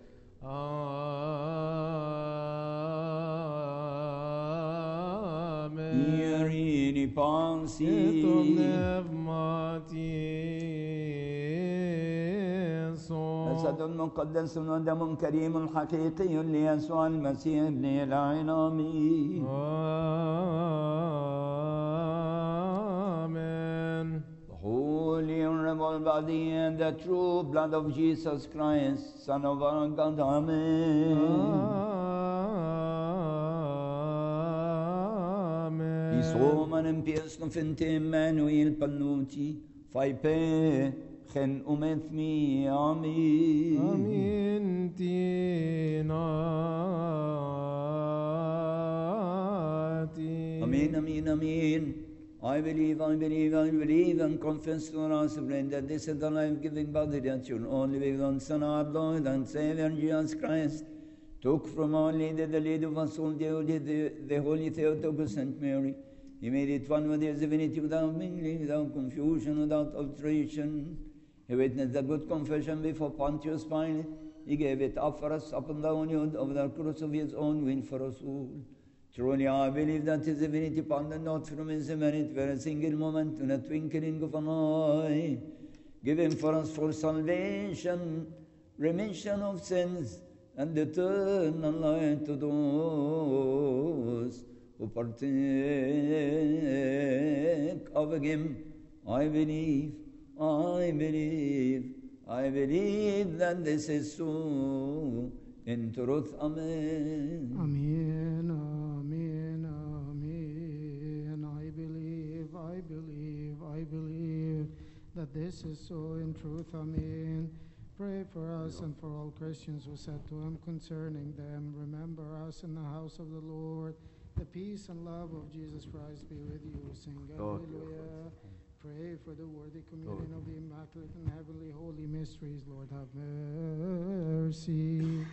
Amen. Irini pansi Etum nevmati جسد مقدس ودم كريم حقيقي ليسوع المسيح ابن العين آمين. Amen. The holy and rebel body and the true blood of Jesus Christ, Son of our God. Amen. Amen. I soman en pjesno finte Emmanuel panuti, fai pe gen umet mi. Amen. Amen. Tinati. Amen, amen, amen. I believe, I believe, I believe, and confess to our sovereign that this is the life-giving body that your only begotten Son, our Lord and Savior Jesus Christ, took from our Lady, the Lady of us all, the Holy, the, the Holy Theotokos Saint Mary. He made it one with his divinity without mingling, without confusion, without alteration. He witnessed the good confession before Pontius Pilate. He gave it up for us upon the union of the cross of his own will for us all. Truly I believe that his divinity parted not from his merit for a single moment, in a twinkling of an eye. Give him for us for salvation, remission of sins, and eternal life to those who partake of him. I believe, I believe, I believe that this is so in truth. Amen. Amen, amen, amen. I believe, I believe, I believe that this is so in truth. Amen. Pray for us and for all Christians who said to him concerning them, remember us in the house of the Lord. The peace and love of Jesus Christ be with you. Sing Hallelujah. Pray for the worthy communion of the Immaculate and Heavenly Holy Mysteries. Lord, have mercy.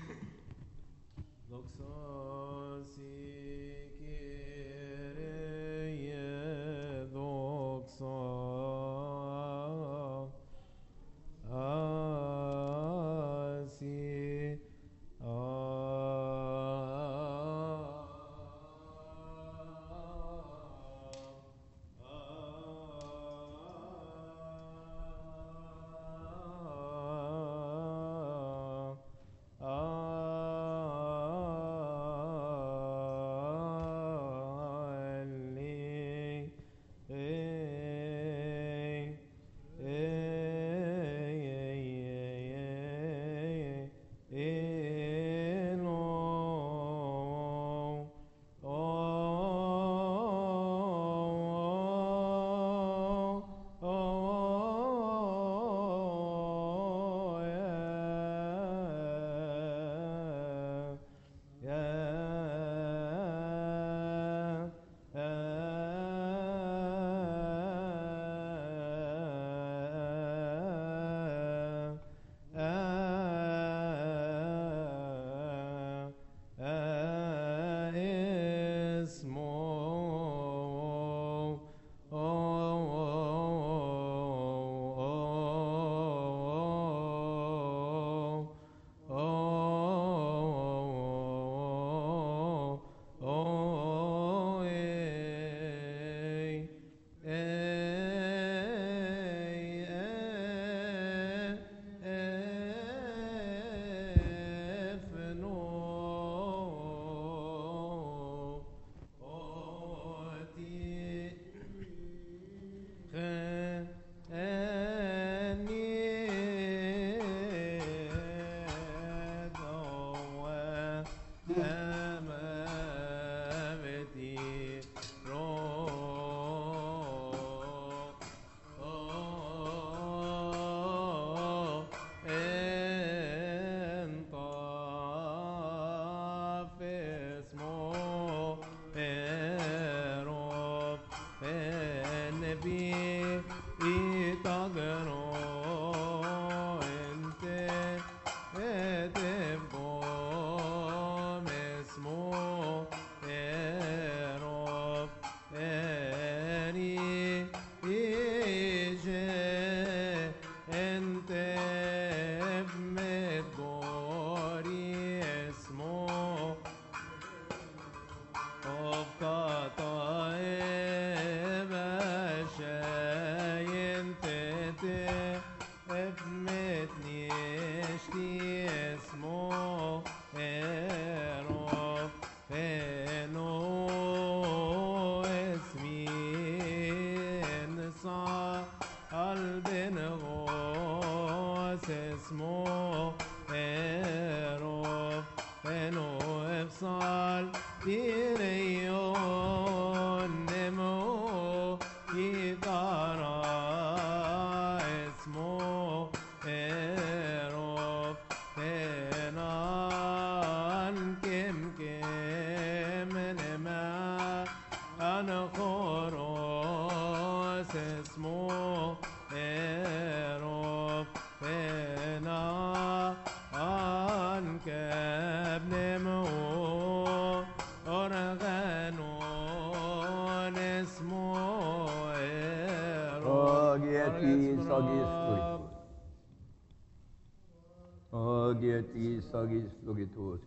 Sagis logitos.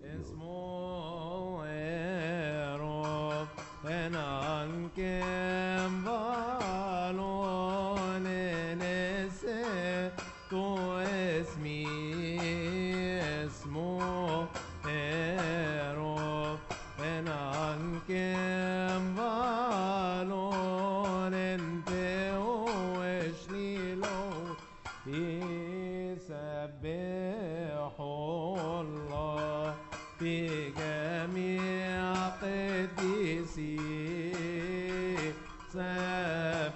Esmo erop enan kem valon enese tu esmi esmo erop enan kem valon ente o eshlilo يسبحوا الله في جميع قديسيه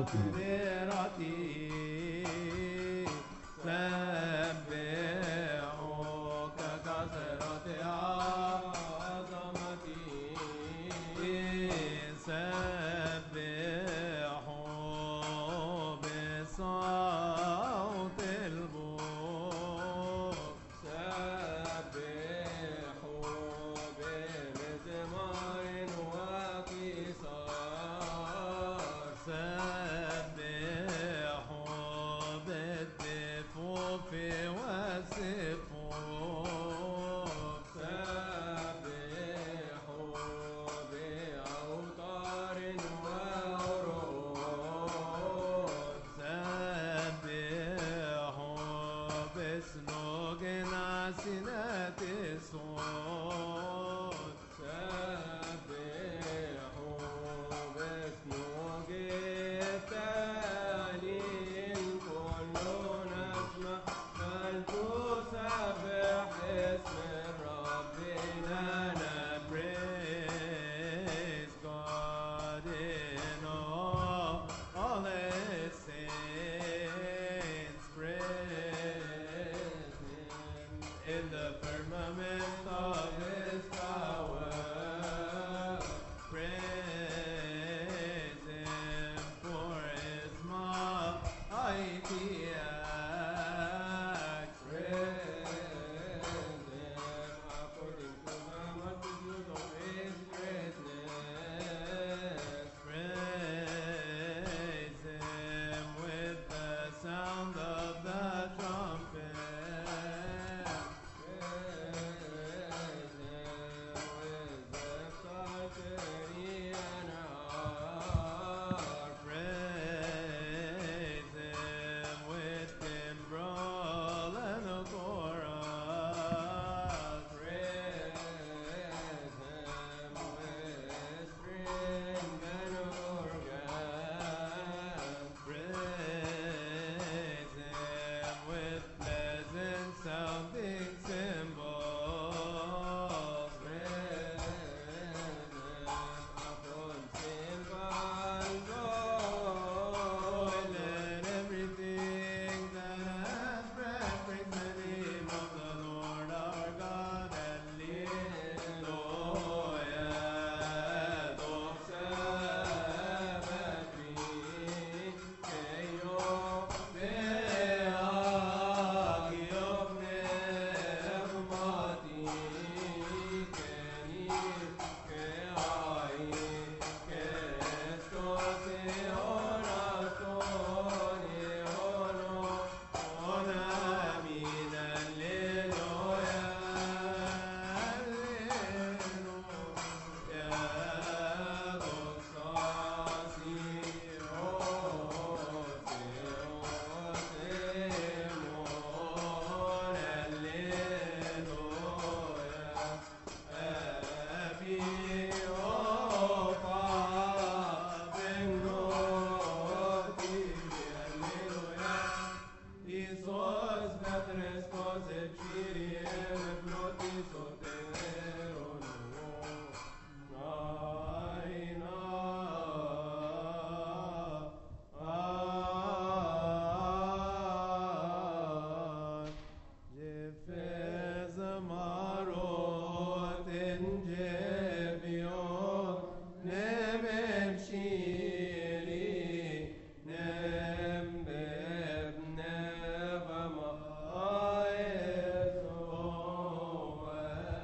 مقدرتي سبحوا ككثرة عظمتي سبحوا بصوت البوق سبحوا بمزمار وقصار سبحوا بالدفوف والسفوف سبحوا بأوتار وعروض سبحوا بسنوج عسنات الصوت سبحوا بسنوج التهليل كل نسمة فلتسبح اسم الرب لنا. Praise God in all, all his saints. Praise him in the firmament of his power. Praise him for his mighty acts. Praise him according to the multitude of his greatness. Praise him with the sound of the trumpet. Praise him with the psaltery and harp. Praise him with timbrel and chorus. Praise him with string and organ. Praise him with pleasant sounding cymbals. Praise him upon cymbals. Oh, let everything that has breath praise the name of the Lord our God. Hallelujah. Doxa batri keyo beagiyov nevmati keni keai kestos eonastoni ono onamin. Alleluia. Alleluia. Doxa si ose osemon. Alleluia. Abi opa benoti. Alleluia. Isos metres cose cirie floti soteron. Aina ah Jefez marot en jebiot nemem shiri nem beb nevama aesoe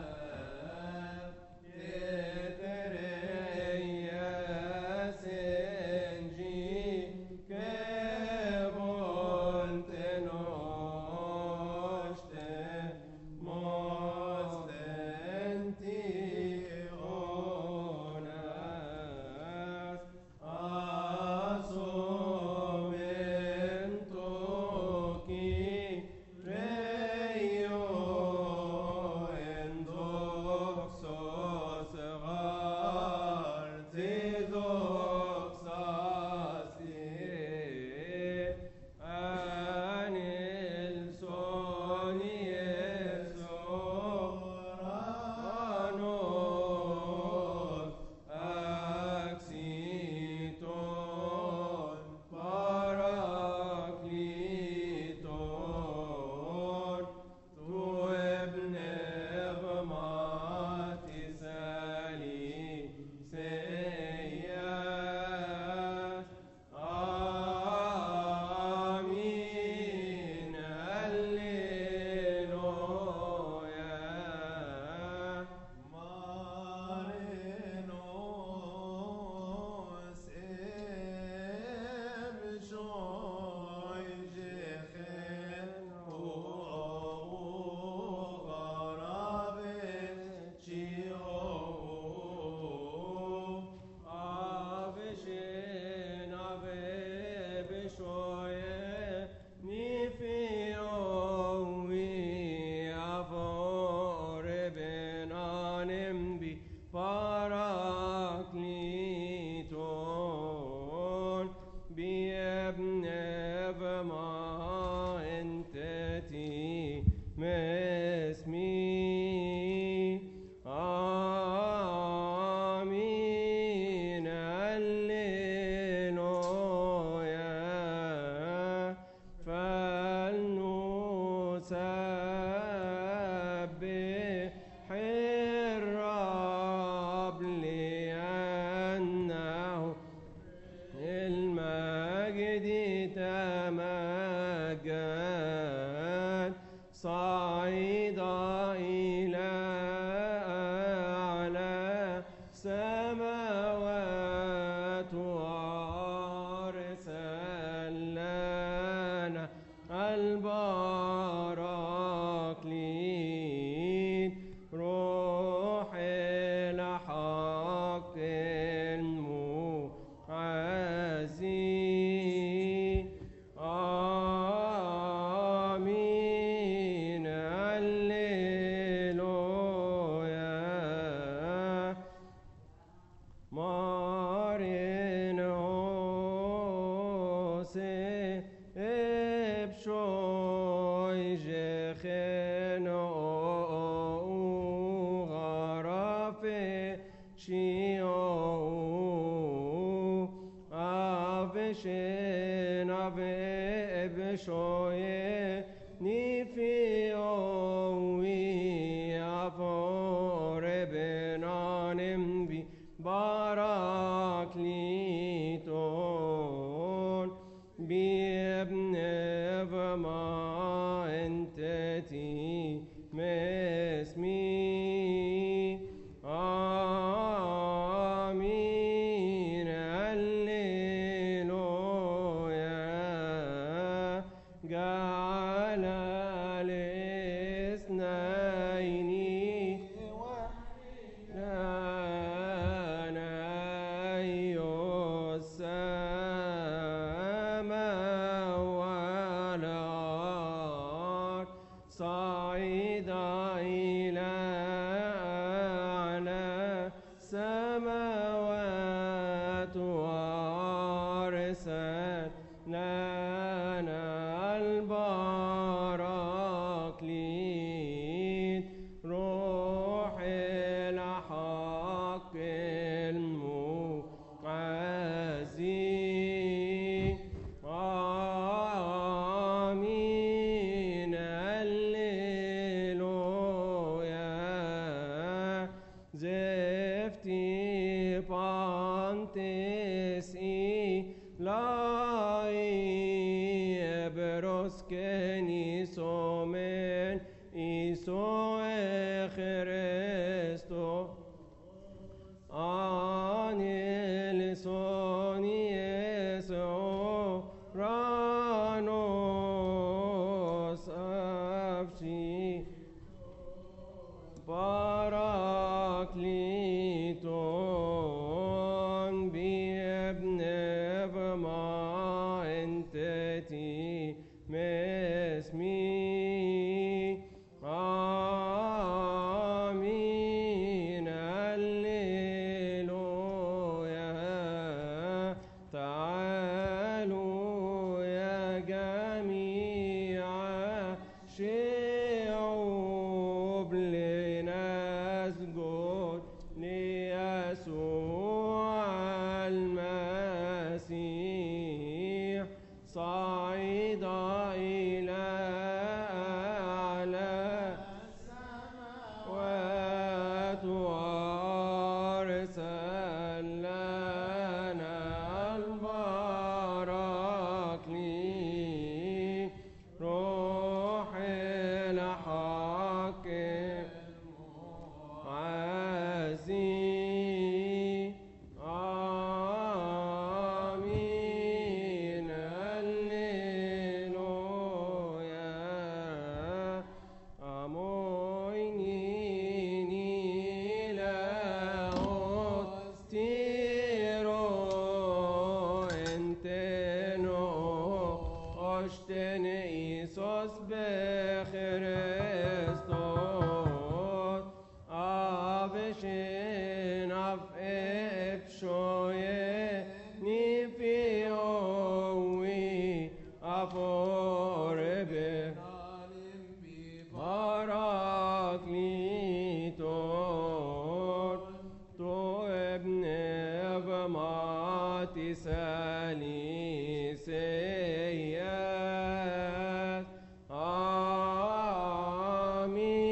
مجان صعد إلى أعلى سماوات وأرسل لنا البراكليت روح الحق المعزي آمين هللويا مارين أوسي إبشوي جخن أو غرافي شيو أبشين أبشوي نيفي أوي أفور بنانم بي باراكليتون بابن فما انتتي مسمي آمين هللويا جعل الاثنين لنا السماء والأرض صعد إلى أعلى سماوات وأرسل لنا البراكليت روح الحق المعزي آمين هللويا زفتي بانتس إي لاي بروسكني سومن إيسو خريستو آني لسوني يسوع رانوس أفشي باراكليتون بابن فما انتتي مسمي آمين هللويا تعالوا يا جميع شعوب لنسجد ليسوع المسيح صعد إلى أعلى السماوات وأرسل لنا البراكليت روح الحق المعزي آمين هللويا أمويني لاهوت تيرو انتنو أشتن إيسوس بخريستوس أبشين أف إفشوي نيفي أوي أفور به باراكليتون تو ابن فماتي سالي سيئات آمين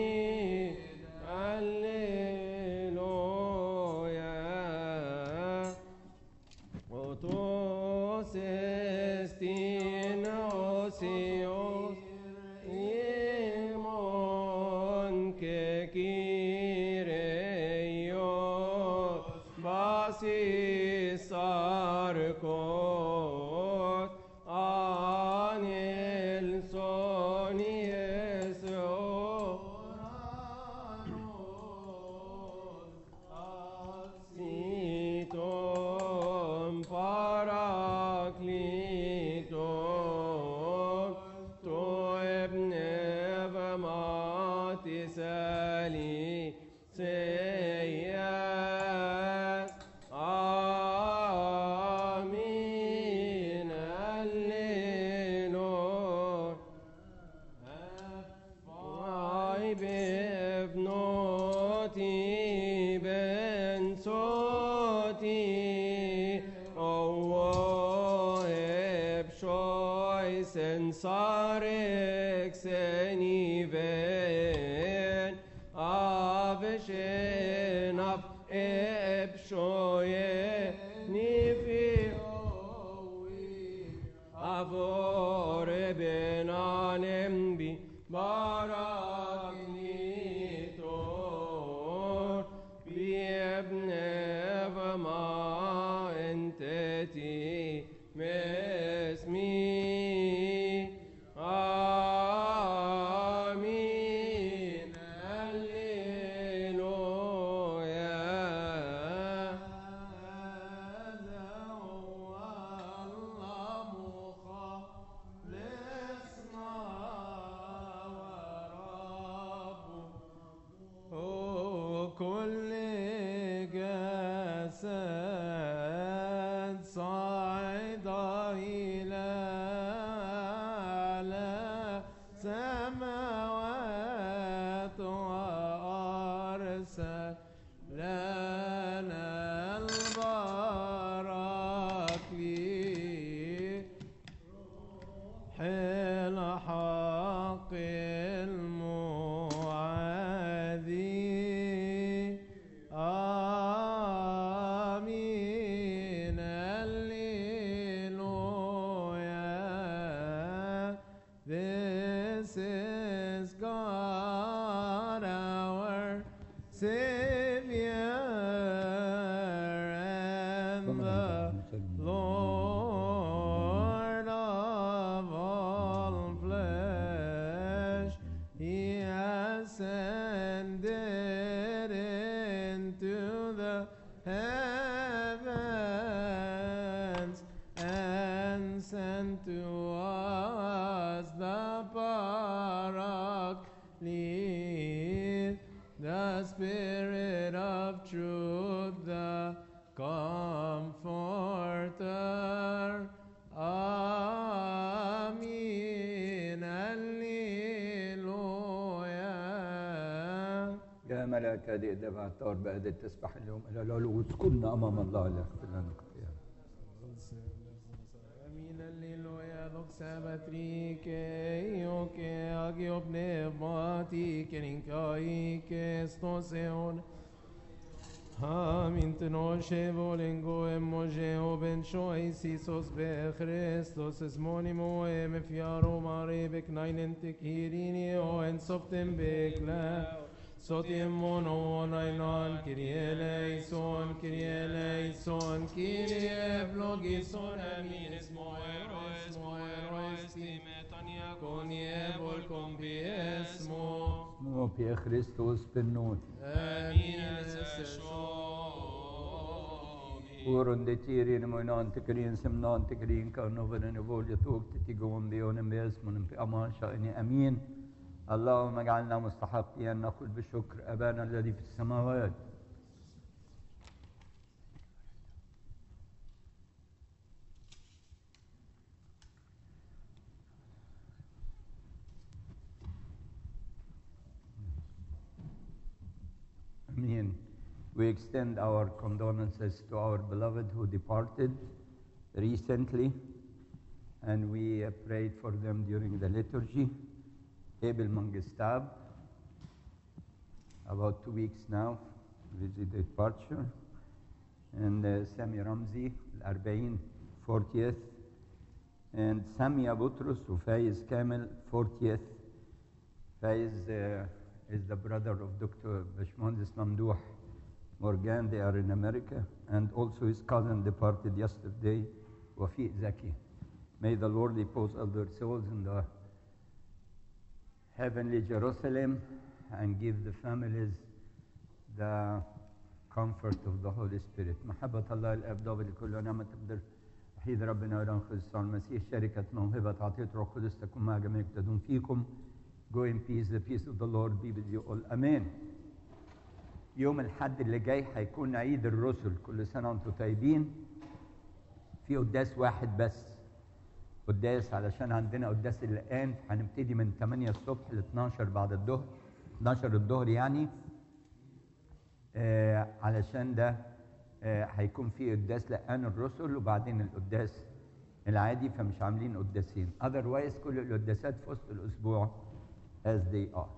Arek seniven avshen af ebshoye nifi avore benanem bi barakni tor bi ebne vama enteti mesmi آمين هللويا هذا هو الله مخلصنا ورب كل جسد صعد إلى سماوات وأرسل لنا البراكليت حين حق المعادي آمين هللويا. This is God our Savior and the Lord of all flesh. He ascended into the heavens and sent to us the Paraclete, the Spirit of truth, the Comforter. Amen. Hallelujah. يا ملاك هذه الدفع الطار بعد تسبح اليوم إلى العلو وتكوننا أمام الله ليغفر لنا خطايانا. Amin, alleluia, doxa patrike, ioke, agio pneumatike, rincaike, stoseon. Amin, tenoshe volengo emogeo ben shois Isos be Christos es monimo em fiaro mare bec nainen tekirini o en softem bekla. Sotiem mono nailan, Kyrie eleison, Kyrie eleison, Kyrie vlogison, amin, esmo ero, esmo ero, estime, tania, conie, volcom biesmo. اسمه في خريستوس بالنور. Amin, eseshomi. Oren de tirin moinan tekrin semnan tekrin karnoven en volja tog تتيجون بيون باسم في أمان شأن أمين. اللهم اجعلنا مستحقين أن نقول بشكر أبانا الذي في السماوات. Amen. We extend our condolences to our beloved who departed recently, and we uh, prayed for them during the liturgy. Abel Mangistab, about two weeks now, visit departure, and uh, Sami Ramzi, Al-Arba'in, fortieth, and Sami Abutrus, Faiz Kamel, fortieth. Faiz uh, is the brother of Doctor Bashmandis Mamdouh Morgan. They are in America, and also his cousin departed yesterday, Wafi Zaki. May the Lord repose all their souls in the heavenly Jerusalem and give the families the comfort of the Holy Spirit. محبة الله الآب ضابط لكل نعمة تقدر وحيد ربنا ولن خلصان المسيح شركة موهبة عطية روح القدس تكون مع جميع تدوم فيكم. Go in peace, the peace of the Lord be with you all. Amen. يوم الحد اللي جاي هيكون عيد الرسل، كل سنة وانتم طيبين. في قداس واحد بس، قداس علشان عندنا قداس الآن، هنبتدي من ثمانية الصبح ل اتناشر بعد الظهر، اتناشر الظهر يعني. آه علشان ده آه هيكون في قداس لآن الرسل، وبعدين القداس العادي فمش عاملين قداسين. otherwise كل القداسات في وسط الأسبوع as they are.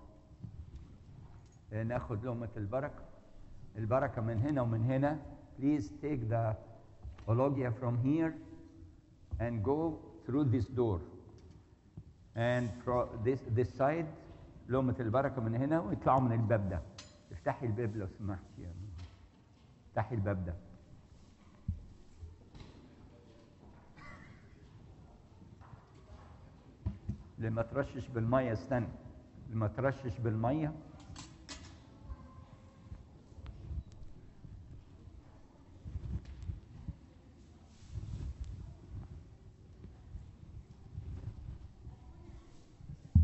ناخد لقمة البركة. البركة من هنا ومن هنا. Please take the Ologia from here and go through this door. And from this this side لقمة البركة من هنا ويطلعوا من الباب ده. افتحي الباب لو سمحتي يا ماما. افتحي الباب ده. اللي ما ترشش بالمية استنى. اللي ما ترشش بالمية